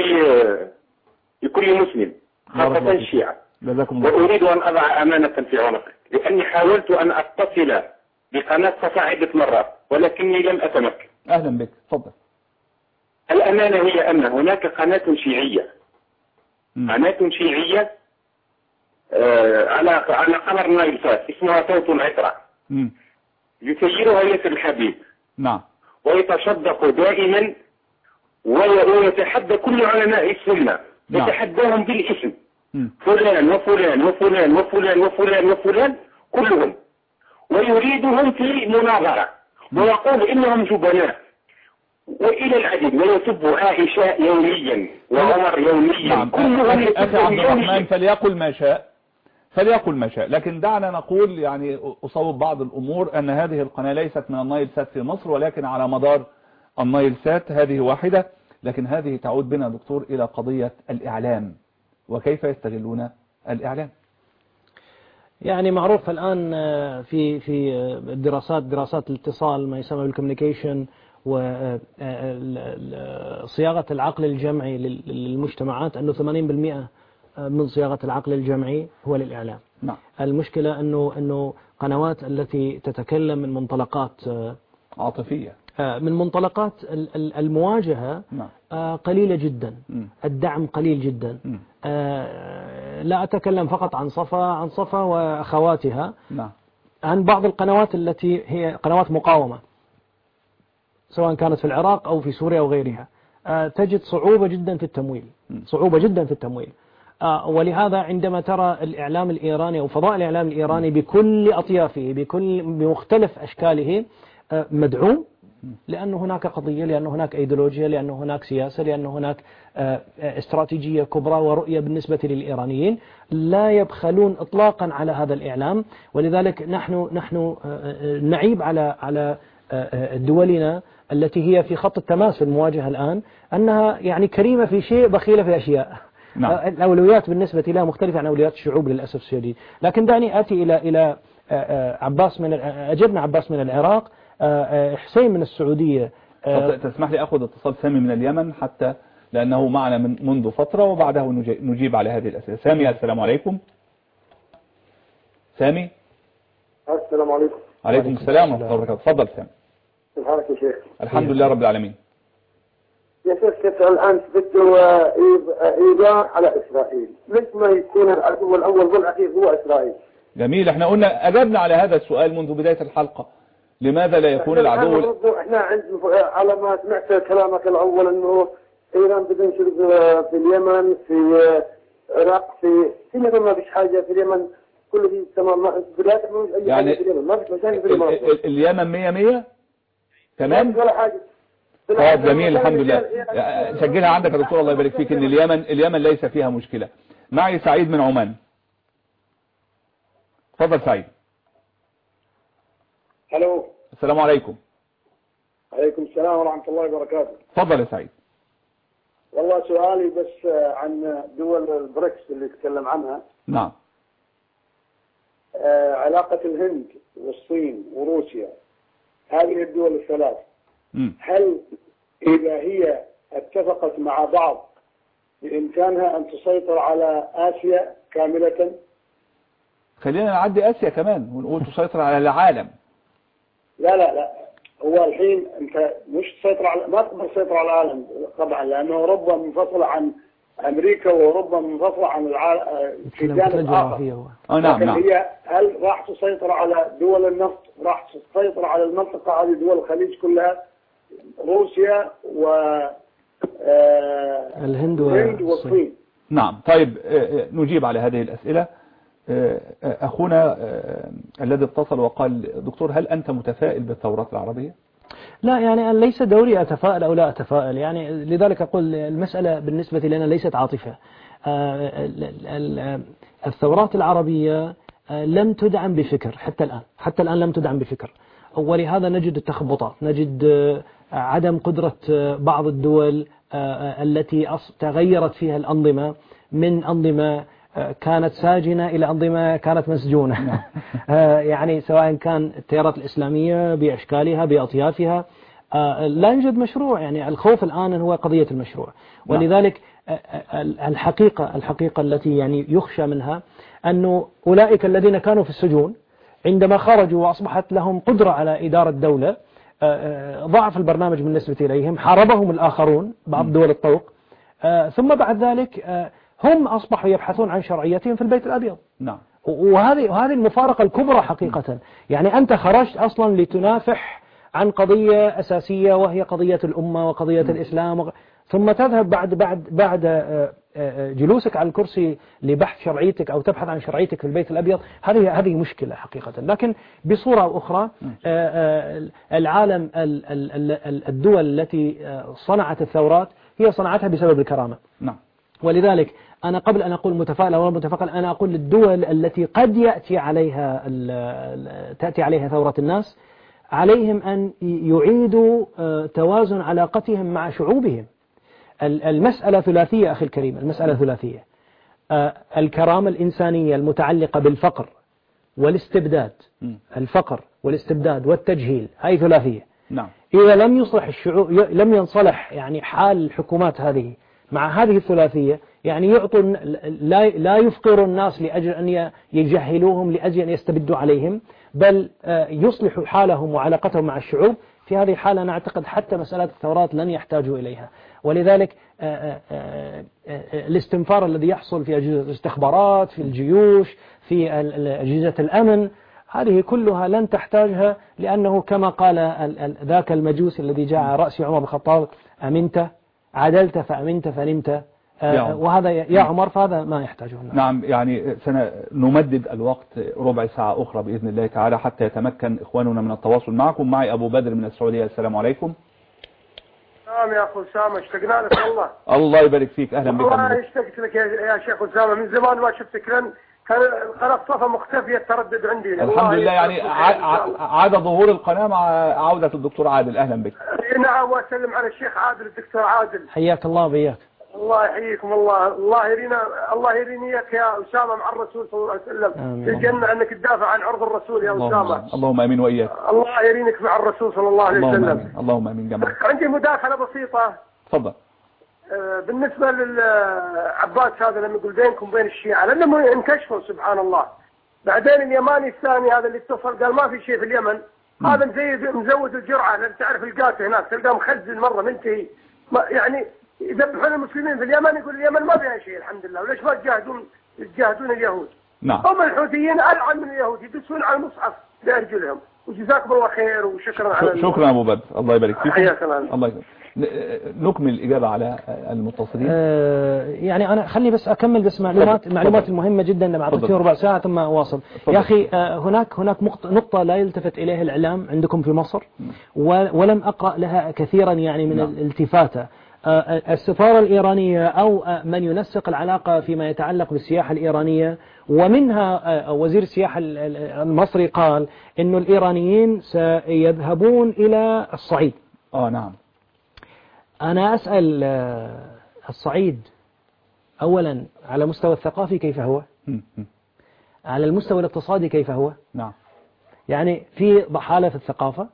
لكل مسلم، خاصة الشيعة. وأريد أن أضع أمانة في عنقك، لأني حاولت أن أتصل بقناة صفا عدة مرات ولكني لم أتمكن. أهلا بك. تفضل. الأمانة هي أن هناك قناة شيعية على قمر نايل سات اسمها صوت العطرة، يسيرها ياسر الحبيب. نعم. ويتصدق دائما ويتحدى كل علماء السنة. نعم. يتحداهم بالاسم، فلان وفلان وفلان وفلان وفلان وفلان كلهم، ويريدهم في مناظرة ويقول إنهم جبناء وإلى العديد، ويسب عائشة يوميا وعمر يوميا. نعم. كلهم أخي عبد الرحمن فليقل ما شاء، لكن دعنا نقول يعني أصوب بعض الأمور أن هذه القناة ليست من النايل سات في مصر، ولكن على مدار النايل سات هذه واحدة. لكن هذه تعود بنا دكتور إلى قضية الإعلام وكيف يستغلون الإعلام. يعني معروف الآن في دراسات الاتصال ما يسمى بالكوميونيكيشن وصياغة العقل الجمعي للمجتمعات أنه 80% من صياغة العقل الجمعي هو للإعلام. نعم. المشكلة أنه قنوات التي تتكلم من منطلقات عاطفية، من منطلقات المواجهة، قليلة جدا، الدعم قليل جدا. لا أتكلم فقط عن صفا وأخواتها، عن بعض القنوات التي هي قنوات مقاومة سواء كانت في العراق أو في سوريا أو غيرها، تجد صعوبة جدا في التمويل، ولهذا عندما ترى الإعلام الإيراني أو فضاء الإعلام الإيراني بكل أطيافه بمختلف أشكاله مدعوم، لأن هناك قضية، لأن هناك أيديولوجيا، لأن هناك سياسة، لأن هناك استراتيجية كبرى ورؤية بالنسبة للإيرانيين، لا يبخلون إطلاقا على هذا الإعلام. ولذلك نحن نعيب على دولنا التي هي في خط التماس في المواجهة الآن، أنها يعني كريمة في شيء بخيلة في أشياء. نعم. الأولويات بالنسبة لها مختلفة عن أولويات الشعوب للأسف الشديد. لكن دعني آتي إلى أجبنا عباس من العراق، حسين من السعودية. تسمح لي أخذ اتصال سامي من اليمن حتى لأنه معنا منذ فترة، وبعده نجيب على هذه الأسئلة. سامي، السلام عليكم. سامي. السلام عليكم. عليكم السلام ورحمة الله وبركاته. تفضل سامي. كيف حالك يا شيخ؟ الحمد لله رب العالمين. يا شيخ كيف الآن بدوا إيران على إسرائيل، ليش ما يكون العدو الأول والأخير هو إسرائيل؟ جميل، احنا قلنا أجبنا على هذا السؤال منذ بداية الحلقة. لماذا لا يكون العدو؟ احنا على ما سمعت كلامك الأول أنه إيران بتنشر في اليمن، في العراق، في اليمن ما فيش حاجة، في اليمن كله في تمام، بلاد ما فيش أي حاجة في اليمن، ما فيش مكان في اليمن. اليمن 100 تمام؟ ولا حاجة. طيب جميل، الحمد لله. سجلها عندك يا دكتور، الله يبارك فيك، ان اليمن ليس فيها مشكلة. معي سعيد من عمان. تفضل سعيد. الو. السلام عليكم. عليكم السلام ورحمة الله وبركاته. تفضل يا سعيد. والله سؤالي بس عن دول البريكس اللي تكلم عنها. نعم. علاقة الهند والصين وروسيا، هذه الدول الثلاث، هل إذا هي اتفقت مع بعض بإمكانها أن تسيطر على آسيا كاملة؟ خلينا نعدي آسيا كمان ونقول تسيطر على العالم. لا هو الحين أنت مش تسيطر على، ما تقدر تسيطر على العالم طبعا، لأنه أوروبا منفصلة عن أمريكا وأوروبا منفصلة عن العالم في جانب آخر. نعم. هي هل راح تسيطر على دول النفط، راح تسيطر على المنطقة هذه دول الخليج كلها، روسيا الهند والصين؟ نعم. طيب نجيب على هذه الأسئلة. أخونا الذي اتصل وقال دكتور هل أنت متفائل بالثورات العربية؟ لا، يعني ليس دوري أتفائل أو لا أتفائل، يعني لذلك أقول المسألة بالنسبة لنا ليست عاطفة. الثورات العربية لم تدعم بفكر حتى الآن لم تدعم بفكر، ولهذا نجد التخبطات، نجد عدم قدرة بعض الدول التي تغيرت فيها الأنظمة من أنظمة كانت ساجنة إلى أنظمة كانت مسجونة. يعني سواء كان التيارات الإسلامية بأشكالها بأطيافها، لا يوجد مشروع. يعني الخوف الآن هو قضية المشروع، ولذلك الحقيقة التي يعني يخشى منها أنه أولئك الذين كانوا في السجون عندما خرجوا وأصبحت لهم قدرة على إدارة الدولة، ضعف البرنامج بالنسبة إليهم، حاربهم الآخرون بعض دول الطوق، ثم بعد ذلك هم أصبحوا يبحثون عن شرعيتهم في البيت الأبيض. نعم. وهذه المفارقة الكبرى حقيقة. يعني أنت خرجت أصلا لتنافح عن قضية أساسية وهي قضية الأمة وقضية الإسلام، ثم تذهب بعد جلوسك على الكرسي لبحث شرعيتك أو تبحث عن شرعيتك في البيت الأبيض. هذه مشكلة حقيقة. لكن بصورة أو أخرى العالم الدول التي صنعت الثورات هي صنعتها بسبب الكرامة. نعم. ولذلك أنا قبل أن أقول متفائل أو متفائل، أنا أقول للدول التي قد تأتي عليها ثورة الناس، عليهم أن يعيدوا توازن علاقتهم مع شعوبهم. المسألة ثلاثية أخي الكريم، المسألة ثلاثية. الكرامة الإنسانية المتعلقة بالفقر والاستبداد، الفقر والاستبداد والتجهيل، هذه ثلاثية. نعم. إذا لم يصلح الشعوب، لم ينصلح يعني حال الحكومات هذه مع هذه الثلاثية، يعني يعطوا لا يفقروا الناس لأجل أن يجهلوهم لأجل أن يستبدوا عليهم، بل يصلحوا حالهم وعلاقتهم مع الشعوب. في هذه الحالة أنا أعتقد حتى مسألة الثورات لن يحتاجوا إليها. ولذلك الاستنفار الذي يحصل في أجهزة الاستخبارات، في الجيوش، في أجهزة الأمن، هذه كلها لن تحتاجها، لأنه كما قال ذاك المجوس الذي جاء على رأس عمر بن الخطاب: أمنت عدلت فأمنت فنمت. وهذا يا عمر، فهذا ما يحتاجه الناس. نعم. يعني سنمدد الوقت ربع ساعة أخرى بإذن الله تعالى حتى يتمكن إخواننا من التواصل معكم. معي أبو بدر من السعودية. السلام عليكم. نعم يا أخو أسامة، اشتقنا لك والله. الله يبارك فيك، أهلا بك. والله اشتقت لك يا شيخ أسامة، من زمان ما شفتك، لأن كان قناة صفا مختفية التردد عندي. الحمد لله، يعني عاد ظهور القناة مع عودة الدكتور عادل. أهلا بك. نعم، وأسلم على الشيخ عادل، الدكتور عادل. حياك الله وبياك. الله يحييكم. الله يريني اياك يا أسامة مع الرسول صلى الله عليه وسلم في الجنة، أنك تدافع عن عرض الرسول يا أسامة. اللهم آمين وإياك. الله يرينك مع الرسول صلى الله عليه وسلم. اللهم آمين جميعا. عندي مداخلة بسيطة. تفضل. بالنسبة للعباس هذا لما يقول بينكم بين الشيعة، لأنهم انكشفوا سبحان الله. بعدين اليماني الثاني هذا اللي اتصل قال ما في شيء في اليمن، هذا مزود الجرعة، لأن تعرف القاتل هناك تلقاه مخزن مرة منتهي، يعني يذبحون المسلمين في اليمن، يقول اليمن ما فيها شيء الحمد لله، وليش ما تجاهدون اليهود؟ نعم. هم الحوثيين ألعن من اليهود، يدسون على المصحف بأرجلهم. وجزاكم الله خير وشكرا على شكرا أبو بدر، الله يبارك فيك. حياك الله. الله يبارك. نكمل الإجابة على المتصلين. يعني أنا خلي بس أكمل بس معلومات المهمة جدا لما أعطيتني ربع ساعة ثم أواصل. يا أخي هناك نقطة لا يلتفت إليها الإعلام عندكم في مصر، ولم أقرأ لها كثيرا يعني من الالتفاتة. السفارة الإيرانية أو من ينسق العلاقة فيما يتعلق بالسياحة الإيرانية، ومنها وزير السياحة المصري قال إنه الإيرانيين سيذهبون إلى الصعيد. نعم. أنا أسأل الصعيد أولا على مستوى الثقافي كيف هو؟ على المستوى الاقتصادي كيف هو؟ نعم. يعني في ضحالة في الثقافة،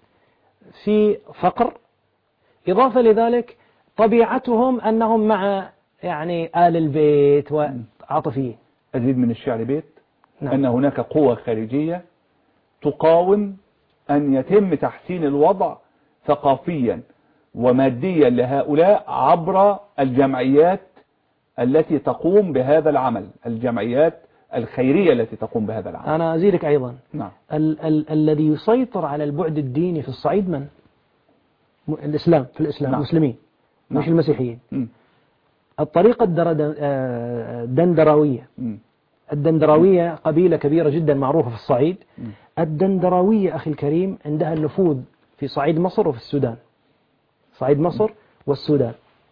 في فقر، إضافة لذلك طبيعتهم أنهم مع يعني آل البيت وعاطفيين. أزيد من الشعر بيت. نعم. أن هناك قوة خارجية تقاوم أن يتم تحسين الوضع ثقافيا وماديا لهؤلاء عبر الجمعيات التي تقوم بهذا العمل، الجمعيات الخيرية التي تقوم بهذا العمل. أنا أزيدك أيضا. نعم. الذي يسيطر على البعد الديني في الصعيد من؟ الإسلام، في الإسلام. نعم. المسلمين. نعم. مش المسيحيين. الطريقة الدندراوية. الدندراوية قبيلة كبيرة جدا معروفة في الصعيد. الدندراوية أخي الكريم عندها النفوذ في صعيد مصر وفي السودان، صعيد مصر والسودان.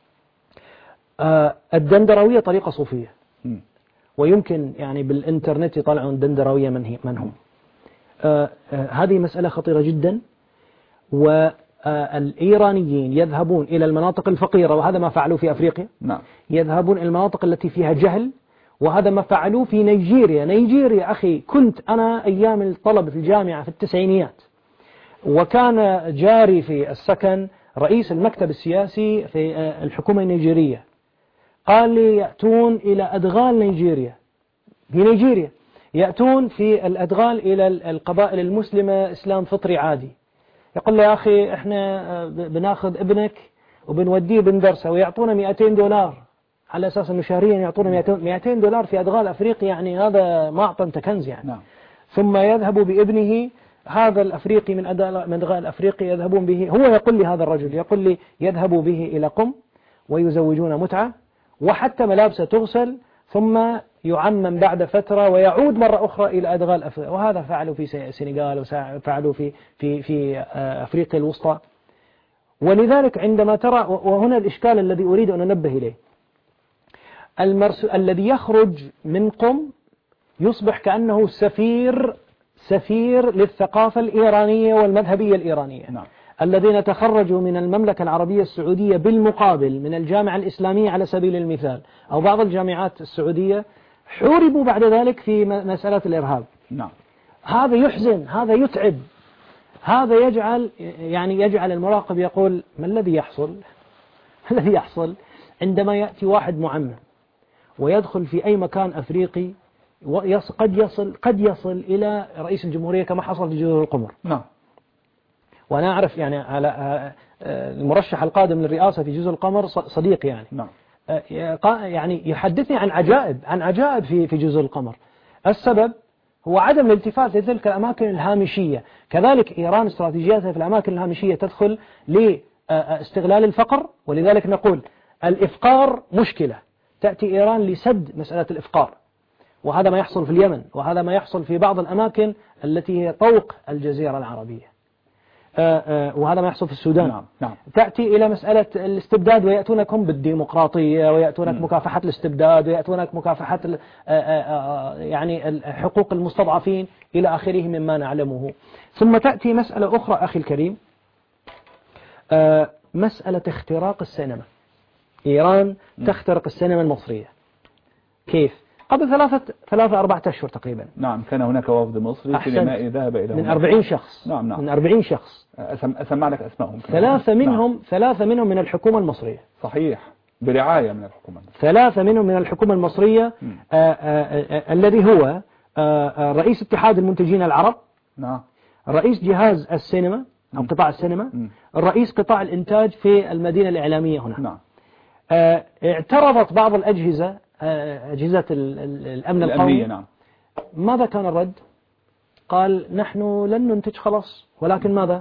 الدندراوية طريقة صوفية، ويمكن يعني بالإنترنت يطلعون الدندراوية من هم. هذه مسألة خطيرة جدا. والإيرانيين يذهبون إلى المناطق الفقيرة، وهذا ما فعلوا في أفريقيا. نعم. يذهبون إلى المناطق التي فيها جهل، وهذا ما فعلوه في نيجيريا. نيجيريا أخي، كنت أنا أيام الطلب في الجامعة في التسعينيات، وكان جاري في السكن رئيس المكتب السياسي في الحكومة النيجيرية، قال لي يأتون إلى أدغال نيجيريا، في نيجيريا يأتون في الأدغال إلى القبائل المسلمة إسلام فطري عادي. يقول له يا أخي إحنا بناخذ ابنك وبنوديه بندرسه ويعطونا $200 على أساس أنه شهريا يعطونا $200 في أدغال أفريقي، يعني هذا ما أعطى أنت كنز يعني. نعم. ثم يذهب بابنه هذا الأفريقي من أدغال أفريقيا، يذهبون به، هو يقول لي هذا الرجل يقول لي يذهب به إلى قم ويزوجون متعة، وحتى ملابسه تغسل ثم يعمم بعد فترة ويعود مرة أخرى إلى أدغال أفريقيا. وهذا فعلوا في السنغال وفعلوا في أفريقيا الوسطى. ولذلك عندما ترى، وهنا الإشكال الذي أريد أن أنبه إليه، الذي يخرج من قم يصبح كأنه سفير للثقافة الإيرانية والمذهبية الإيرانية. نعم. الذين تخرجوا من المملكة العربية السعودية بالمقابل من الجامعة الإسلامية على سبيل المثال أو بعض الجامعات السعودية حوربوا بعد ذلك في مسألة الإرهاب. نعم. هذا يحزن، هذا يتعب، هذا يجعل المراقب يقول ما الذي يحصل؟ الذي يحصل عندما يأتي واحد معمم ويدخل في أي مكان أفريقي قد يصل إلى رئيس الجمهورية كما حصل في جزر القمر. نعم. وأنا أعرف يعني على المرشح القادم للرئاسة في جزر القمر صديق يعني. نعم. يعني يحدثني عن عجائب في جزر القمر. السبب هو عدم الالتفات لتلك الأماكن الهامشية. كذلك إيران استراتيجياتها في الأماكن الهامشية تدخل لاستغلال الفقر، ولذلك نقول الإفقار مشكلة، تأتي إيران لسد مسألة الإفقار، وهذا ما يحصل في اليمن، وهذا ما يحصل في بعض الأماكن التي هي طوق الجزيرة العربية، وهذا ما يحصل في السودان. نعم. نعم. تأتي إلى مسألة الاستبداد ويأتونكم بالديمقراطية ويأتونك مكافحة الاستبداد ويأتونك مكافحة يعني حقوق المستضعفين إلى آخره مما نعلمه. ثم تأتي مسألة أخرى أخي الكريم، مسألة اختراق السينما. إيران تخترق السينما المصرية. كيف؟ قبل 3-4 أشهر تقريبا. نعم. كان هناك وفد مصري سينمائي ذهب إلى من 40 شخص. نعم. نعم. من 40 شخص. أسمع لك أسمائهم. 3 منهم من الحكومة المصرية. صحيح. برعاية من الحكومة. 3 منهم من الحكومة المصرية، الذي هو رئيس اتحاد المنتجين العرب. نعم. رئيس جهاز السينما أو قطاع السينما. رئيس قطاع الإنتاج في المدينة الإعلامية هنا. نعم. اعترضت بعض الأجهزة، أجهزة الأمن القومي. نعم. ماذا كان الرد؟ قال نحن لن ننتج خلاص، ولكن ماذا؟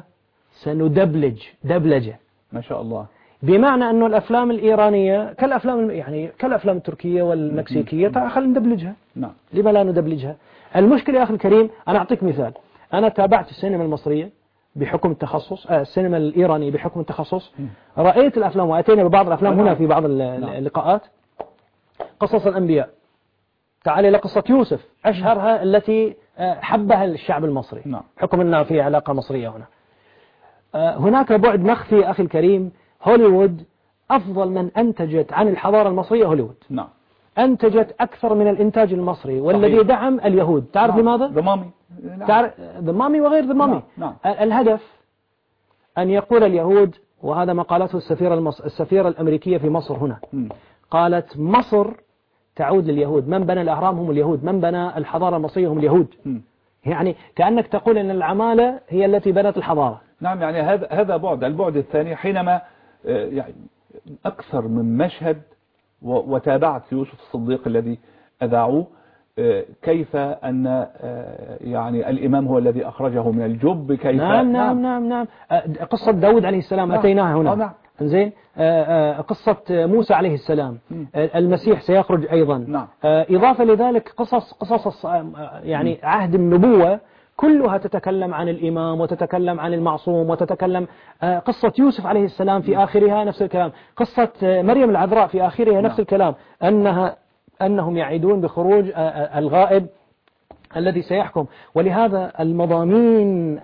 دبلجة. ما شاء الله. بمعنى أنه الأفلام الإيرانية كالأفلام التركية والمكسيكية خلينا ندبلجها. نعم. لما لا ندبلجها؟ المشكلة يا أخي الكريم، أنا أعطيك مثال. أنا تابعت السينما المصرية بحكم التخصص، السينما الإيرانية بحكم التخصص. رأيت الأفلام وأتينا ببعض الأفلام هنا في بعض اللقاءات. قصص الأنبياء، تعال إلى قصة يوسف أشهرها التي حبها الشعب المصري. نعم. حكم أنها في علاقة مصرية هنا. هناك بعد مخفي أخي الكريم، هوليوود أفضل من أنتجت عن الحضارة المصرية هوليوود. نعم. أنتجت أكثر من الإنتاج المصري، والذي دعم اليهود. تعرف لماذا؟ ضمامي. ضمامي وغير ضمامي. نعم. الهدف أن يقول اليهود، وهذا ما قالته السفيرة الأمريكية في مصر هنا. قالت مصر تعود لليهود، من بنى الأهرام هم اليهود، من بنى الحضارة المصرية هم اليهود. يعني كأنك تقول أن العمالة هي التي بنت الحضارة. نعم. يعني هذا البعد الثاني، حينما يعني أكثر من مشهد وتابعت يوسف الصديق الذي أذاعوه، كيف أن يعني الإمام هو الذي أخرجه من الجب، كيف. نعم. قصة داود عليه السلام أتيناها هنا. نعم. زين. قصة موسى عليه السلام، المسيح سيخرج أيضا. نعم. إضافة لذلك قصص يعني عهد النبوة كلها تتكلم عن الإمام وتتكلم عن المعصوم وتتكلم. قصة يوسف عليه السلام في آخرها نفس الكلام، قصة مريم العذراء في آخرها نفس الكلام، أنهم يعيدون بخروج الغائب الذي سيحكم. ولهذا المضامين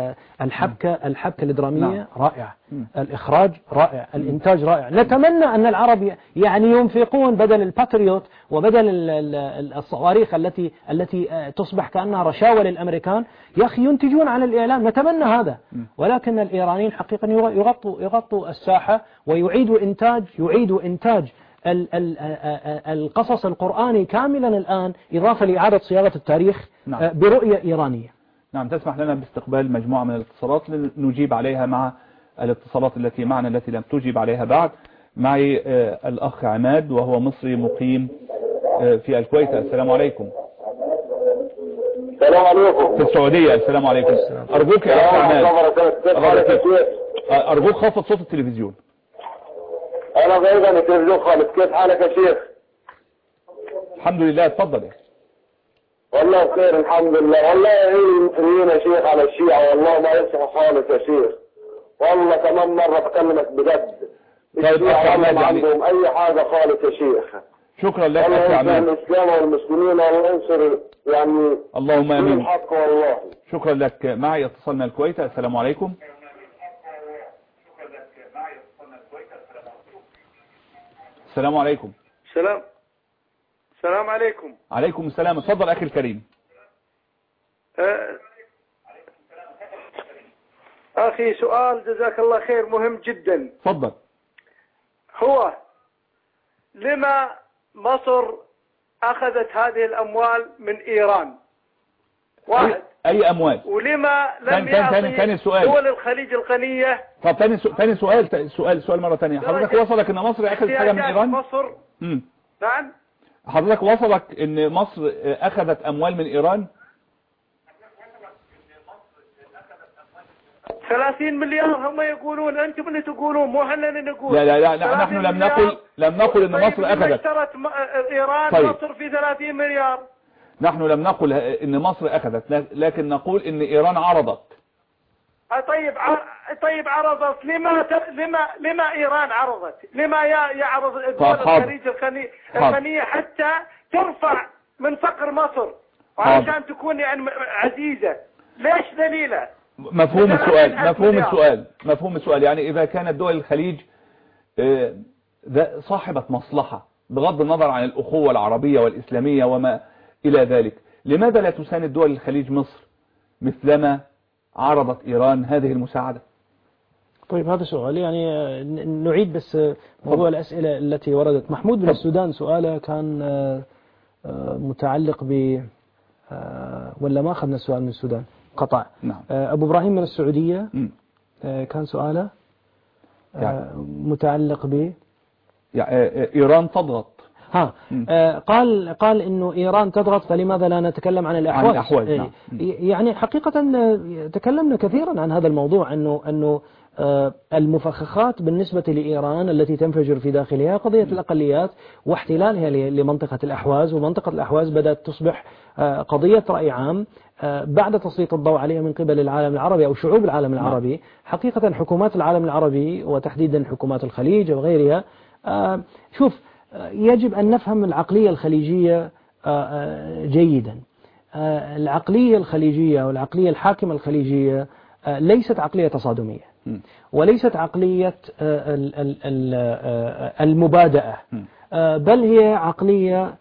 الحبكة الدرامية رائعة، الإخراج رائع، الإنتاج رائع. نتمنى أن العرب يعني ينفقون بدل الباتريوت وبدل الصواريخ التي تصبح كأنها رشاوى للأمريكان، يا أخي ينتجون على الإعلام. نتمنى هذا، ولكن الإيرانيين حقيقة يغطوا الساحة ويعيدوا إنتاج القصص القرآني كاملا الآن، إضافة لإعادة صياغة التاريخ. نعم. برؤية إيرانية. نعم. تسمح لنا باستقبال مجموعة من الاتصالات لنجيب عليها مع الاتصالات التي معنا التي لم تجيب عليها بعد. معي الأخ عماد وهو مصري مقيم في الكويت. السلام عليكم. السلام عليكم. في السعودية. السلام عليكم. أرجوك يا أخ عماد، أرجوك خفض صوت التلفزيون. أنا بعيد عن التلفزيون خالص. كيف حالك يا شيخ؟ الحمد لله. اتفضل يا. والله بخير الحمد لله. والله ايه المسلمين يا شيخ على الشيعة، والله ما يصح خالص يا شيخ. والله كمان مرة بكلمك بجد. طيب الشيعة ما عندهم أي حاجة خالص يا شيخ. شكرا لك الله أخي ينصر عماد. الإسلام والمسلمين والله ينصر يعني اللهم آمين. الحق والله. شكرا لك. معي اتصال من الكويت. السلام عليكم. السلام عليكم. السلام عليكم. عليكم السلام. اتفضل أخي الكريم. أخي سؤال جزاك الله خير مهم جدا. اتفضل. هو لما مصر أخذت هذه الأموال من إيران؟ واحد. أي أموال؟ ولما لم يعطي دول الخليج الغنية؟ طب ثاني سؤال مرة ثانية. حضرتك وصلك إن مصر أخذت حاجة من إيران؟ مصر. نعم. حضرتك وصلك إن مصر أخذت أموال من إيران؟ 30 مليار هم يقولون، أنتم اللي تقولون مو احنا اللي نقول. لا نحن لم نقل إن مصر أخذت. اشترت إيران طيب. مصر في 30 مليار. نحن لم نقل إن مصر أخذت، لكن نقول إن إيران عرضت. طيب عرضت. لما إيران عرضت؟ لما يعرض دول الخليج الغنية حتى ترفع من فقر مصر وعشان تكون يعني عزيزة؟ ليش دليله؟ مفهوم السؤال يعني إذا كانت دول الخليج صاحبة مصلحة بغض النظر عن الأخوة العربية والإسلامية وما إلى ذلك، لماذا لا تساند دول الخليج مصر مثلما عرضت إيران هذه المساعدة؟ طيب هذا سؤال يعني نعيد بس موضوع الأسئلة التي وردت. محمود من السودان سؤاله كان متعلق ب ولا ما أخذنا السؤال من السودان قطع. نعم. أبو إبراهيم من السعودية كان سؤاله متعلق ب إيران تضغط. قال إنه إيران تضغط فلماذا لا نتكلم عن الأحواز؟ نعم. يعني حقيقة تكلمنا كثيرا عن هذا الموضوع أنه المفخخات بالنسبة لإيران التي تنفجر في داخلها قضية الأقليات واحتلالها لمنطقة الأحواز، ومنطقة الأحواز بدأت تصبح قضية رأي عام بعد تسليط الضوء عليها من قبل العالم العربي أو شعوب العالم العربي. حقيقة حكومات العالم العربي وتحديدا حكومات الخليج وغيرها، شوف يجب أن نفهم العقلية الخليجية جيدا. العقلية الخليجية والعقلية الحاكمة الخليجية ليست عقلية تصادمية وليست عقلية المبادئة، بل هي عقلية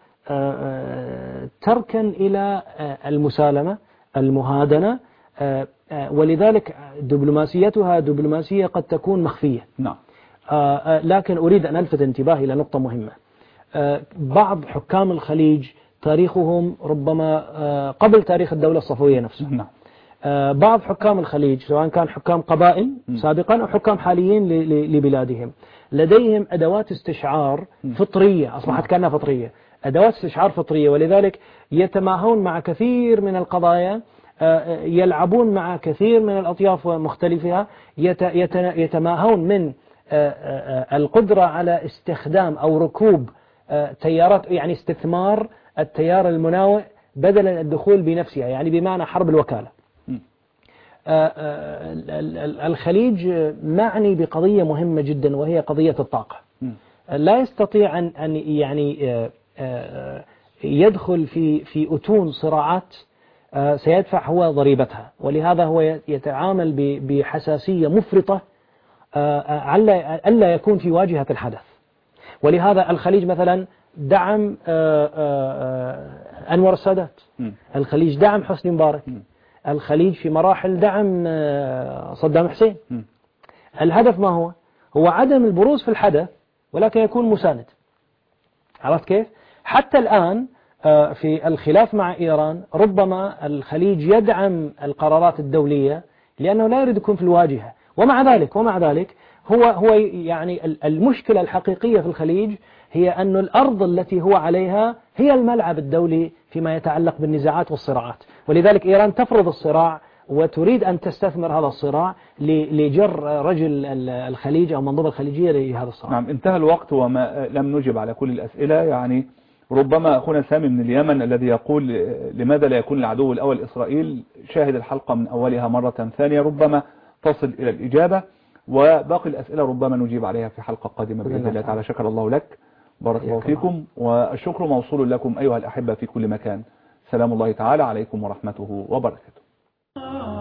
تركن إلى المسالمة المهادنة، ولذلك دبلوماسيتها دبلوماسية قد تكون مخفية. نعم. لكن أريد أن ألفت انتباهي إلى نقطة مهمة. بعض حكام الخليج تاريخهم ربما قبل تاريخ الدولة الصفوية نفسها. نعم. بعض حكام الخليج سواء كان حكام قبائل سابقا أو حكام حاليين لبلادهم لديهم أدوات استشعار فطرية، أصبحت كأنها فطرية، أدوات استشعار فطرية، ولذلك يتماهون مع كثير من القضايا، يلعبون مع كثير من الأطياف مختلفها، يتماهون من القدرة على استخدام أو ركوب تيارات، يعني استثمار التيار المناوئ بدلا الدخول بنفسها، يعني بمعنى حرب الوكالة. الخليج معني بقضية مهمة جدا وهي قضية الطاقة. لا يستطيع أن يعني يدخل في أتون صراعات سيدفع هو ضريبتها، ولهذا هو يتعامل بحساسية مفرطة ألا يكون في واجهة الحدث. ولهذا الخليج مثلا دعم أنور السادات، الخليج دعم حسني مبارك، الخليج في مراحل دعم صدام حسين. الهدف ما هو؟ هو عدم البروز في الحدث ولكن يكون مساند. عرفت كيف؟ حتى الآن في الخلاف مع إيران ربما الخليج يدعم القرارات الدولية لأنه لا يريد يكون في الواجهة، ومع ذلك هو يعني المشكلة الحقيقية في الخليج هي أن الأرض التي هو عليها هي الملعب الدولي فيما يتعلق بالنزاعات والصراعات، ولذلك إيران تفرض الصراع وتريد أن تستثمر هذا الصراع لجر رجل الخليج أو المنظومة الخليجية لهذا الصراع. نعم، انتهى الوقت وما لم نجب على كل الأسئلة. يعني ربما أخونا سامي من اليمن الذي يقول لماذا لا يكون العدو الأول إسرائيل، شاهد الحلقة من أولها مرة ثانية ربما تصل إلى الإجابة، وباقي الأسئلة ربما نجيب عليها في حلقة قادمة بإذن الله تعالى. شكر الله لك، بارك الله فيكم، والشكر موصول لكم أيها الأحبة في كل مكان. سلام الله تعالى عليكم ورحمته وبركاته.